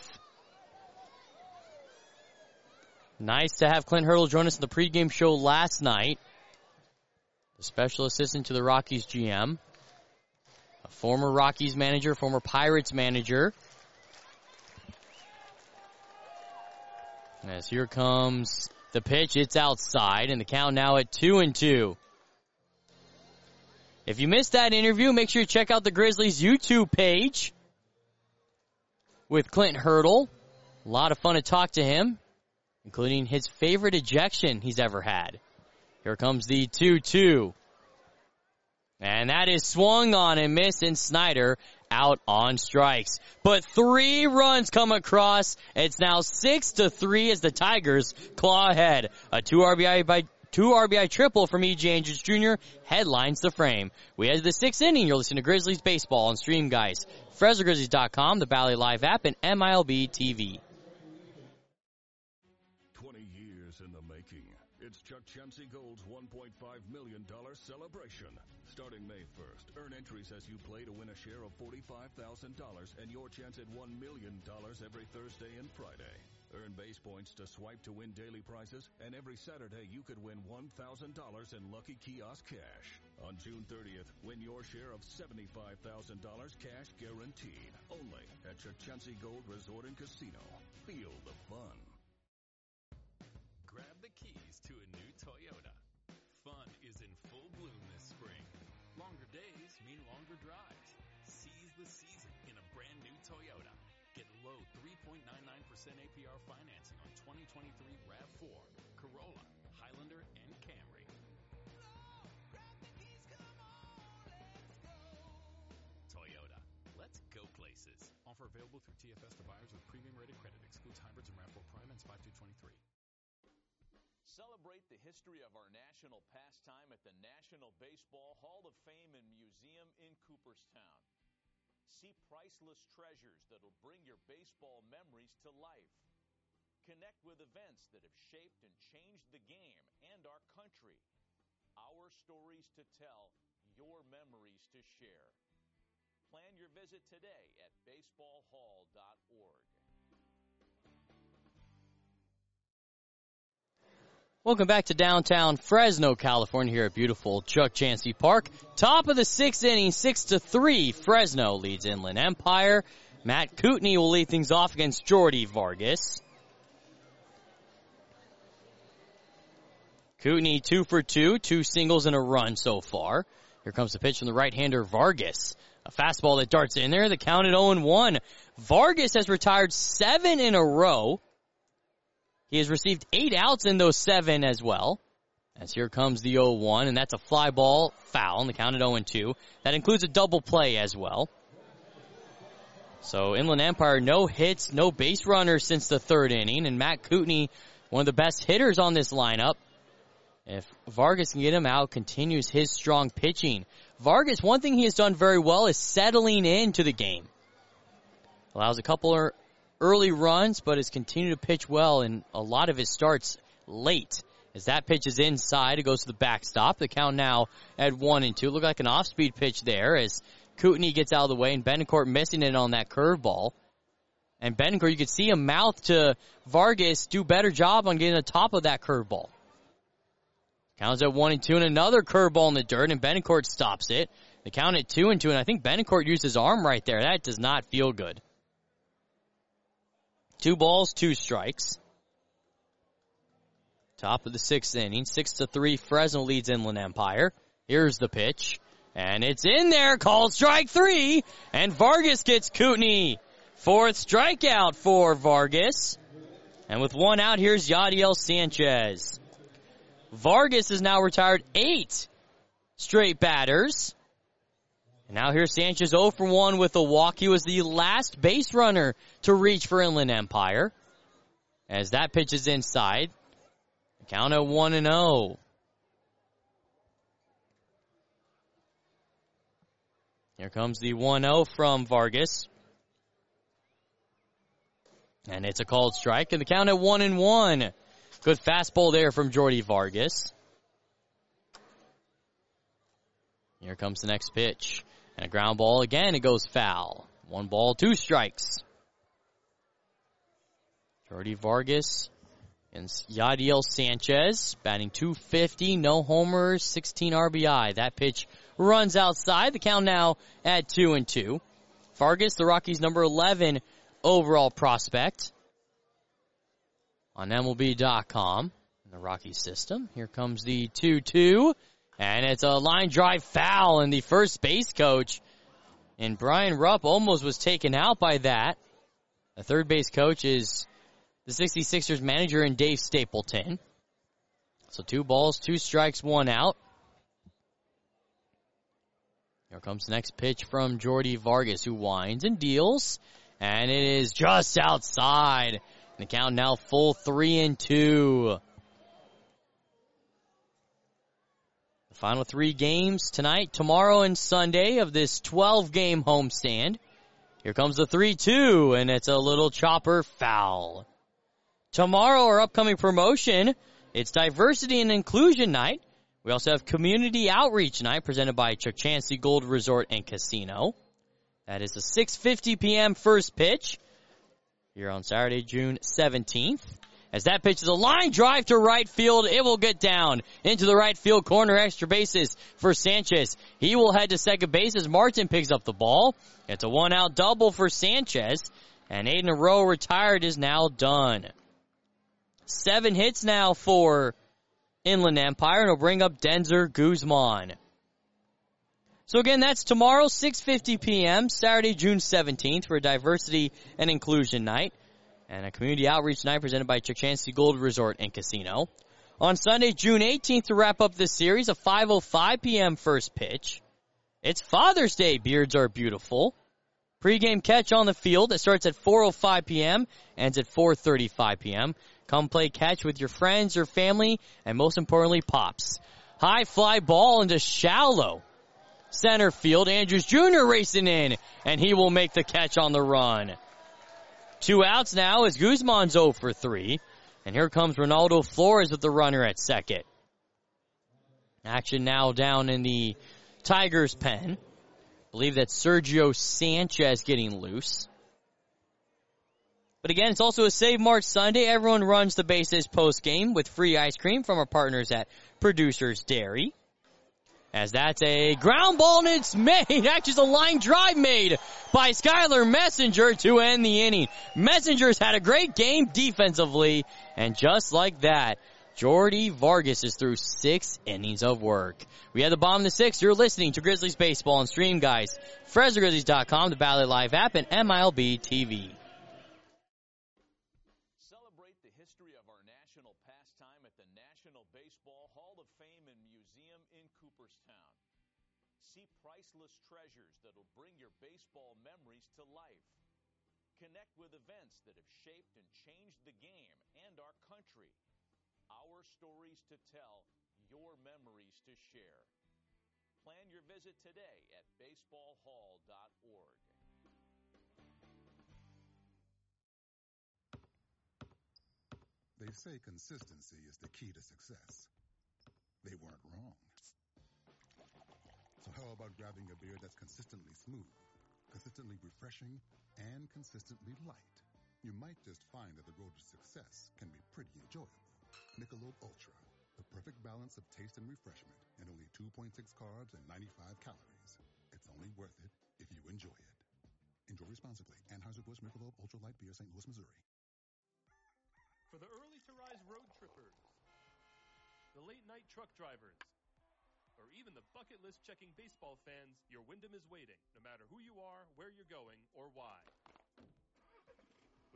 Speaker 1: Nice to have Clint Hurdle join us in the pregame show last night. The special assistant to the Rockies GM. A former Rockies manager, former Pirates manager. As here comes the pitch, it's outside, and the count now at 2-2. If you missed that interview, make sure you check out the Grizzlies YouTube page with Clint Hurdle. A lot of fun to talk to him, including his favorite ejection he's ever had. Here comes the 2-2. And that is swung on and missed, and Snyder out on strikes. But 3 runs come across. It's now 6-3 as the Tigers claw ahead. A 2 RBI triple from E.J. Andrews Jr. headlines the frame. We head to the 6th inning. You're listening to Grizzlies Baseball on Stream Guys, FresnoGrizzlies.com, the Valley Live app, and MILB TV.
Speaker 2: 20 years in the making. It's Chuck Chansey Gold's $1.5 million celebration. Starting May 1st, earn entries as you play to win a share of $45,000 and your chance at $1 million every Thursday and Friday. Earn base points to swipe to win daily prizes, and every Saturday you could win $1,000 in Lucky Kiosk cash. On June 30th, win your share of $75,000 cash guaranteed. Only at Chuck Chansey Gold Resort and Casino. Feel the fun.
Speaker 4: Grab the keys to a new Toyota. Fun is in full bloom this spring. Longer days mean longer drives. Seize the season in a brand new Toyota. Get low 3.99% APR financing on 2023 RAV4, Corolla, Highlander, and Camry. Toyota. Let's go places. Offer available through TFS to buyers with premium rated credit. Excludes hybrids and RAV4 Prime ends 5/2/23.
Speaker 5: Celebrate the history of our national pastime at the National Baseball Hall of Fame and Museum in Cooperstown. See priceless treasures that'll bring your baseball memories to life. Connect with events that have shaped and changed the game and our country. Our stories to tell, your memories to share. Plan your visit today at baseballhall.org.
Speaker 1: Welcome back to downtown Fresno, California, here at beautiful Chuck Chansey Park. Top of the 6th inning, 6-3. Fresno leads Inland Empire. Matt Kootenai will lead things off against Jordy Vargas. Kootenai 2 for 2, 2 singles and a run so far. Here comes the pitch from the right-hander Vargas. A fastball that darts in there. The count at 0-1. Vargas has retired 7 in a row. He has received 8 outs in those 7 as well. As here comes the 0-1, and that's a fly ball foul, and the count at 0-2. That includes a double play as well. So Inland Empire, no hits, no base runners since the 3rd inning, and Matt Kootenai, one of the best hitters on this lineup. If Vargas can get him out, continues his strong pitching. Vargas, one thing he has done very well is settling into the game. Allows a couple of early runs, but has continued to pitch well in a lot of his starts late. As that pitch is inside, it goes to the backstop. The count now at 1-2. Looked like an off-speed pitch there as Kootenai gets out of the way, and Betancourt missing it on that curveball. And Betancourt, you could see him mouth to Vargas, do better job on getting the top of that curveball. Counts at 1-2, and another curveball in the dirt, and Betancourt stops it. The count at 2-2, and I think Betancourt used his arm right there. That does not feel good. 2 balls, 2 strikes. Top of the 6th inning, 6-3. Fresno leads Inland Empire. Here's the pitch, and it's in there. Called strike 3, and Vargas gets Kootenai Fourth strikeout for Vargas. And with one out, here's Yadiel Sanchez. Vargas has now retired 8 straight batters. And now here's Sanchez 0 for 1 with a walk. He was the last base runner to reach for Inland Empire. As that pitch is inside. Count at 1-0. Here comes the 1-0 from Vargas. And it's a called strike, and the count at 1-1. Good fastball there from Jordy Vargas. Here comes the next pitch. And a ground ball again, it goes foul. 1 ball, 2 strikes. Jordy Vargas and Yadiel Sanchez batting .250, no homers, 16 RBI. That pitch runs outside. The count now at 2-2. Vargas, the Rockies' number 11 overall prospect on MLB.com in the Rockies system. Here comes the 2-2, and it's a line drive foul, and the first base coach, and Brian Rupp almost was taken out by that. The third base coach is the 66ers manager in Dave Stapleton. So 2 balls, 2 strikes, 1 out. Here comes the next pitch from Jordy Vargas, who winds and deals. And it is just outside. The count now full 3-2. The final 3 games tonight, tomorrow, and Sunday of this 12-game homestand. Here comes the 3-2, and it's a little chopper foul. Tomorrow, our upcoming promotion, it's Diversity and Inclusion Night. We also have Community Outreach Night presented by Chuck Chansey Gold Resort and Casino. That is a 6:50 p.m. first pitch here on Saturday, June 17th. As that pitch is a line drive to right field, it will get down into the right field corner, extra bases for Sanchez. He will head to second base as Martin picks up the ball. It's a 1-out double for Sanchez, and Aiden Rowe retired is now done. 7 hits now for Inland Empire, and it'll bring up Denzer Guzman. So again, that's tomorrow, 6:50 p.m., Saturday, June 17th, for Diversity and Inclusion Night, and a Community Outreach Night presented by Chuck Chansey Gold Resort and Casino. On Sunday, June 18th, to wrap up this series, a 5:05 p.m. first pitch. It's Father's Day, Beards Are Beautiful. Pre-game catch on the field. It starts at 4:05 p.m., ends at 4:35 p.m. Come play catch with your friends, your family, and most importantly, Pops. High fly ball into shallow center field. Andrews Jr. racing in, and he will make the catch on the run. 2 outs now as Guzman's 0 for 3. And here comes Ronaldo Flores with the runner at second. Action now down in the Tigers' pen. Believe that's Sergio Sanchez getting loose. But again, it's also a Save March Sunday. Everyone runs the bases post-game with free ice cream from our partners at Producers Dairy. As that's a ground ball, and it's made. Actually, it's a line drive made by Skylar Messenger to end the inning. Messenger's had a great game defensively, and just like that, Jordy Vargas is through 6 innings of work. We had the bottom of the 6th. You're listening to Grizzlies Baseball and Stream, guys. FresnoGrizzlies.com, the Bally Live app, and MLB TV.
Speaker 5: Celebrate the history of our national pastime at the National Baseball Hall of Fame and Museum in Cooperstown. See priceless treasures that'll bring your baseball memories to life. Connect with events that have shaped and changed the game and our country. Our stories to tell, your memories to share. Plan your visit today at baseballhall.org.
Speaker 6: They say consistency is the key to success. They weren't wrong. So how about grabbing a beer that's consistently smooth, consistently refreshing, and consistently light? You might just find that the road to success can be pretty enjoyable. Michelob Ultra, the perfect balance of taste and refreshment, and only 2.6 carbs and 95 calories. It's only worth it if you enjoy it. Enjoy responsibly. Anheuser-Busch Michelob Ultra Light Beer, St. Louis, Missouri.
Speaker 7: For the early-to-rise road trippers, the late-night truck drivers, or even the bucket list checking baseball fans, your Wyndham is waiting, no matter who you are, where you're going, or why.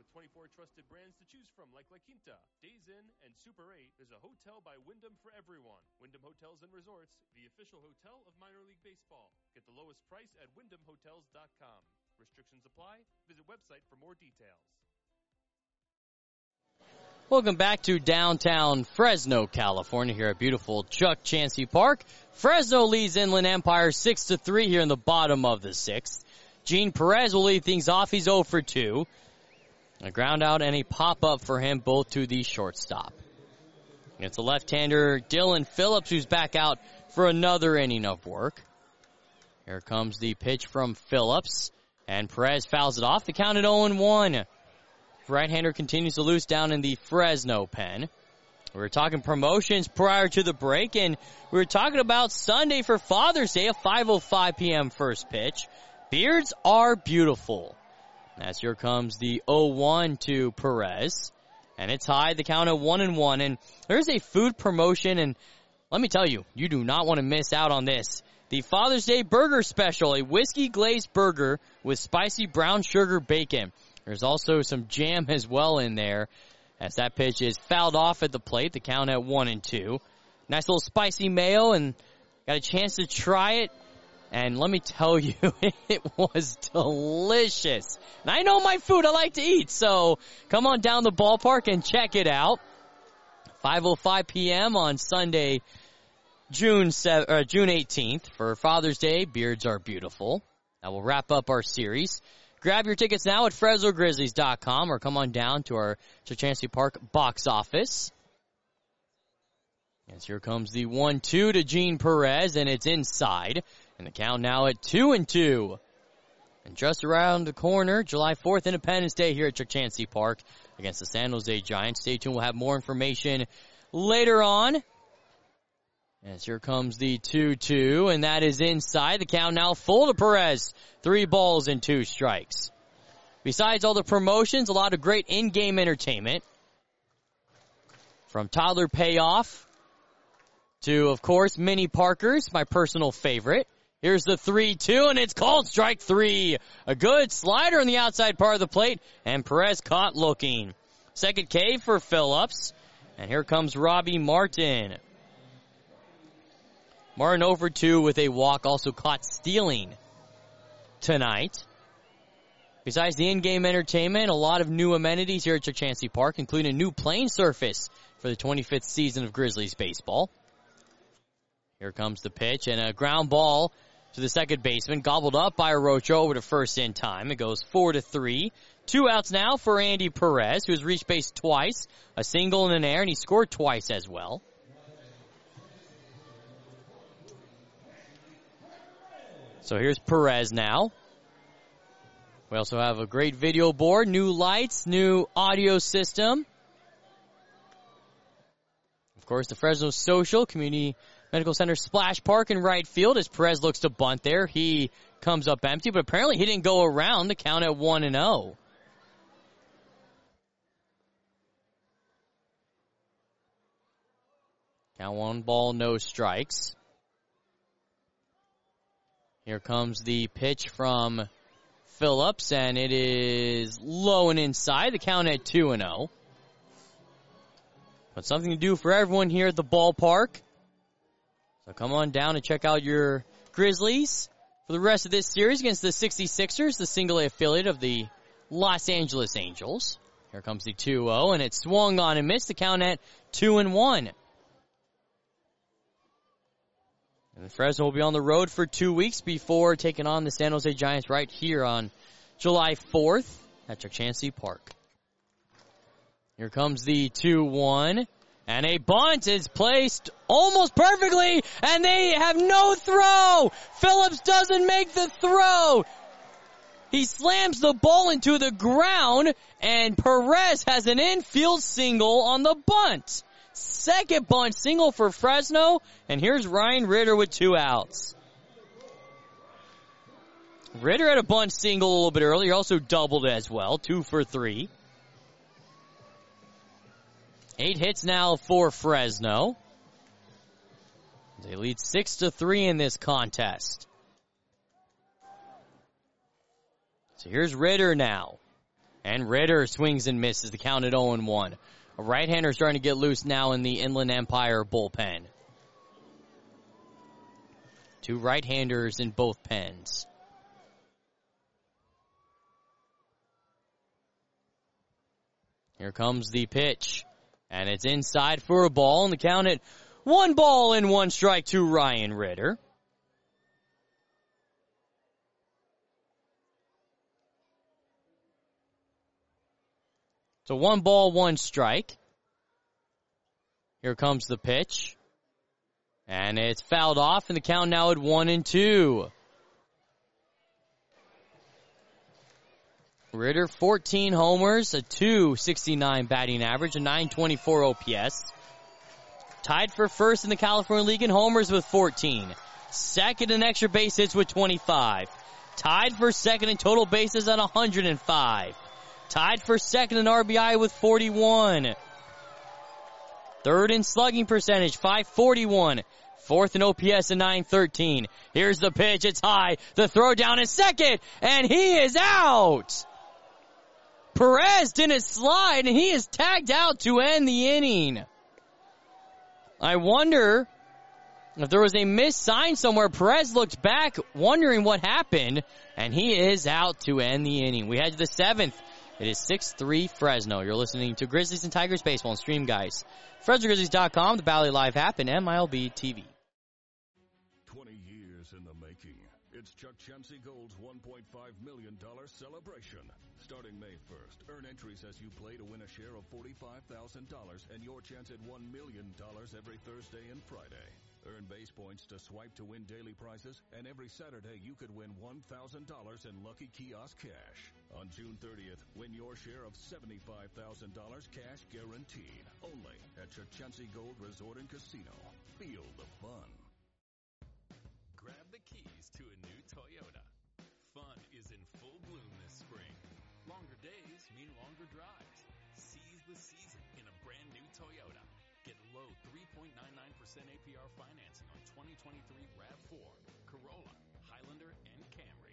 Speaker 7: With 24 trusted brands to choose from like La Quinta, Days Inn, and Super 8, there's a hotel by Wyndham for everyone. Wyndham Hotels and Resorts, the official hotel of minor league baseball. Get the lowest price at wyndhamhotels.com. Restrictions apply. Visit website for more details.
Speaker 1: Welcome back to downtown Fresno, California, here at beautiful Chuck Chansey Park. Fresno leads Inland Empire 6-3 here in the bottom of the sixth. Gene Perez will lead things off. He's 0 for 2. A ground out and a pop-up for him, both to the shortstop. It's the left-hander Dylan Phillips, who's back out for another inning of work. Here comes the pitch from Phillips, and Perez fouls it off. The count at 0-1. Right-hander continues to loose down in the Fresno pen. We were talking promotions prior to the break, and we were talking about Sunday for Father's Day, a 5:05 p.m. first pitch. Beards are beautiful. As here comes the 0-1 to Perez, and it's high, the count at 1-1, and there's a food promotion, and let me tell you, you do not want to miss out on this. The Father's Day Burger Special, a whiskey glazed burger with spicy brown sugar bacon. There's also some jam as well in there, as that pitch is fouled off at the plate, the count at 1-2. Nice little spicy mayo, and got a chance to try it, and let me tell you, it was delicious. And I know my food, I like to eat, so come on down the ballpark and check it out. 5:05 p.m. on Sunday, June 18th for Father's Day. Beards are beautiful. That will wrap up our series. Grab your tickets now at FresnoGrizzlies.com or come on down to our Chansey Park box office. As here comes the 1-2 to Gene Perez, and it's inside. And the count now at 2-2. And just around the corner, July 4th, Independence Day here at Chansey Park against the San Jose Giants. Stay tuned, we'll have more information later on. As here comes the 2-2, and that is inside. The count now full to Perez. 3 balls and 2 strikes. Besides all the promotions, a lot of great in-game entertainment. From toddler payoff to, of course, mini Parkers, my personal favorite. Here's the 3-2, and it's called strike 3. A good slider on the outside part of the plate, and Perez caught looking. Second K for Phillips, and here comes Robbie Martin. Martin over 2 with a walk, also caught stealing tonight. Besides the in-game entertainment, a lot of new amenities here at Chansey Park, including a new playing surface for the 25th season of Grizzlies baseball. Here comes the pitch, and a ground ball to the second baseman, gobbled up by Arocho over to first in time. It goes 4-3. 2 outs now for Andy Perez, who has reached base twice, a single and an error, and he scored twice as well. So here's Perez now. We also have a great video board, new lights, new audio system. Of course, the Fresno Social Community Medical Center splash park in right field as Perez looks to bunt there. He comes up empty, but apparently he didn't go around. The count at 1-0. Count 1 ball, no strikes. Here comes the pitch from Phillips, and it is low and inside. The count at 2-0. But something to do for everyone here at the ballpark. So come on down and check out your Grizzlies for the rest of this series against the 66ers, the single-A affiliate of the Los Angeles Angels. Here comes the 2-0, and it swung on and missed. The count at 2-1. And Fresno will be on the road for 2 weeks before taking on the San Jose Giants right here on July 4th at Chansey Park. Here comes the 2-1, and a bunt is placed almost perfectly, and they have no throw. Phillips doesn't make the throw. He slams the ball into the ground, and Perez has an infield single on the bunt. Second bunt single for Fresno, and here's Ryan Ritter with 2 outs. Ritter had a bunt single a little bit earlier, also doubled as well, 2 for 3. 8 hits now for Fresno. They lead 6-3 in this contest. So here's Ritter now. And Ritter swings and misses. The count at 0-1. A right-hander starting to get loose now in the Inland Empire bullpen. 2 right-handers in both pens. Here comes the pitch. And it's inside for a ball. And the count at 1-1 to Ryan Ritter. So 1 strike. Here comes the pitch. And it's fouled off, and the count now at 1-2. Ritter, 14 homers, a .269 batting average, a .924 OPS. Tied for first in the California League in homers with 14. Second in extra base hits with 25. Tied for second in total bases at 105. Tied for second in RBI with 41. Third in slugging percentage, .541. Fourth in OPS at .913. Here's the pitch, it's high. The throw down is second, and he is out. Perez didn't slide, and he is tagged out to end the inning. I wonder if there was a missed sign somewhere. Perez looked back, wondering what happened, and he is out to end the inning. We head to the 7th. It is 6-3 Fresno. You're listening to Grizzlies and Tigers Baseball and Stream Guys. FresnoGrizzlies.com, the Bally Live app, and MLB TV.
Speaker 2: 20 years in the making. It's Chuck Chansey Gold's $1.5 million celebration. Starting May 1st, earn entries as you play to win a share of $45,000 and your chance at $1 million every Thursday and Friday. Earn base points to swipe to win daily prizes, and every Saturday you could win $1,000 in Lucky Kiosk cash. On June 30th, win your share of $75,000 cash guaranteed. Only at Chachansey Gold Resort and Casino. Feel the fun.
Speaker 4: Grab the keys to a new Toyota. Fun is in full bloom this spring. Longer days mean longer drives. Seize the season in a brand new Toyota. Get low 3.99% APR financing on 2023 RAV4, Corolla, Highlander, and Camry.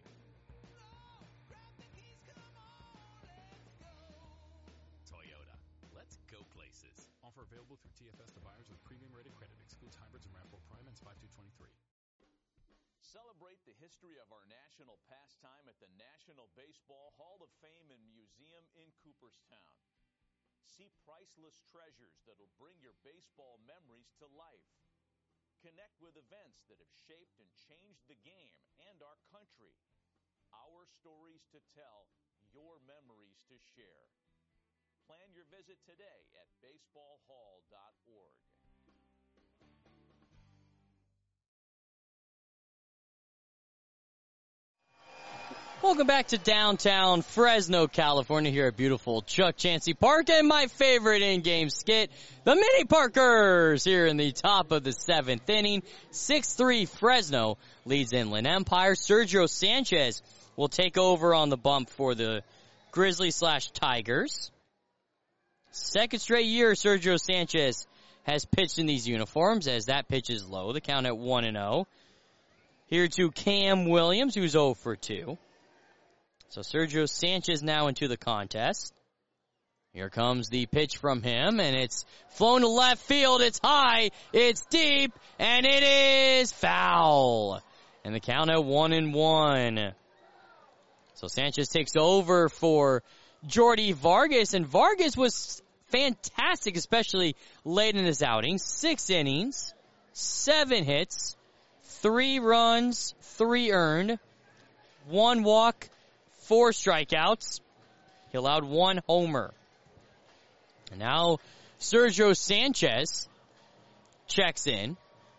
Speaker 4: Toyota. Let's go places. Offer available through TFS to buyers with premium rated credit. Excludes hybrids and RAV4 Prime and 5223.
Speaker 5: Celebrate the history of our national pastime at the National Baseball Hall of Fame and Museum in Cooperstown. See priceless treasures that'll bring your baseball memories to life. Connect with events that have shaped and changed the game and our country. Our stories to tell, your memories to share. Plan your visit today at baseballhall.org.
Speaker 1: Welcome back to downtown Fresno, California, here at beautiful Chuck Chansey Park, and my favorite in-game skit, the Mini Parkers, here in the top of the 7th inning. 6-3 Fresno leads Inland Empire. Sergio Sanchez will take over on the bump for the Grizzlies/Tigers. Second straight year Sergio Sanchez has pitched in these uniforms, as that pitch is low. The count at 1-0. Here to Cam Williams, who's 0 for 2. So Sergio Sanchez now into the contest. Here comes the pitch from him, and it's flown to left field. It's high, it's deep, and it is foul. And the count at 1-1. So Sanchez takes over for Jordy Vargas, and Vargas was fantastic, especially late in his outing. 6 innings, 7 hits, 3 runs, 3 earned, 1 walk, 4 strikeouts. He allowed 1 homer. And now Sergio Sanchez checks in.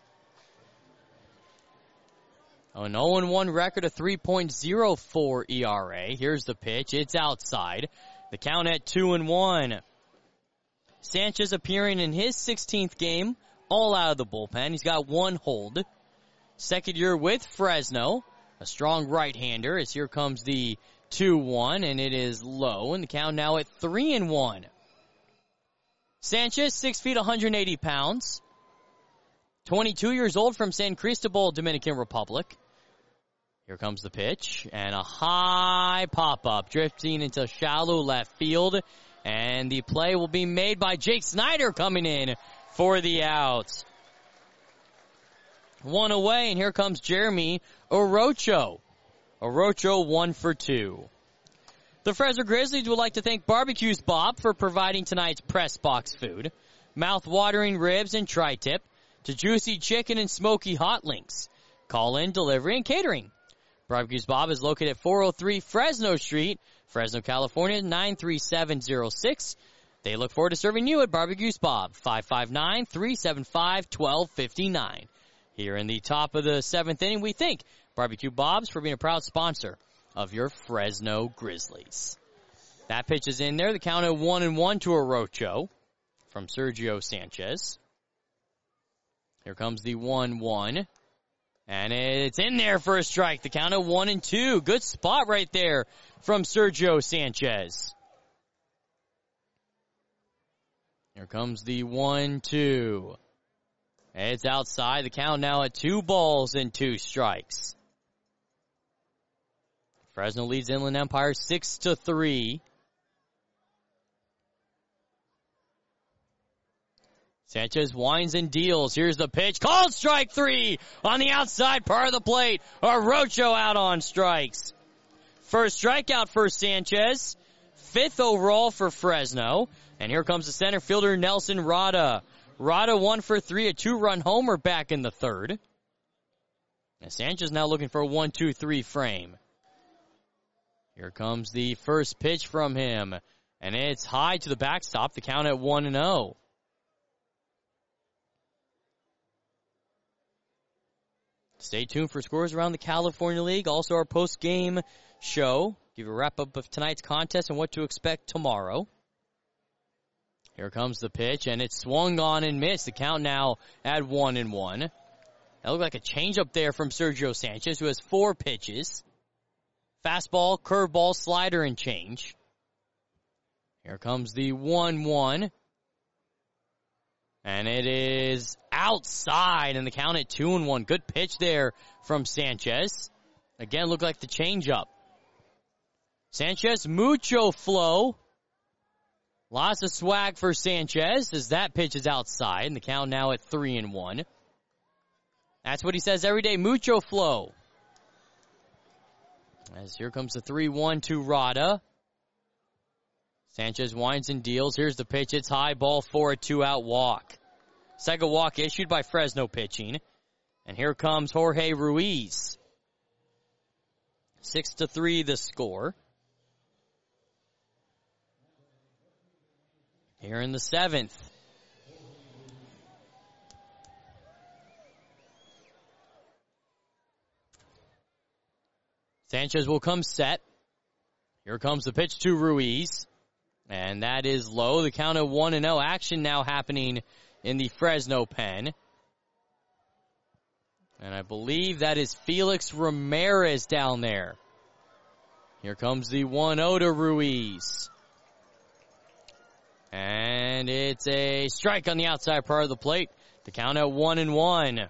Speaker 1: An 0-1 record, a 3.04 ERA. Here's the pitch. It's outside. The count at 2-1. Sanchez appearing in his 16th game, all out of the bullpen. He's got 1 hold. Second year with Fresno. A strong right-hander, as here comes the 2-1, and it is low, and the count now at 3-1. Sanchez, 6 feet, 180 pounds. 22 years old, from San Cristobal, Dominican Republic. Here comes the pitch, and a high pop-up, drifting into shallow left field, and the play will be made by Jake Snyder coming in for the out. One away, and here comes Jeremy Orocho. Orocho 1 for 2. The Fresno Grizzlies would like to thank Barbecues Bob for providing tonight's press box food. Mouth-watering ribs and tri-tip to juicy chicken and smoky hot links. Call-in, delivery, and catering. Barbecues Bob is located at 403 Fresno Street, Fresno, California, 93706. They look forward to serving you at Barbecues Bob, 559-375-1259. Here in the top of the 7th inning, we thank Barbecue Bob's for being a proud sponsor of your Fresno Grizzlies. That pitch is in there. The count at 1-1 to Orocho from Sergio Sanchez. Here comes the 1-1. And it's in there for a strike. The count at 1-2. Good spot right there from Sergio Sanchez. Here comes the 1-2. It's outside. The count now at 2-2 Fresno leads Inland Empire 6-3. Sanchez winds and deals. Here's the pitch. Called strike 3 on the outside part of the plate. Orocho out on strikes. First strikeout for Sanchez. 5th overall for Fresno. And here comes the center fielder, Nelson Rada. Rada 1 for 3, a 2-run homer back in the 3rd. And Sanchez now looking for a 1-2-3 frame. Here comes the first pitch from him. And it's high to the backstop. The count at 1-0. Stay tuned for scores around the California League. Also our post-game show. Give you a wrap-up of tonight's contest and what to expect tomorrow. Here comes the pitch, and it's swung on and missed. The count now at 1-1. That looked like a changeup there from Sergio Sanchez, who has 4 pitches. Fastball, curveball, slider, and change. Here comes the 1-1. And it is outside, and the count at 2-1. Good pitch there from Sanchez. Again, looked like the changeup. Sanchez, mucho flow. Lots of swag for Sanchez as that pitch is outside, and the count now at 3-1. That's what he says every day, mucho flow. As here comes the 3-1 to Rada. Sanchez winds and deals. Here's the pitch. It's high, ball 4, a 2-out walk. Second walk issued by Fresno pitching. And here comes Jorge Ruiz. 6-3 the score. Here in the 7th. Sanchez will come set. Here comes the pitch to Ruiz. And that is low. The count of 1-0. Action now happening in the Fresno pen. And I believe that is Felix Ramirez down there. Here comes the 1-0 to Ruiz. And it's a strike on the outside part of the plate. The count at 1-1.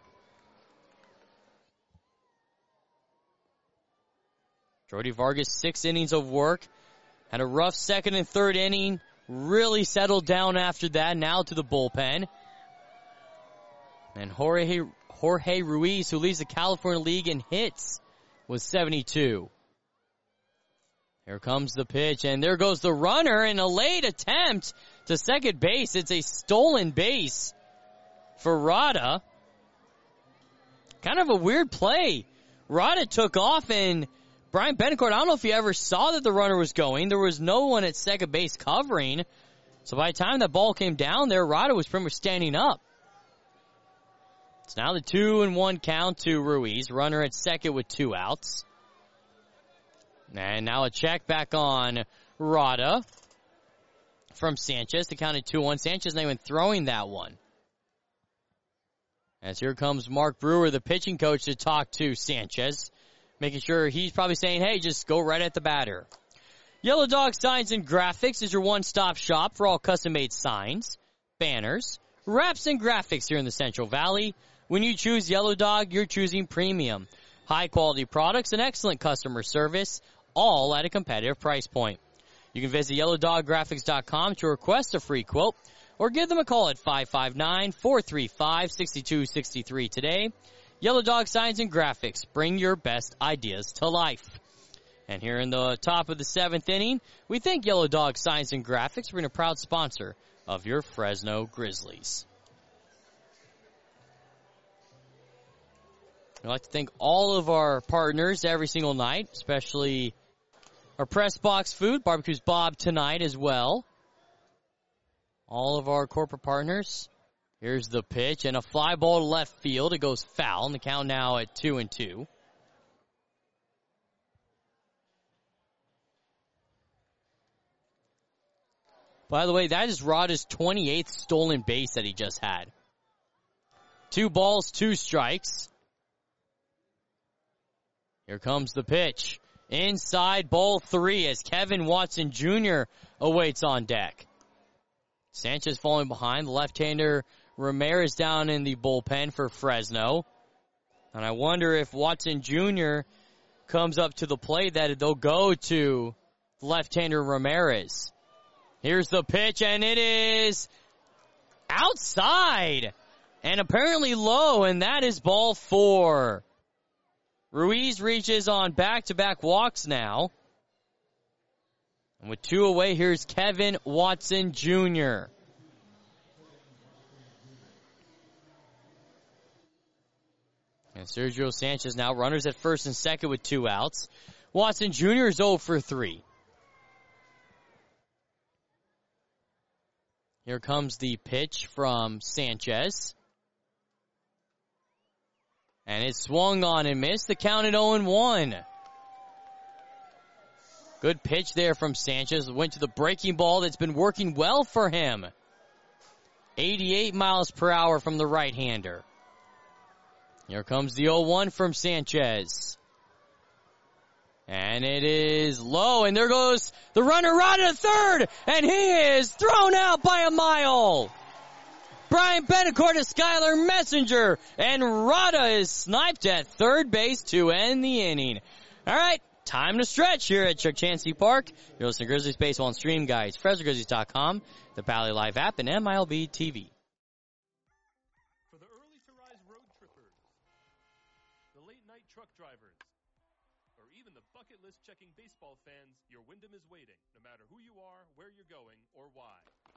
Speaker 1: Jordy Vargas, 6 innings of work. Had a rough second and third inning. Really settled down after that. Now to the bullpen. And Jorge Ruiz, who leads the California League in hits, with 72. Here comes the pitch, and there goes the runner in a late attempt to second base. It's a stolen base for Rada. Kind of a weird play. Rada took off, and Brian Betancourt, I don't know if you ever saw that the runner was going. There was no one at second base covering. So by the time that ball came down there, Rada was pretty much standing up. It's now the 2-1 count to Ruiz. Runner at second with 2 outs. And now a check back on Rada from Sanchez. The count at 2-1. Sanchez not even throwing that one. As here comes Mark Brewer, the pitching coach, to talk to Sanchez. Making sure he's probably saying, hey, just go right at the batter. Yellow Dog Signs and Graphics is your one-stop shop for all custom-made signs, banners, wraps, and graphics here in the Central Valley. When you choose Yellow Dog, you're choosing premium. high-quality products, and excellent customer service, all at a competitive price point. You can visit YellowDogGraphics.com to request a free quote or give them a call at 559-435-6263 today. Yellow Dog Signs and Graphics. Bring your best ideas to life. And here in the top of the 7th inning, we thank Yellow Dog Signs and Graphics for being a proud sponsor of your Fresno Grizzlies. I'd like to thank all of our partners every single night, especially our Press Box Food, Barbecues Bob tonight as well. All of our corporate partners. Here's the pitch and a fly ball to left field. It goes foul, and the count now at 2-2. By the way, that is Rada's 28th stolen base that he just had. 2 balls, 2 strikes. Here comes the pitch. Inside ball 3 as Kevin Watson Jr. awaits on deck. Sanchez falling behind. The left-hander Ramirez down in the bullpen for Fresno. And I wonder if Watson Jr. comes up to the plate that they'll go to left-hander Ramirez. Here's the pitch, and it is outside and apparently low, and that is ball 4. Ruiz reaches on back-to-back walks now. And with 2 away, here's Kevin Watson Jr. And Sergio Sanchez now runners at first and second with 2 outs. Watson Jr. is 0 for 3. Here comes the pitch from Sanchez. And it swung on and missed. The count at 0-1. Good pitch there from Sanchez. Went to the breaking ball that's been working well for him. 88 miles per hour from the right-hander. Here comes the 0-1 from Sanchez. And it is low, and there goes the runner right at third, and he is thrown out by a mile. Brian Betancourt to Skylar Messenger, and Rada is sniped at third base to end the inning. All right, time to stretch here at Chuck Chansey Park. You're listening to Grizzlies Baseball and Stream Guides, FresnoGrizzlies.com, the Pally Live app, and MLB TV.
Speaker 7: For the early-to-rise road trippers, the late-night truck drivers, or even the bucket list checking baseball fans, your Wyndham is waiting, no matter who you are, where you're going, or why.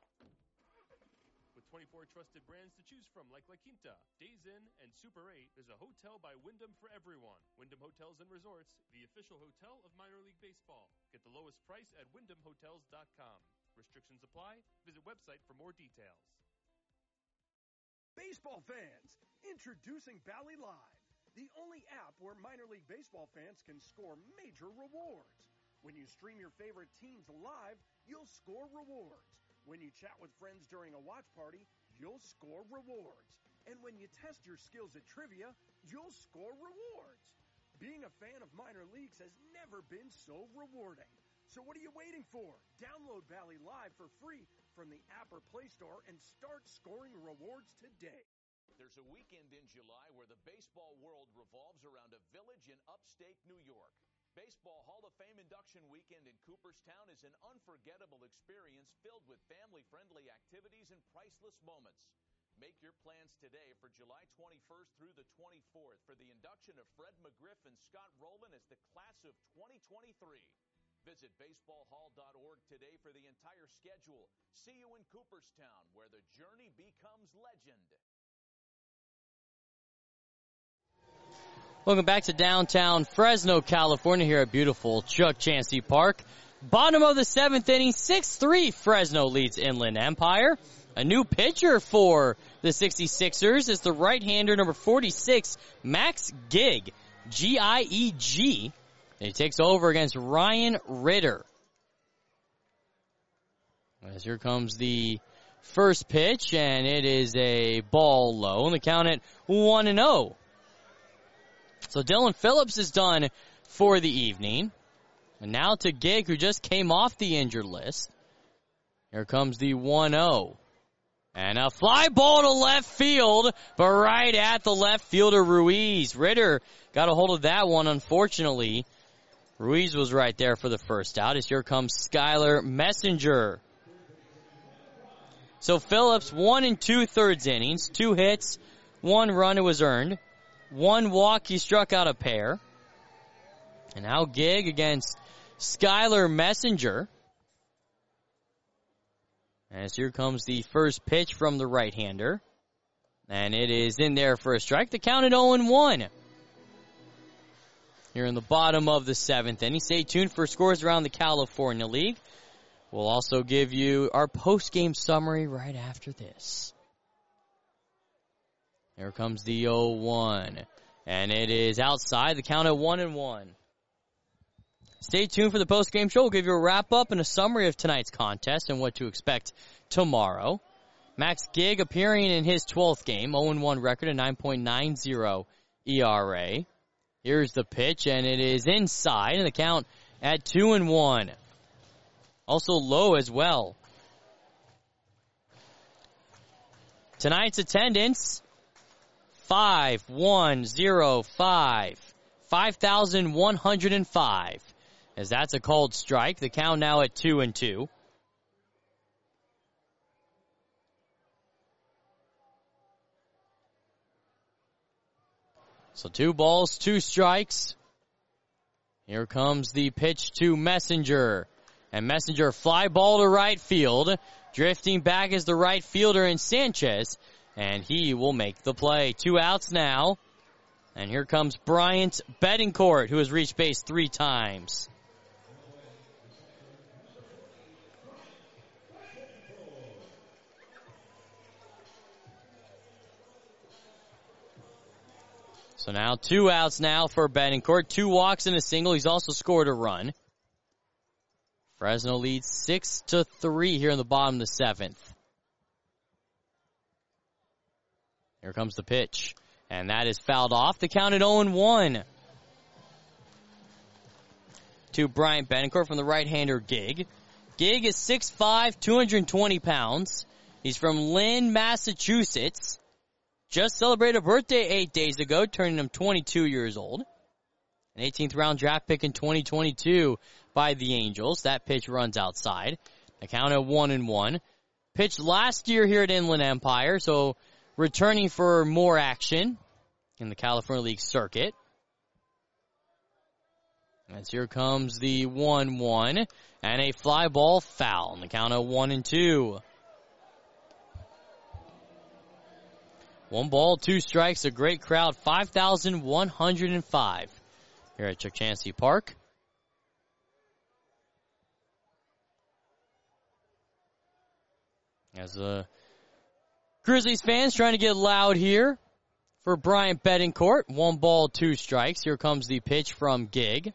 Speaker 7: With 24 trusted brands to choose from like La Quinta, Days Inn, and Super 8, there's a hotel by Wyndham for everyone. Wyndham Hotels and Resorts, the official hotel of minor league baseball. Get the lowest price at WyndhamHotels.com. Restrictions apply. Visit website for more details.
Speaker 10: Baseball fans, introducing Bally Live, the only app where minor league baseball fans can score major rewards. When you stream your favorite teams live, you'll score rewards. When you chat with friends during a watch party, you'll score rewards. And when you test your skills at trivia, you'll score rewards. Being a fan of minor leagues has never been so rewarding. So what are you waiting for? Download Bally Live for free from the app or Play Store and start scoring rewards today.
Speaker 5: There's a weekend in July where the baseball world revolves around a village in upstate New York. Baseball Hall of Fame induction weekend in Cooperstown is an unforgettable experience filled with family-friendly activities and priceless moments. Make your plans today for July 21st through the 24th for the induction of Fred McGriff and Scott Rowland as the class of 2023. Visit baseballhall.org today for the entire schedule. See you in Cooperstown, where the journey becomes legend.
Speaker 1: Welcome back to downtown Fresno, California, here at beautiful Chuck Chansey Park. Bottom of the 7th inning, 6-3, Fresno leads Inland Empire. A new pitcher for the 66ers is the right-hander, number 46, Max Gieg, G-I-E-G. And he takes over against Ryan Ritter. As here comes the first pitch, and it is a ball low, and the count at 1-0. So Dylan Phillips is done for the evening. And now to Gieg, who just came off the injured list. Here comes the 1-0. And a fly ball to left field, but right at the left fielder, Ruiz. Ritter got a hold of that one, unfortunately. Ruiz was right there for the first out, as here comes Skylar Messenger. So Phillips, 1 2/3 innings, 2 hits, 1 run it was earned, 1 walk, he struck out a pair. And now Gig against Skylar Messenger. As here comes the first pitch from the right-hander. And it is in there for a strike. The count at 0-1. Here in the bottom of the 7th inning. Stay tuned for scores around the California League. We'll also give you our post-game summary right after this. Here comes the 0-1. And it is outside. The count at 1-1. Stay tuned for the post-game show. We'll give you a wrap-up and a summary of tonight's contest and what to expect tomorrow. Max Gig appearing in his 12th game, 0-1 record, a 9.90 ERA. Here's the pitch, and it is inside, and the count at 2-1. Also low as well. Tonight's attendance, 5,105. 5,105. As that's a called strike. The count now at 2-2. So 2 balls, 2 strikes. Here comes the pitch to Messenger. And Messenger fly ball to right field. Drifting back is the right fielder in Sanchez. And he will make the play. 2 outs now. And here comes Bryant Betancourt, who has reached base 3 times. So now 2 outs now for Betancourt. 2 walks and a single. He's also scored a run. Fresno leads 6-3 here in the bottom of the 7th. Here comes the pitch. And that is fouled off. The count at 0-1. To Bryant Betancourt from the right-hander Gig. Gig is 6'5", 220 pounds. He's from Lynn, Massachusetts. Just celebrated a birthday 8 days ago, turning him 22 years old. An 18th round draft pick in 2022 by the Angels. That pitch runs outside. The count at 1-1. Pitched last year here at Inland Empire, so returning for more action in the California League circuit. As here comes the 1-1 and a fly ball foul. And the count at 1-2. 1 ball, 2 strikes, a great crowd, 5,105 here at Chuck Chansey Park. As Grizzlies fans trying to get loud here for Bryant Betancourt. 1 ball, 2 strikes. Here comes the pitch from Gig.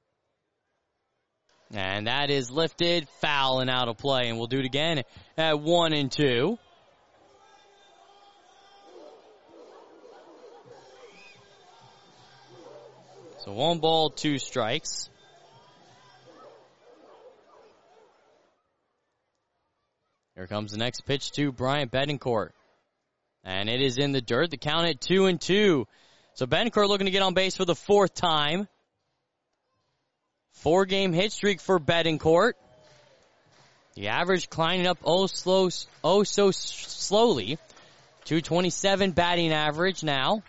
Speaker 1: And that is lifted, foul, and out of play. And we'll do it again at 1-2. So 1 ball, 2 strikes. Here comes the next pitch to Bryant Betancourt. And it is in the dirt. The count at 2-2. So Betancourt looking to get on base for the 4th time. 4-game hit streak for Betancourt. The average climbing up so slowly. 227 batting average now.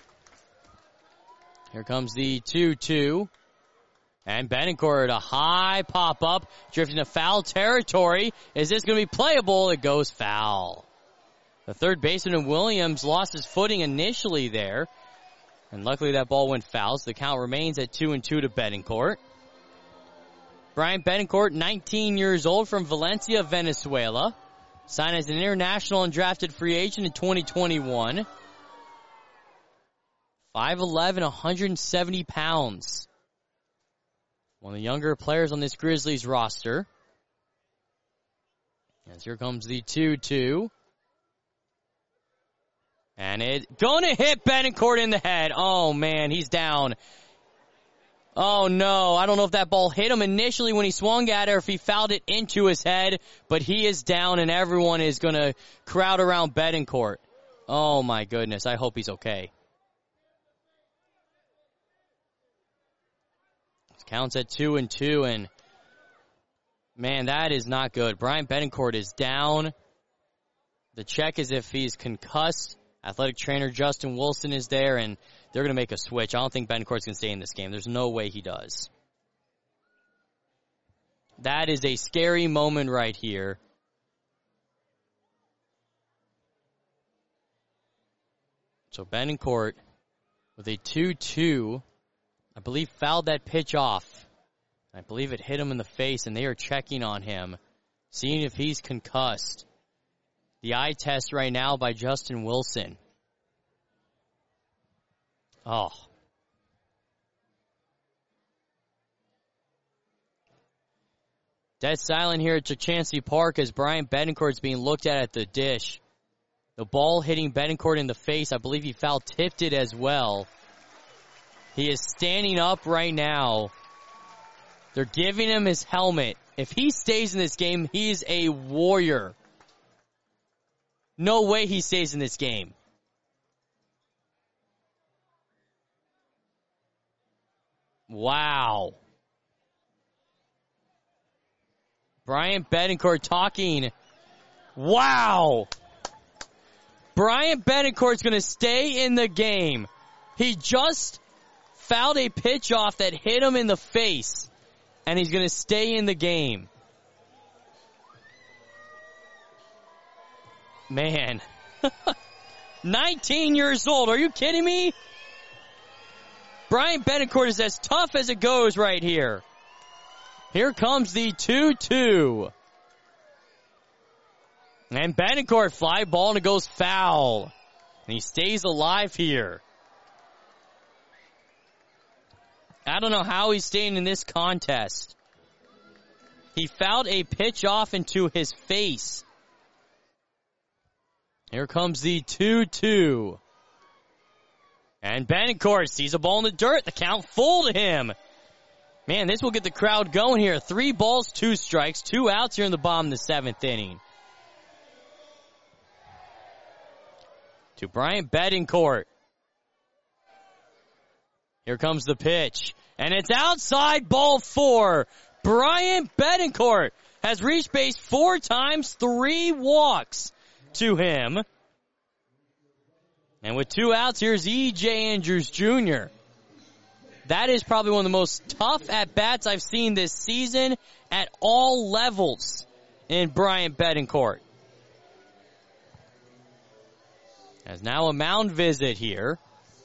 Speaker 1: Here comes the 2-2. And Betancourt, a high pop-up, drifting to foul territory. Is this going to be playable? It goes foul. The third baseman, Williams, lost his footing initially there. And luckily that ball went foul, so the count remains at 2-2 to Betancourt. Bryant Betancourt, 19 years old, from Valencia, Venezuela. Signed as an international and drafted free agent in 2021. 5'11", 170 pounds. One of the younger players on this Grizzlies roster. As here comes the 2-2. And it gonna hit Betancourt in the head. Oh man, he's down. Oh, no. I don't know if that ball hit him initially when he swung at it or if he fouled it into his head, but he is down and everyone is going to crowd around Betancourt. Oh, my goodness. I hope he's okay. Counts at 2-2, and man, that is not good. Bryant Betancourt is down. The check is if he's concussed. Athletic trainer Justin Wilson is there, and they're going to make a switch. I don't think Betancourt's going to stay in this game. There's no way he does. That is a scary moment right here. So Betancourt with a 2-2, I believe fouled that pitch off. I believe it hit him in the face, and they are checking on him, seeing if he's concussed. The eye test right now by Justin Wilson. Oh. Dead silent here at Chukchansi Park as Bryant Betancourt's being looked at the dish. The ball hitting Betancourt in the face. I believe he foul-tipped it as well. He is standing up right now. They're giving him his helmet. If he stays in this game, he's a warrior. No way he stays in this game. Wow. Bryant Betancourt talking. Wow. Bryant Betancourt's going to stay in the game. He just fouled a pitch off that hit him in the face, and he's going to stay in the game. Man. 19 years old. Are you kidding me? Bryant Betancourt is as tough as it goes right here. Here comes the 2-2. And Betancourt fly ball and it goes foul. And he stays alive here. I don't know how he's staying in this contest. He fouled a pitch off into his face. Here comes the 2-2. And Betancourt sees a ball in the dirt. The count full to him. Man, this will get the crowd going here. 3 balls, 2 strikes, 2 outs here in the bottom of the 7th inning. To Bryant Betancourt. Here comes the pitch. And it's outside, ball 4. Bryant Betancourt has reached base 4 times, 3 walks to him. And with 2 outs, here's E.J. Andrews Jr. That is probably one of the most tough at-bats I've seen this season at all levels in Bryant Betancourt. As now a mound visit here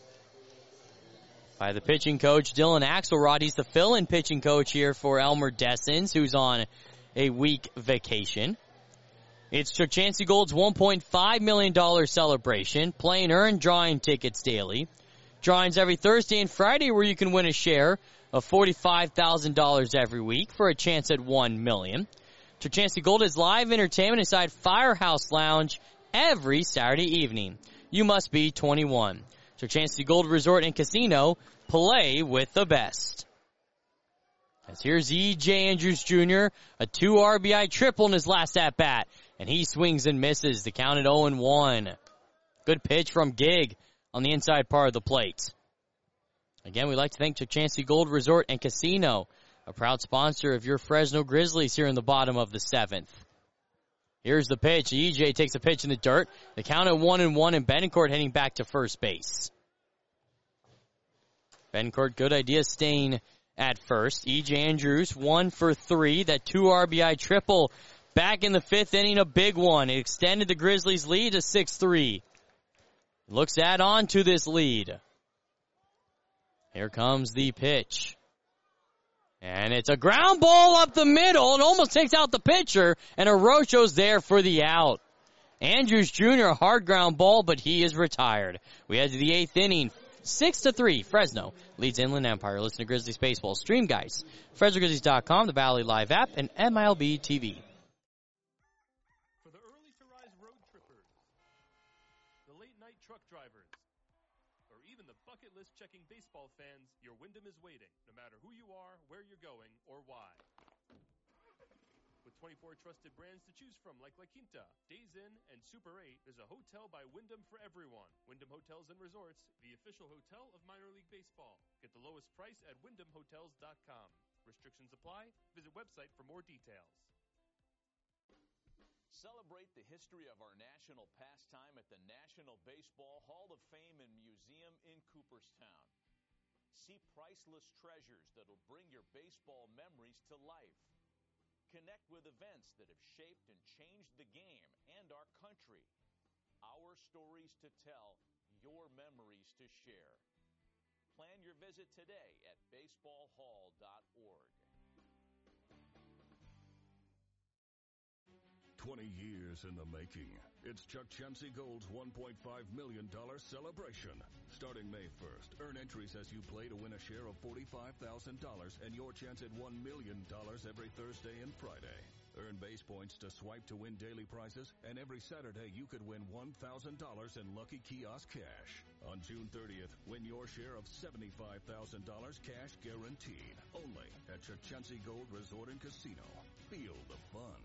Speaker 1: by the pitching coach, Dylan Axelrod. He's the fill-in pitching coach here for Elmer Dessens, who's on a week vacation. It's Chukchansi Gold's $1.5 million celebration. Play and earn drawing tickets daily. Drawings every Thursday and Friday where you can win a share of $45,000 every week for a chance at $1 million. Chukchansi Gold is live entertainment inside Firehouse Lounge every Saturday evening. You must be 21. Chukchansi Gold Resort and Casino. Play with the best. As here's E.J. Andrews Jr., a 2 RBI triple in his last at-bat. And he swings and misses. The count at 0-1. Good pitch from Gig on the inside part of the plate. Again, we'd like to thank Chukchansi Gold Resort and Casino, a proud sponsor of your Fresno Grizzlies here in the bottom of the 7th. Here's the pitch. EJ takes a pitch in the dirt. The count at 1-1, and Betancourt heading back to first base. Betancourt, good idea staying at first. E.J. Andrews, 1 for 3. That 2 RBI triple back in the 5th inning, a big one. It extended the Grizzlies' lead to 6-3. Looks to add on to this lead. Here comes the pitch. And it's a ground ball up the middle. It almost takes out the pitcher, and Arrocho's there for the out. Andrews Jr., a hard ground ball, but he is retired. We head to the 8th inning. 6-3, Fresno leads Inland Empire. Listen to Grizzlies Baseball. Stream, guys. FresnoGrizzlies.com, the Valley Live app, and MLB TV.
Speaker 7: For the early to rise road trippers, the late night truck drivers, or even the bucket list checking baseball fans, your Wyndham is waiting, no matter who you are, where you're going, or why. With 24 trusted brands to choose from like La Quinta, Days Inn, and Super 8, there's a hotel by Wyndham for everyone. Wyndham Hotels and Resorts, the official hotel of minor league baseball. Get the lowest price at wyndhamhotels.com. Restrictions apply. Visit website for more details.
Speaker 5: Celebrate the history of our national pastime at the National Baseball Hall of Fame and Museum in Cooperstown. See priceless treasures that'll bring your baseball memories to life. Connect with events that have shaped and changed the game and our country. Our stories to tell, your memories to share. Plan your visit today at baseballhall.org.
Speaker 2: 20 years in the making. It's Chuck Chansey Gold's $1.5 million celebration. Starting May 1st, earn entries as you play to win a share of $45,000 and your chance at $1 million every Thursday and Friday. Earn base points to swipe to win daily prizes, and every Saturday you could win $1,000 in Lucky Kiosk cash. On June 30th, win your share of $75,000 cash guaranteed. Only at Chuck Chansey Gold Resort and Casino. Feel the fun.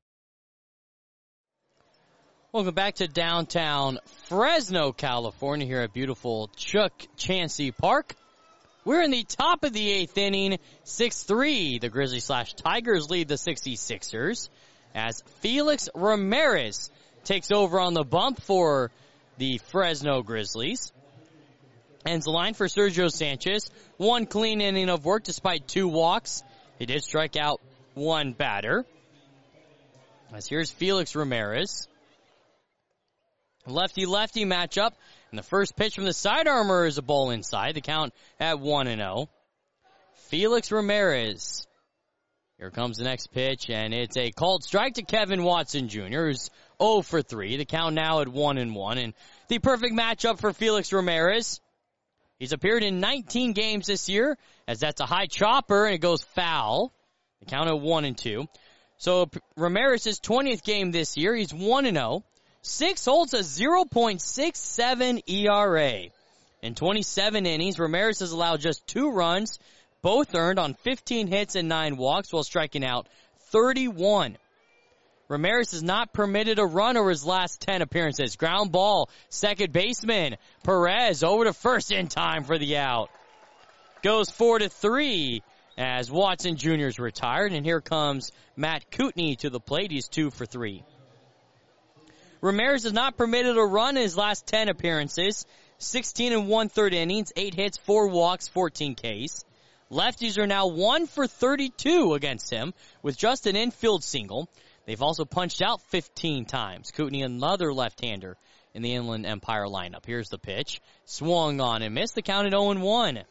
Speaker 1: Welcome back to downtown Fresno, California, here at beautiful Chuck Chansey Park. We're in the top of the 8th inning, 6-3. The Grizzlies/Tigers lead the 66ers as Felix Ramirez takes over on the bump for the Fresno Grizzlies. Ends the line for Sergio Sanchez. One clean inning of work despite 2 walks. He did strike out 1 batter. As here's Felix Ramirez. Lefty-lefty matchup, and the first pitch from the side armor is a ball inside. The count at 1-0. Felix Ramirez. Here comes the next pitch, and it's a called strike to Kevin Watson Jr., who's 0 for 3. The count now at 1-1, and the perfect matchup for Felix Ramirez. He's appeared in 19 games this year, as that's a high chopper, and it goes foul. The count at 1-2. So Ramirez's 20th game this year, he's 1-0. 6 holds a 0.67 ERA. In 27 innings, Ramirez has allowed just 2 runs, both earned on 15 hits and 9 walks while striking out 31. Ramirez has not permitted a run over his last 10 appearances. Ground ball, second baseman Perez over to first in time for the out. Goes 4-3 as Watson Jr. is retired, and here comes Matt Kootenay to the plate. He's 2 for 3. Ramirez has not permitted a run in his last 10 appearances. 16 1/3 innings, 8 hits, 4 walks, 14 Ks. Lefties are now 1 for 32 against him with just an infield single. They've also punched out 15 times. Kootenay, another left-hander in the Inland Empire lineup. Here's the pitch. Swung on and missed. The count at 0-1.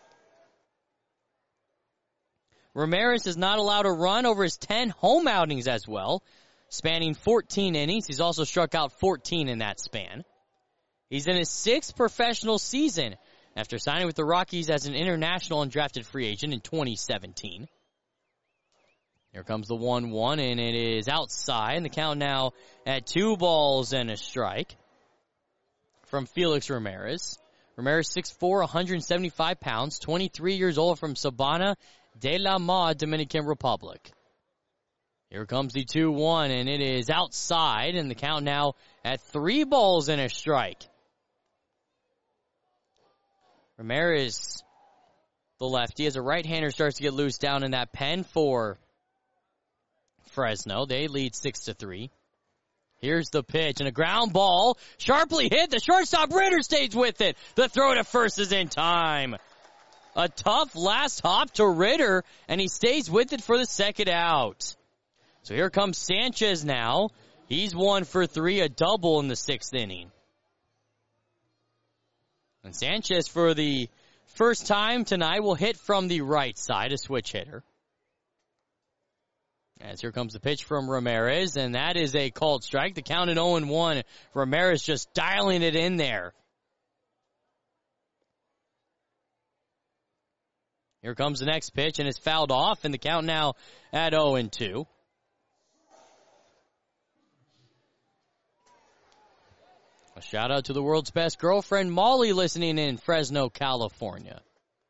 Speaker 1: Ramirez has not allowed a run over his 10 home outings as well. Spanning 14 innings. He's also struck out 14 in that span. He's in his 6th professional season after signing with the Rockies as an international undrafted free agent in 2017. Here comes the 1-1, and it is outside. And the count now at 2 balls and a strike from Felix Ramirez. Ramirez 6'4", 175 pounds, 23 years old, from Sabana de la Ma, Dominican Republic. Here comes the 2-1, and it is outside, and the count now at 3 balls and a strike. Ramirez, the lefty, as a right-hander starts to get loose down in that pen for Fresno. They lead 6-3. Here's the pitch, and a ground ball, sharply hit. The shortstop Ritter stays with it. The throw to first is in time. A tough last hop to Ritter, and he stays with it for the second out. So here comes Sanchez now. He's 1 for 3, a double in the 6th inning. And Sanchez, for the first time tonight, will hit from the right side, a switch hitter. As here comes the pitch from Ramirez, and that is a called strike. The count at 0-1. Ramirez just dialing it in there. Here comes the next pitch, and it's fouled off, and the count now at 0-2. A shout out to the world's best girlfriend, Molly, listening in Fresno, California.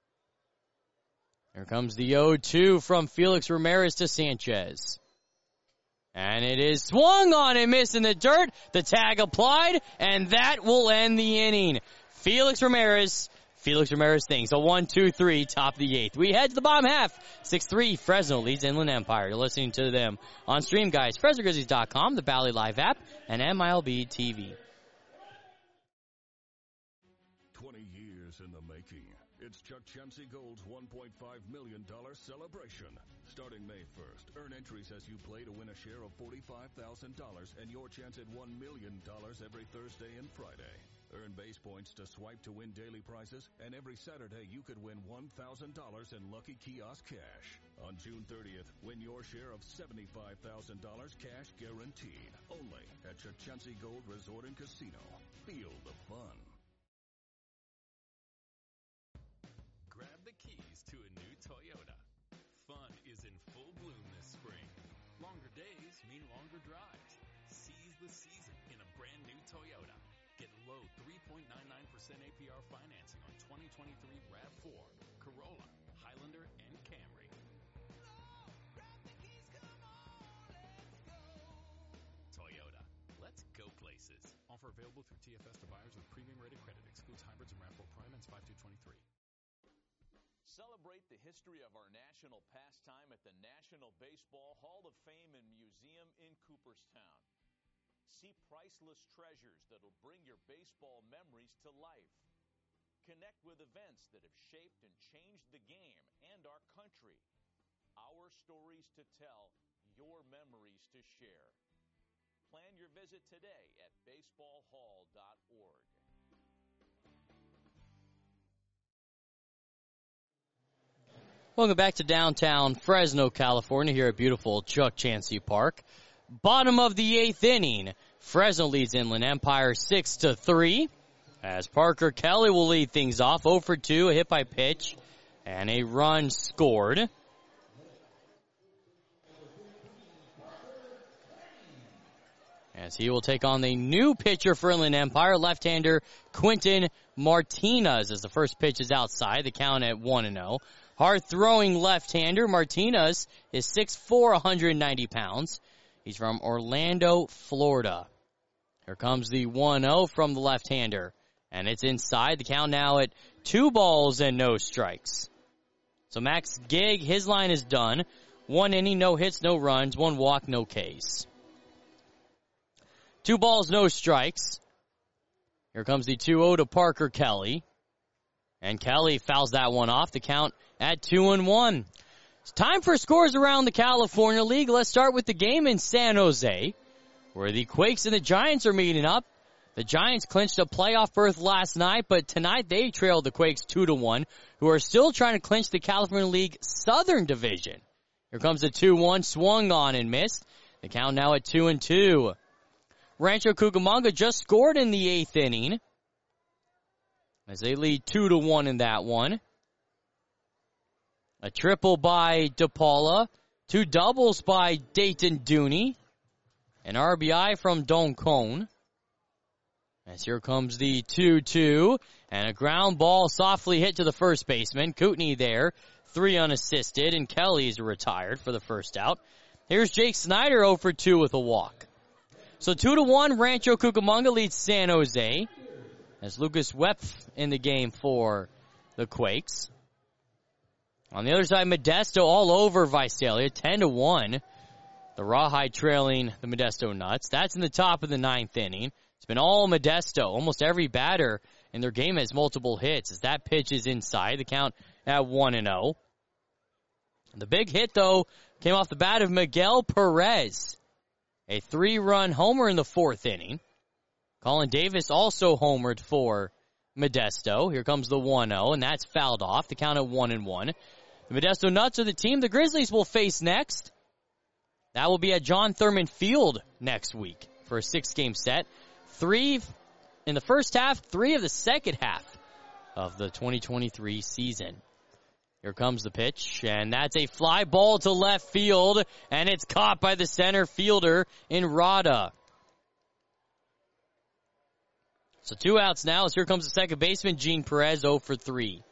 Speaker 1: Here comes the 0-2 from Felix Ramirez to Sanchez. And it is swung on and missed in the dirt. The tag applied, and that will end the inning. Felix Ramirez thinks a 1-2-3, top of the 8th. We head to the bottom half. 6-3, Fresno leads Inland Empire. You're listening to them on Stream Guys, FresnoGrizzlies.com, the Bally Live app, and MILB TV.
Speaker 2: 20 years in the making. It's Chuck Chansey Gold's $1.5 million celebration. Starting May 1st, earn entries as you play to win a share of $45,000 and your chance at $1 million every Thursday and Friday. Earn base points to swipe to win daily prizes, and every Saturday you could win $1,000 in Lucky Kiosk cash. On June 30th, win your share of $75,000 cash guaranteed. Only at Chansey Gold Resort and Casino. Feel the fun.
Speaker 4: Grab the keys to a new Toyota. Fun is in full bloom this spring. Longer days mean longer drives. Seize the season in a brand new Toyota. Get low 3.99% APR financing on 2023 RAV4, Corolla, Highlander, and Camry. Toyota. Let's go places. Offer available through TFS to buyers with premium rated credit. Excludes hybrids and RAV4 Prime ends 5/2/23.
Speaker 5: Celebrate the history of our national pastime at the National Baseball Hall of Fame and Museum in Cooperstown. See priceless treasures that'll bring your baseball memories to life. Connect with events that have shaped and changed the game and our country. Our stories to tell, your memories to share. Plan your visit today at baseballhall.org.
Speaker 1: Welcome back to downtown Fresno, California, here at beautiful Chuck Chansey Park. Bottom of the 8th inning, Fresno leads Inland Empire 6-3. As Parker Kelly will lead things off, 0 for 2, a hit by pitch, and a run scored. As he will take on the new pitcher for Inland Empire, left-hander Quentin Martinez, as the first pitch is outside, the count at 1-0. Hard-throwing left-hander Martinez is 6'4", 190 pounds. He's from Orlando, Florida. Here comes the 1-0 from the left-hander. And it's inside. The count now at 2 balls and no strikes. So Max Gig, his line is done. 1 inning, no hits, no runs. 1 walk, no Ks. 2 balls, no strikes. Here comes the 2-0 to Parker Kelly. And Kelly fouls that one off. The count at 2-1. It's time for scores around the California League. Let's start with the game in San Jose, where the Quakes and the Giants are meeting up. The Giants clinched a playoff berth last night, but tonight they trailed the Quakes 2-1, who are still trying to clinch the California League Southern Division. Here comes the 2-1, swung on and missed. The count now at 2-2. Rancho Cucamonga just scored in the 8th inning, as they lead 2-1 in that one. A triple by DePaula, 2 doubles by Dayton Dooney, an RBI from Don Cone. As here comes the 2-2, and a ground ball softly hit to the first baseman. Kootenai there, 3 unassisted, and Kelly's retired for the first out. Here's Jake Snyder 0 for 2 with a walk. So 2-1, Rancho Cucamonga leads San Jose, as Lucas Wepf in the game for the Quakes. On the other side, Modesto all over Visalia, 10-1. The Rawhide trailing the Modesto Nuts. That's in the top of the 9th inning. It's been all Modesto. Almost every batter in their game has multiple hits, as that pitch is inside. The count at 1-0. The big hit, though, came off the bat of Miguel Perez. A 3-run homer in the 4th inning. Colin Davis also homered for Modesto. Here comes the 1-0, and that's fouled off. The count at 1-1. The Modesto Nuts are the team the Grizzlies will face next. That will be at John Thurman Field next week for a 6-game set. 3 in the first half, 3 of the second half of the 2023 season. Here comes the pitch, and that's a fly ball to left field, and it's caught by the center fielder in Rada. So 2 outs now as here comes the second baseman, Gene Perez, 0 for 3.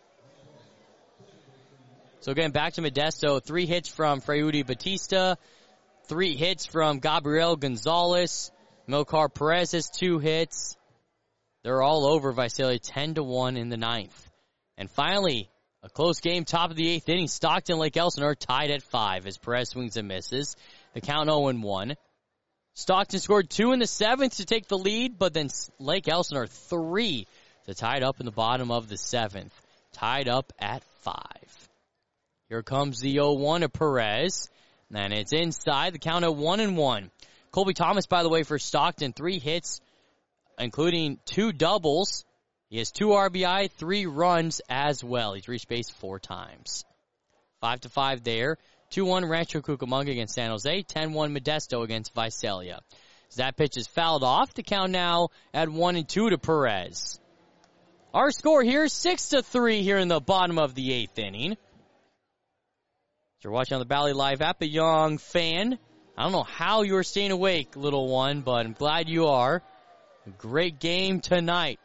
Speaker 1: So again, back to Modesto. 3 hits from Freudy Batista. 3 hits from Gabriel Gonzalez. Milcar Perez has 2 hits. They're all over Visalia 10-1 in the 9th. And finally, a close game, top of the 8th inning. Stockton, Lake Elsinore tied at 5 as Perez swings and misses. The count 0-1. Stockton scored 2 in the 7th to take the lead, but then Lake Elsinore 3 to tie it up in the bottom of the 7th. Tied up at 5. Here comes the 0-1 to Perez. And it's inside. The count at 1-1. Colby Thomas, by the way, for Stockton, 3 hits, including 2 doubles. He has 2 RBI, 3 runs as well. He's reached base 4 times. 5-5 there. 2-1 Rancho Cucamonga against San Jose. 10-1 Modesto against Visalia. As that pitch is fouled off, the count now at 1-2 to Perez. Our score here, 6-3 here in the bottom of the 8th inning. If you're watching on the Bally Live app, a young fan. I don't know how you're staying awake, little one, but I'm glad you are. A great game tonight.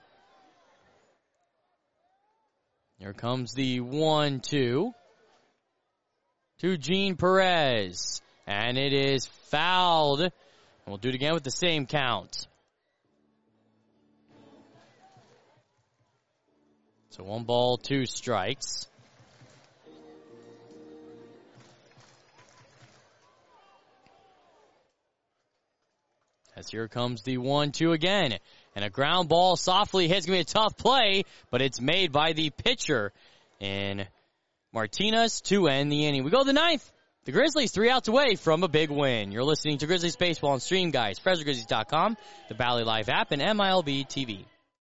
Speaker 1: Here comes the 1-2 to Gene Perez. And it is fouled. And we'll do it again with the same count. So 1 ball, 2 strikes. As here comes the 1-2 again. And a ground ball softly hits. It's going to be a tough play, but it's made by the pitcher in Martinez to end the inning. We go to the 9th. The Grizzlies 3 outs away from a big win. You're listening to Grizzlies Baseball on Stream, guys. FresnoGrizzlies.com, the Bally Live app, and MILB TV.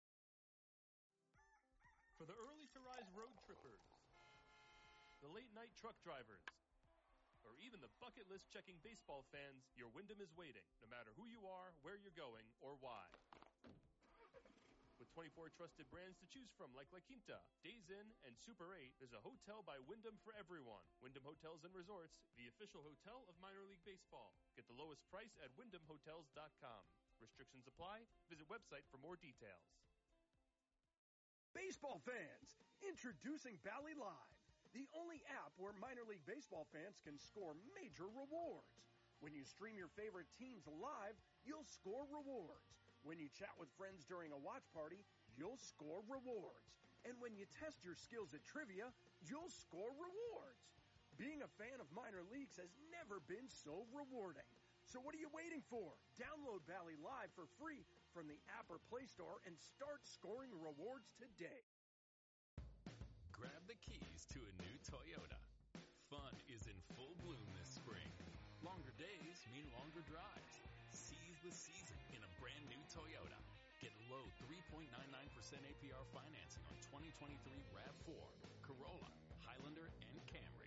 Speaker 7: For the early-to-rise road trippers, the late-night truck drivers, or even the bucket list checking baseball fans, your Wyndham is waiting, no matter who you are, where you're going, or why. With 24 trusted brands to choose from like La Quinta, Days Inn, and Super 8, there's a hotel by Wyndham for everyone. Wyndham Hotels and Resorts, the official hotel of minor league baseball. Get the lowest price at wyndhamhotels.com. Restrictions apply. Visit website for more details.
Speaker 10: Baseball fans, introducing Bally Live, the only app where minor league baseball fans can score major rewards. When you stream your favorite teams live, you'll score rewards. When you chat with friends during a watch party, you'll score rewards. And when you test your skills at trivia, you'll score rewards. Being a fan of minor leagues has never been so rewarding. So what are you waiting for? Download Bally Live for free from the app or Play Store and start scoring rewards today.
Speaker 4: Grab the keys to a new Toyota. Fun is in full bloom this spring. Longer days mean longer drives. Seize the season in a brand new Toyota. Get low 3.99% APR financing on 2023 RAV4, Corolla, Highlander, and Camry.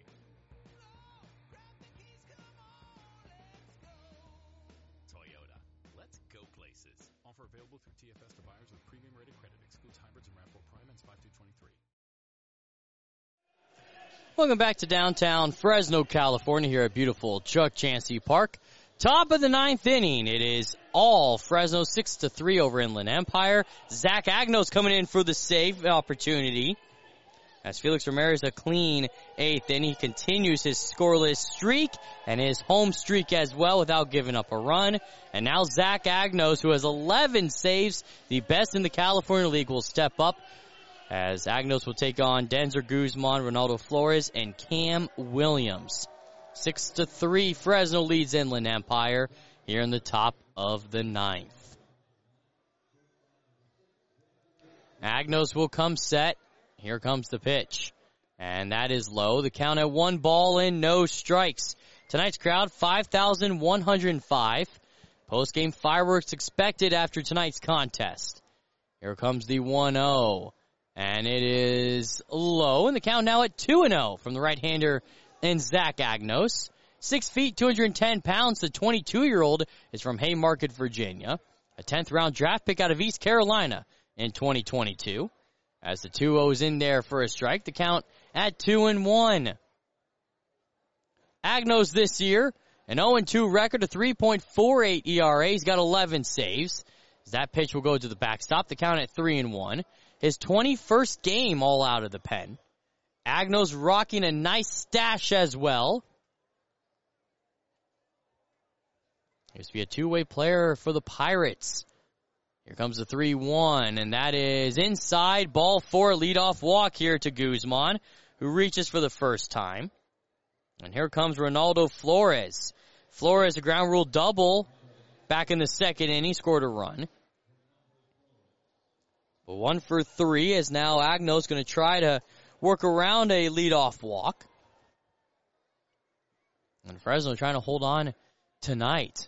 Speaker 4: Toyota. Let's go places. Offer available through TFS to buyers with premium rated credit. Excludes hybrids and RAV4 Prime ends 5/2/23.
Speaker 1: Welcome back to downtown Fresno, California, here at beautiful Chuck Chansey Park. Top of the 9th inning. It is all Fresno 6-3 over Inland Empire. Zach Agnos coming in for the save opportunity. As Felix Ramirez a clean 8th inning. He continues his scoreless streak and his home streak as well without giving up a run. And now Zach Agnos, who has 11 saves, the best in the California League, will step up as Agnos will take on Denzer Guzman, Ronaldo Flores, and Cam Williams. 6-3, Fresno leads Inland Empire here in the top of the 9th. Agnos will come set. Here comes the pitch. And that is low. The count at 1 ball and no strikes. Tonight's crowd, 5,105. Post-game fireworks expected after tonight's contest. Here comes the 1-0. And it is low. And the count now at 2-0 from the right-hander and Zach Agnos. 6 feet, 210 pounds. The 22-year-old is from Haymarket, Virginia. A 10th round draft pick out of East Carolina in 2022. As the 2-0's in there for a strike, the count at 2-1. Agnos this year, an 0-2 record, a 3.48 ERA. He's got 11 saves. That pitch will go to the backstop. The count at 3-1. His 21st game all out of the pen. Agnos rocking a nice stash as well. He used to be a two-way player for the Pirates. Here comes the 3-1, and that is inside. Ball 4, leadoff walk here to Guzman, who reaches for the first time. And here comes Ronaldo Flores. Flores, a ground rule double back in the second inning, scored a run. But 1 for 3 is now Agnos going to try to work around a leadoff walk. And Fresno trying to hold on tonight.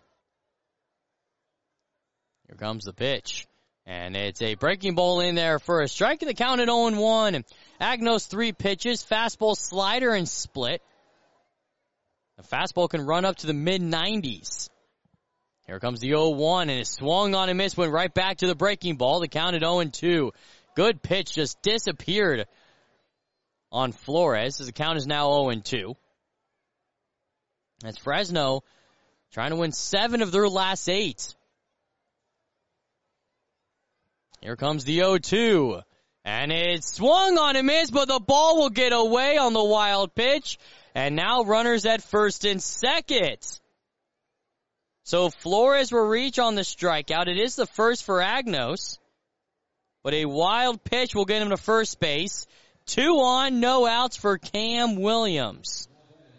Speaker 1: Here comes the pitch. And it's a breaking ball in there for a strike. The count at 0-1. Agnos 3 pitches, fastball, slider, and split. The fastball can run up to the mid-90s. Here comes the 0-1, and it swung on and missed, went right back to the breaking ball. The count at 0-2. Good pitch, just disappeared on Flores, as the count is now 0-2. That's Fresno trying to win 7 of their last 8. Here comes the 0-2, and it swung on and missed, but the ball will get away on the wild pitch, and now runners at first and second. So Flores will reach on the strikeout. It is the first for Agnos. But a wild pitch will get him to first base. 2 on, no outs for Cam Williams.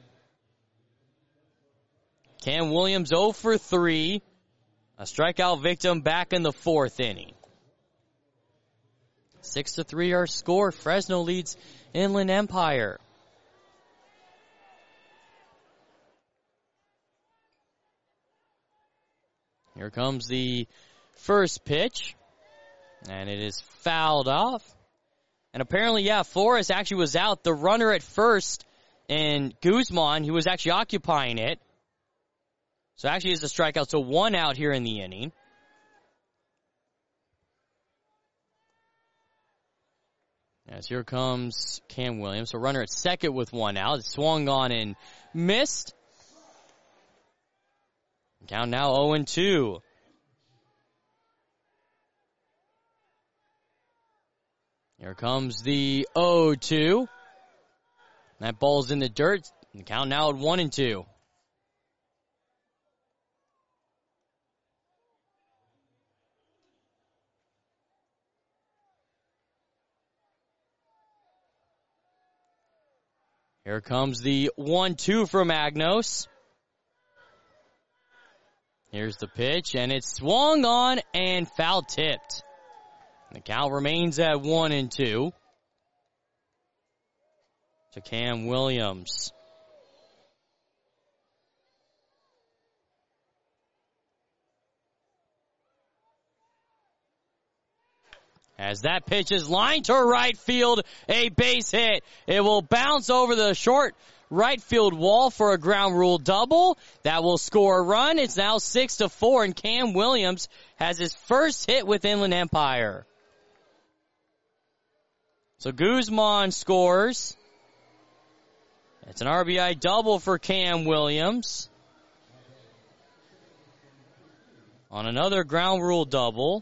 Speaker 1: Cam Williams 0 for 3. A strikeout victim back in the 4th inning. 6-3 our score. Fresno leads Inland Empire. Here comes the first pitch, and it is fouled off. And apparently, Flores actually was out. The runner at first, and Guzman, he was actually occupying it. So actually it's a strikeout, so 1 out here in the inning. As here comes Cam Williams, so runner at second with 1 out. It swung on and missed. Count now 0-2. Here comes the 0-2. That ball's in the dirt. The count now at 1-2. Here comes the 1-2 from Agnos. Here's the pitch, and it's swung on and foul tipped. The count remains at 1-2 to Cam Williams. As that pitch is lined to right field, a base hit. It will bounce over the short right field wall for a ground rule double. That will score a run. It's now 6-4, and Cam Williams has his first hit with Inland Empire. So Guzman scores. It's an RBI double for Cam Williams on another ground rule double.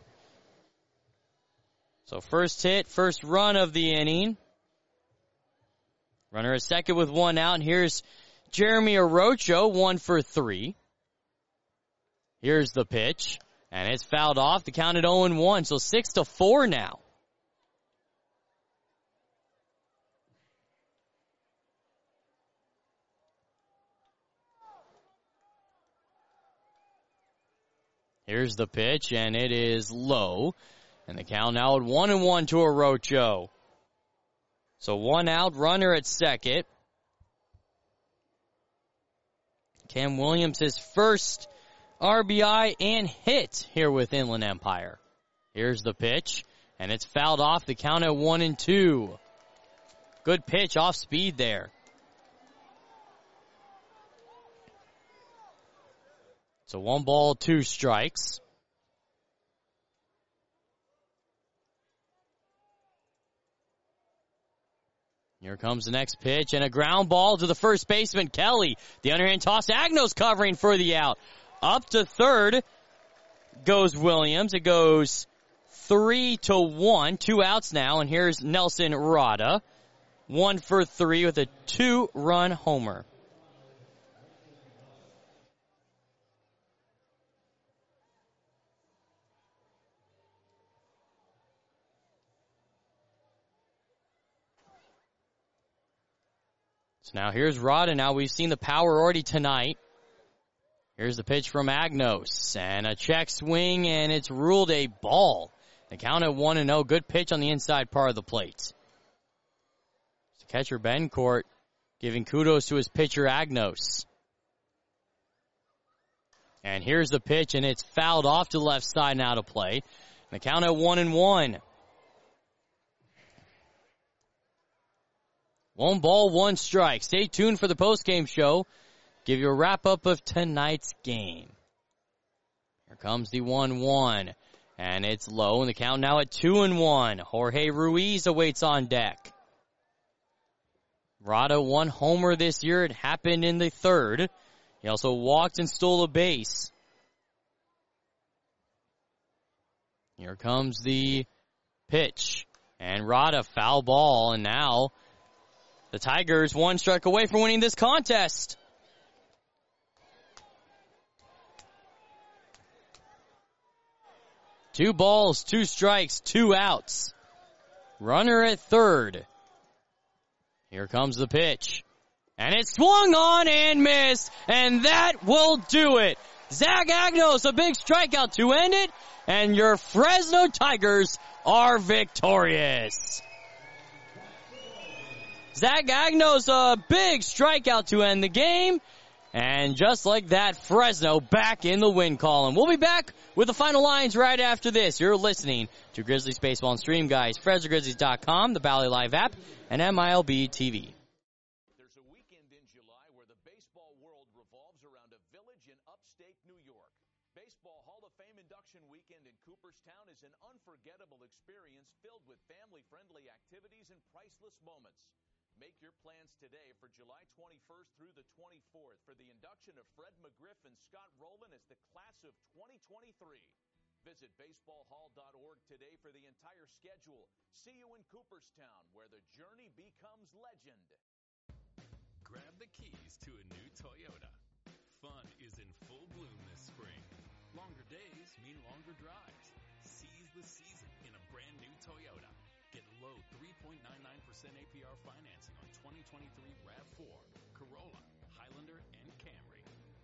Speaker 1: So first hit, first run of the inning. Runner at second with 1 out. And here's Jeremy Arocho, 1 for 3. Here's the pitch. And it's fouled off. The count at 0-1. So 6-4 now. Here's the pitch, and it is low. And the count now at 1-1 to Arocho. So 1 out, runner at second. Cam Williams, his first RBI and hit here with Inland Empire. Here's the pitch, and it's fouled off. The count at 1-2. Good pitch, off speed there. So 1 ball, 2 strikes. Here comes the next pitch, and a ground ball to the first baseman, Kelly. The underhand toss, Agnos covering for the out. Up to third. goes Williams. It goes 3-1, 2 outs now, and here's Nelson Rada. 1 for 3 with a 2-run homer. So now here's Rada. Now we've seen the power already tonight. Here's the pitch from Agnos, and a check swing, and it's ruled a ball. The count at 1-0. Good pitch on the inside part of the plate. The catcher Bencourt giving kudos to his pitcher Agnos. And here's the pitch, and it's fouled off to the left side and out of play. The count at 1-1. 1 ball, 1 strike. Stay tuned for the postgame show. Give you a wrap-up of tonight's game. Here comes the 1-1. And it's low, and the count now at 2-1. Jorge Ruiz awaits on deck. Rada 1 homer this year. It happened in the 3rd. He also walked and stole a base. Here comes the pitch. And Rada, foul ball, and now the Tigers 1 strike away from winning this contest. Two balls, 2 strikes, 2 outs. Runner at 3rd. Here comes the pitch. And it's swung on and missed. And that will do it. Zach Agnos, a big strikeout to end it. And your Fresno Tigers are victorious. Zach Agnos, a big strikeout to end the game. And just like that, Fresno back in the win column. We'll be back with the final lines right after this. You're listening to Grizzlies Baseball and Stream, guys. FresnoGrizzlies.com, the Bally Live app, and MILB TV.
Speaker 5: There's a weekend in July where the baseball world revolves around a village in upstate New York. Baseball Hall of Fame induction weekend in Cooperstown is an unforgettable experience filled with family-friendly activities and priceless moments. Make your plans today for July 21st through the 24th for the induction of Fred McGriff and Scott Rowland as the class of 2023. Visit baseballhall.org today for the entire schedule. See you in Cooperstown, where the journey becomes legend.
Speaker 4: Grab the keys to a new Toyota. Fun is in full bloom this spring. Longer days mean longer drives. Seize the season in a brand new Toyota. Get low 3.99% APR financing on 2023 RAV4, Corolla, Highlander, and Camry.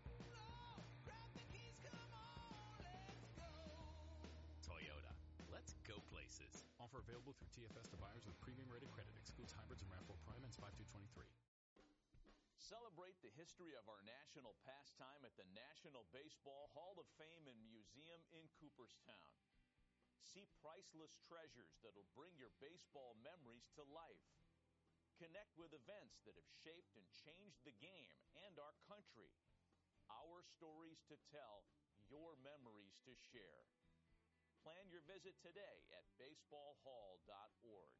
Speaker 4: Toyota. Let's go places. Offer available through TFS to buyers with premium rated credit. Excludes hybrids and RAV4 Prime ends 5/2/23.
Speaker 5: Celebrate the history of our national pastime at the National Baseball Hall of Fame and Museum in Cooperstown. See priceless treasures that'll bring your baseball memories to life. Connect with events that have shaped and changed the game and our country. Our stories to tell, your memories to share. Plan your visit today at baseballhall.org.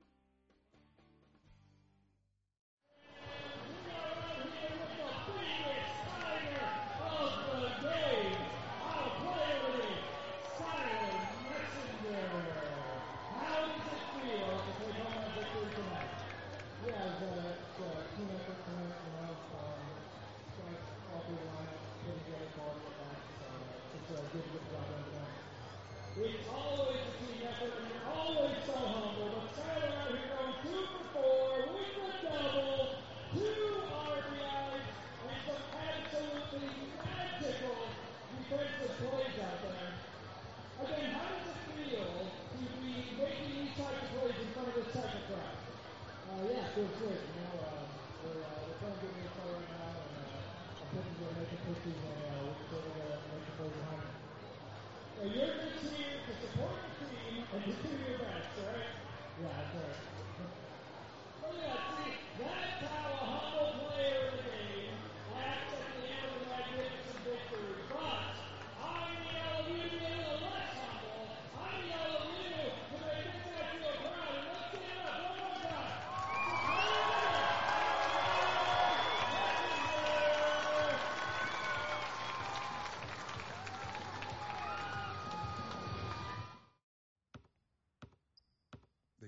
Speaker 9: It's always a team effort, and you're always so humble. But Tyler out here going 2 for 4 with the double, 2 RBIs, and some absolutely magical defensive plays out there. Again, how does it feel to be making these types of plays in front of this type of crowd? Yeah, it feels good. You know, we're trying to get me a play right now, and I'm hoping to make it quickly, and we're going to make the play behind me. You're just here to support the team and to do your best, right? Yeah, that's right. But yeah, see, that's how a humble player in the game acts at the end of a magnificent victory. But I need all of you to be a little less humble. I need all of you to make this guy feel proud. And let's get it up one more time.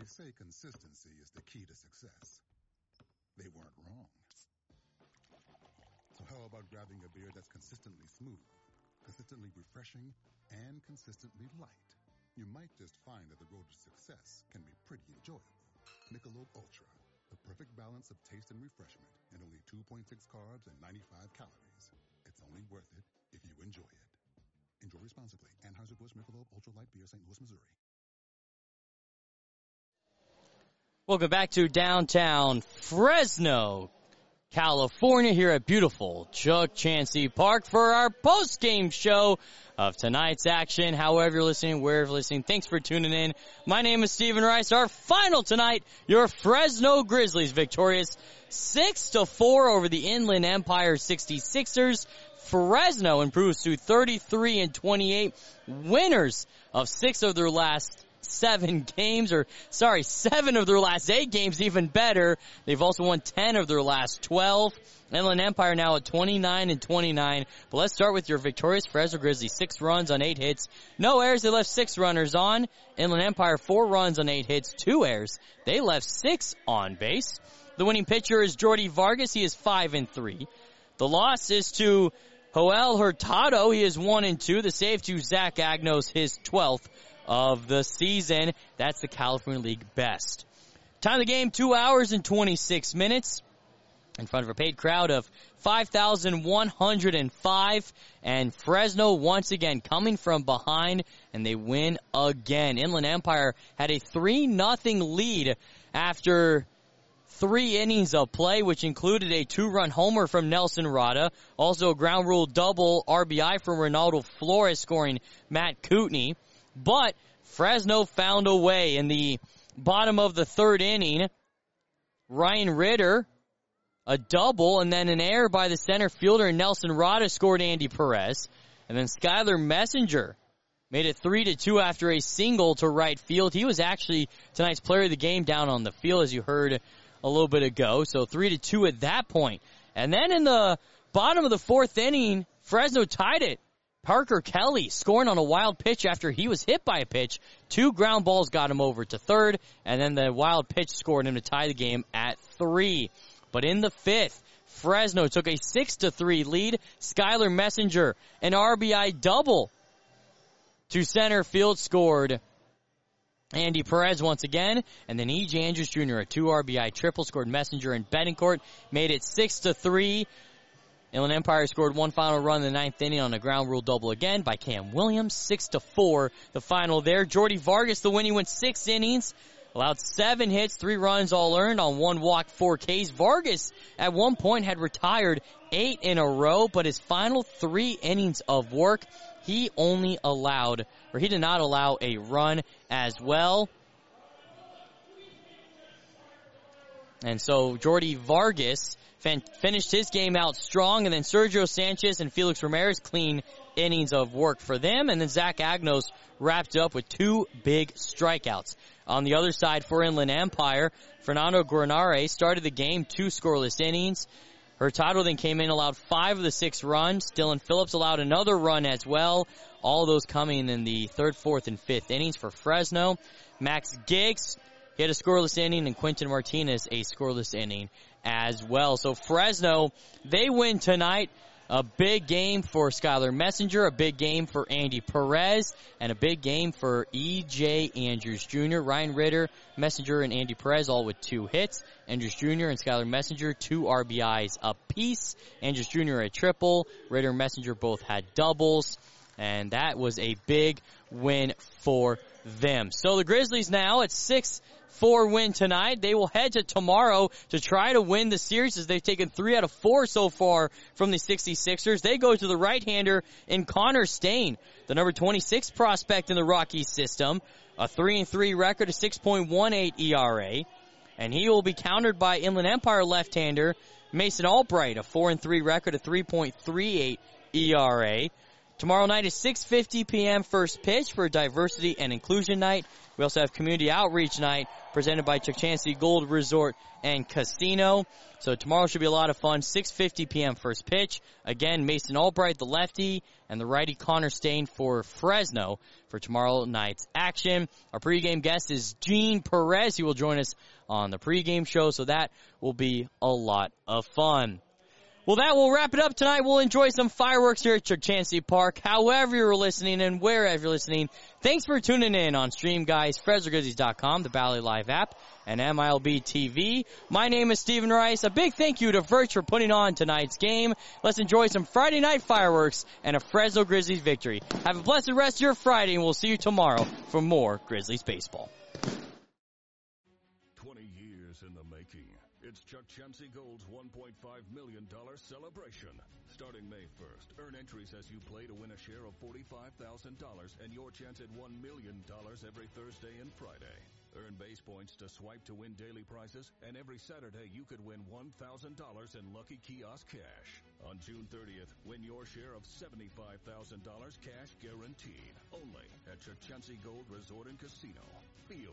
Speaker 6: say consistency is the key to success. They weren't wrong. So how about grabbing a beer that's consistently smooth, consistently refreshing, and consistently light? You might just find that the road to success can be pretty enjoyable. Michelob Ultra, the perfect balance of taste and refreshment, and only 2.6 carbs and 95 calories. It's only worth it if you enjoy it. Enjoy responsibly. Anheuser-Busch Michelob Ultra Light Beer, St. Louis, Missouri.
Speaker 1: Welcome back to downtown Fresno, California, here at beautiful Chuck Chansey Park for our post-game show of tonight's action. However you're listening, wherever you're listening, thanks for tuning in. My name is Stephen Rice. Our final tonight, your Fresno Grizzlies victorious 6-4 over the Inland Empire 66ers. Fresno improves to 33-28, winners of 6 of their last 7 of their last 8 games, even better. They've also won 10 of their last 12. Inland Empire now at 29-29. But let's start with your victorious Fresno Grizzlies. 6 runs on 8 hits. No errors. They left 6 runners on. Inland Empire 4 runs on 8 hits. 2 errors. They left 6 on base. The winning pitcher is Jordy Vargas. He is 5-3. The loss is to Joel Hurtado. He is 1-2. The save to Zach Agnos, his 12th of the season. That's the California League best. Time of the game, 2 hours and 26 minutes. In front of a paid crowd of 5,105. And Fresno once again coming from behind, and they win again. Inland Empire had a 3-0 lead after 3 innings of play, which included a 2-run homer from Nelson Rada. Also a ground rule double RBI from Ronaldo Flores, scoring Matt Kootenai. But Fresno found a way in the bottom of the 3rd inning. Ryan Ritter, a double, and then an error by the center fielder Nelson Rada scored Andy Perez. And then Skylar Messenger made it 3-2 after a single to right field. He was actually tonight's player of the game down on the field, as you heard a little bit ago. So 3-2 at that point. And then in the bottom of the 4th inning, Fresno tied it. Parker Kelly scoring on a wild pitch after he was hit by a pitch. 2 ground balls got him over to 3rd, and then the wild pitch scored him to tie the game at 3. But in the 5th, Fresno took a 6-3 lead. Skylar Messenger, an RBI double to center field, scored Andy Perez once again, and then E.J. Andrews Jr., a 2 RBI triple, scored Messenger and Betancourt, made it 6-3. Inland Empire scored 1 final run in the 9th inning on a ground rule double again by Cam Williams, 6-4. The final there. Jordy Vargas, the winning, went 6 innings, allowed 7 hits, 3 runs all earned on 1 walk, 4 Ks. Vargas at one point had retired 8 in a row, but his final 3 innings of work, he did not allow a run as well. And so Jordy Vargas finished his game out strong, and then Sergio Sanchez and Felix Ramirez, clean innings of work for them, and then Zach Agnos wrapped up with 2 big strikeouts. On the other side for Inland Empire, Fernando Granare started the game, 2 scoreless innings. Hurtado then came in, allowed 5 of the 6 runs. Dylan Phillips allowed another run as well. All those coming in the 3rd, 4th, and 5th innings for Fresno. Max Giggs, he had a scoreless inning, and Quentin Martinez a scoreless inning as well. So Fresno, they win tonight. A big game for Skylar Messenger, a big game for Andy Perez, and a big game for E.J. Andrews Jr. Ryan Ritter, Messenger, and Andy Perez all with 2 hits. Andrews Jr. and Skylar Messenger, 2 RBIs apiece. Andrews Jr. a triple. Ritter and Messenger both had doubles. And that was a big win for them. So the Grizzlies now at 6-4 win tonight. They will head to tomorrow to try to win the series, as they've taken 3 out of 4 so far from the 66ers. They go to the right-hander in Connor Stain, the number 26 prospect in the Rockies system. A 3-3 record, a 6.18 ERA. And he will be countered by Inland Empire left-hander Mason Albright, a 4-3 record, a 3.38 ERA. Tomorrow night is 6:50 p.m. first pitch for Diversity and Inclusion Night. We also have Community Outreach Night presented by Chuck Chansey Gold Resort and Casino. So tomorrow should be a lot of fun. 6:50 p.m. first pitch. Again, Mason Albright, the lefty, and the righty Connor Stain for Fresno for tomorrow night's action. Our pregame guest is Gene Perez. He will join us on the pregame show, so that will be a lot of fun. Well, that will wrap it up tonight. We'll enjoy some fireworks here at Chuck Chansey Park. However you're listening and wherever you're listening, thanks for tuning in on Stream Guys, FresnoGrizzlies.com, the Valley Live app, and MILB TV. My name is Stephen Rice. A big thank you to Verge for putting on tonight's game. Let's enjoy some Friday night fireworks and a Fresno Grizzlies victory. Have a blessed rest of your Friday, and we'll see you tomorrow for more Grizzlies baseball.
Speaker 2: 20 years in the making. It's Chuck Chansey Gold's $1.5 million celebration. Starting May 1st, earn entries as you play to win a share of $45,000 and your chance at $1 million every Thursday and Friday. Earn base points to swipe to win daily prizes, and every Saturday you could win $1,000 in Lucky Kiosk cash. On June 30th, win your share of $75,000 cash guaranteed. Only at Chuck Chansey Gold Resort and Casino. Feel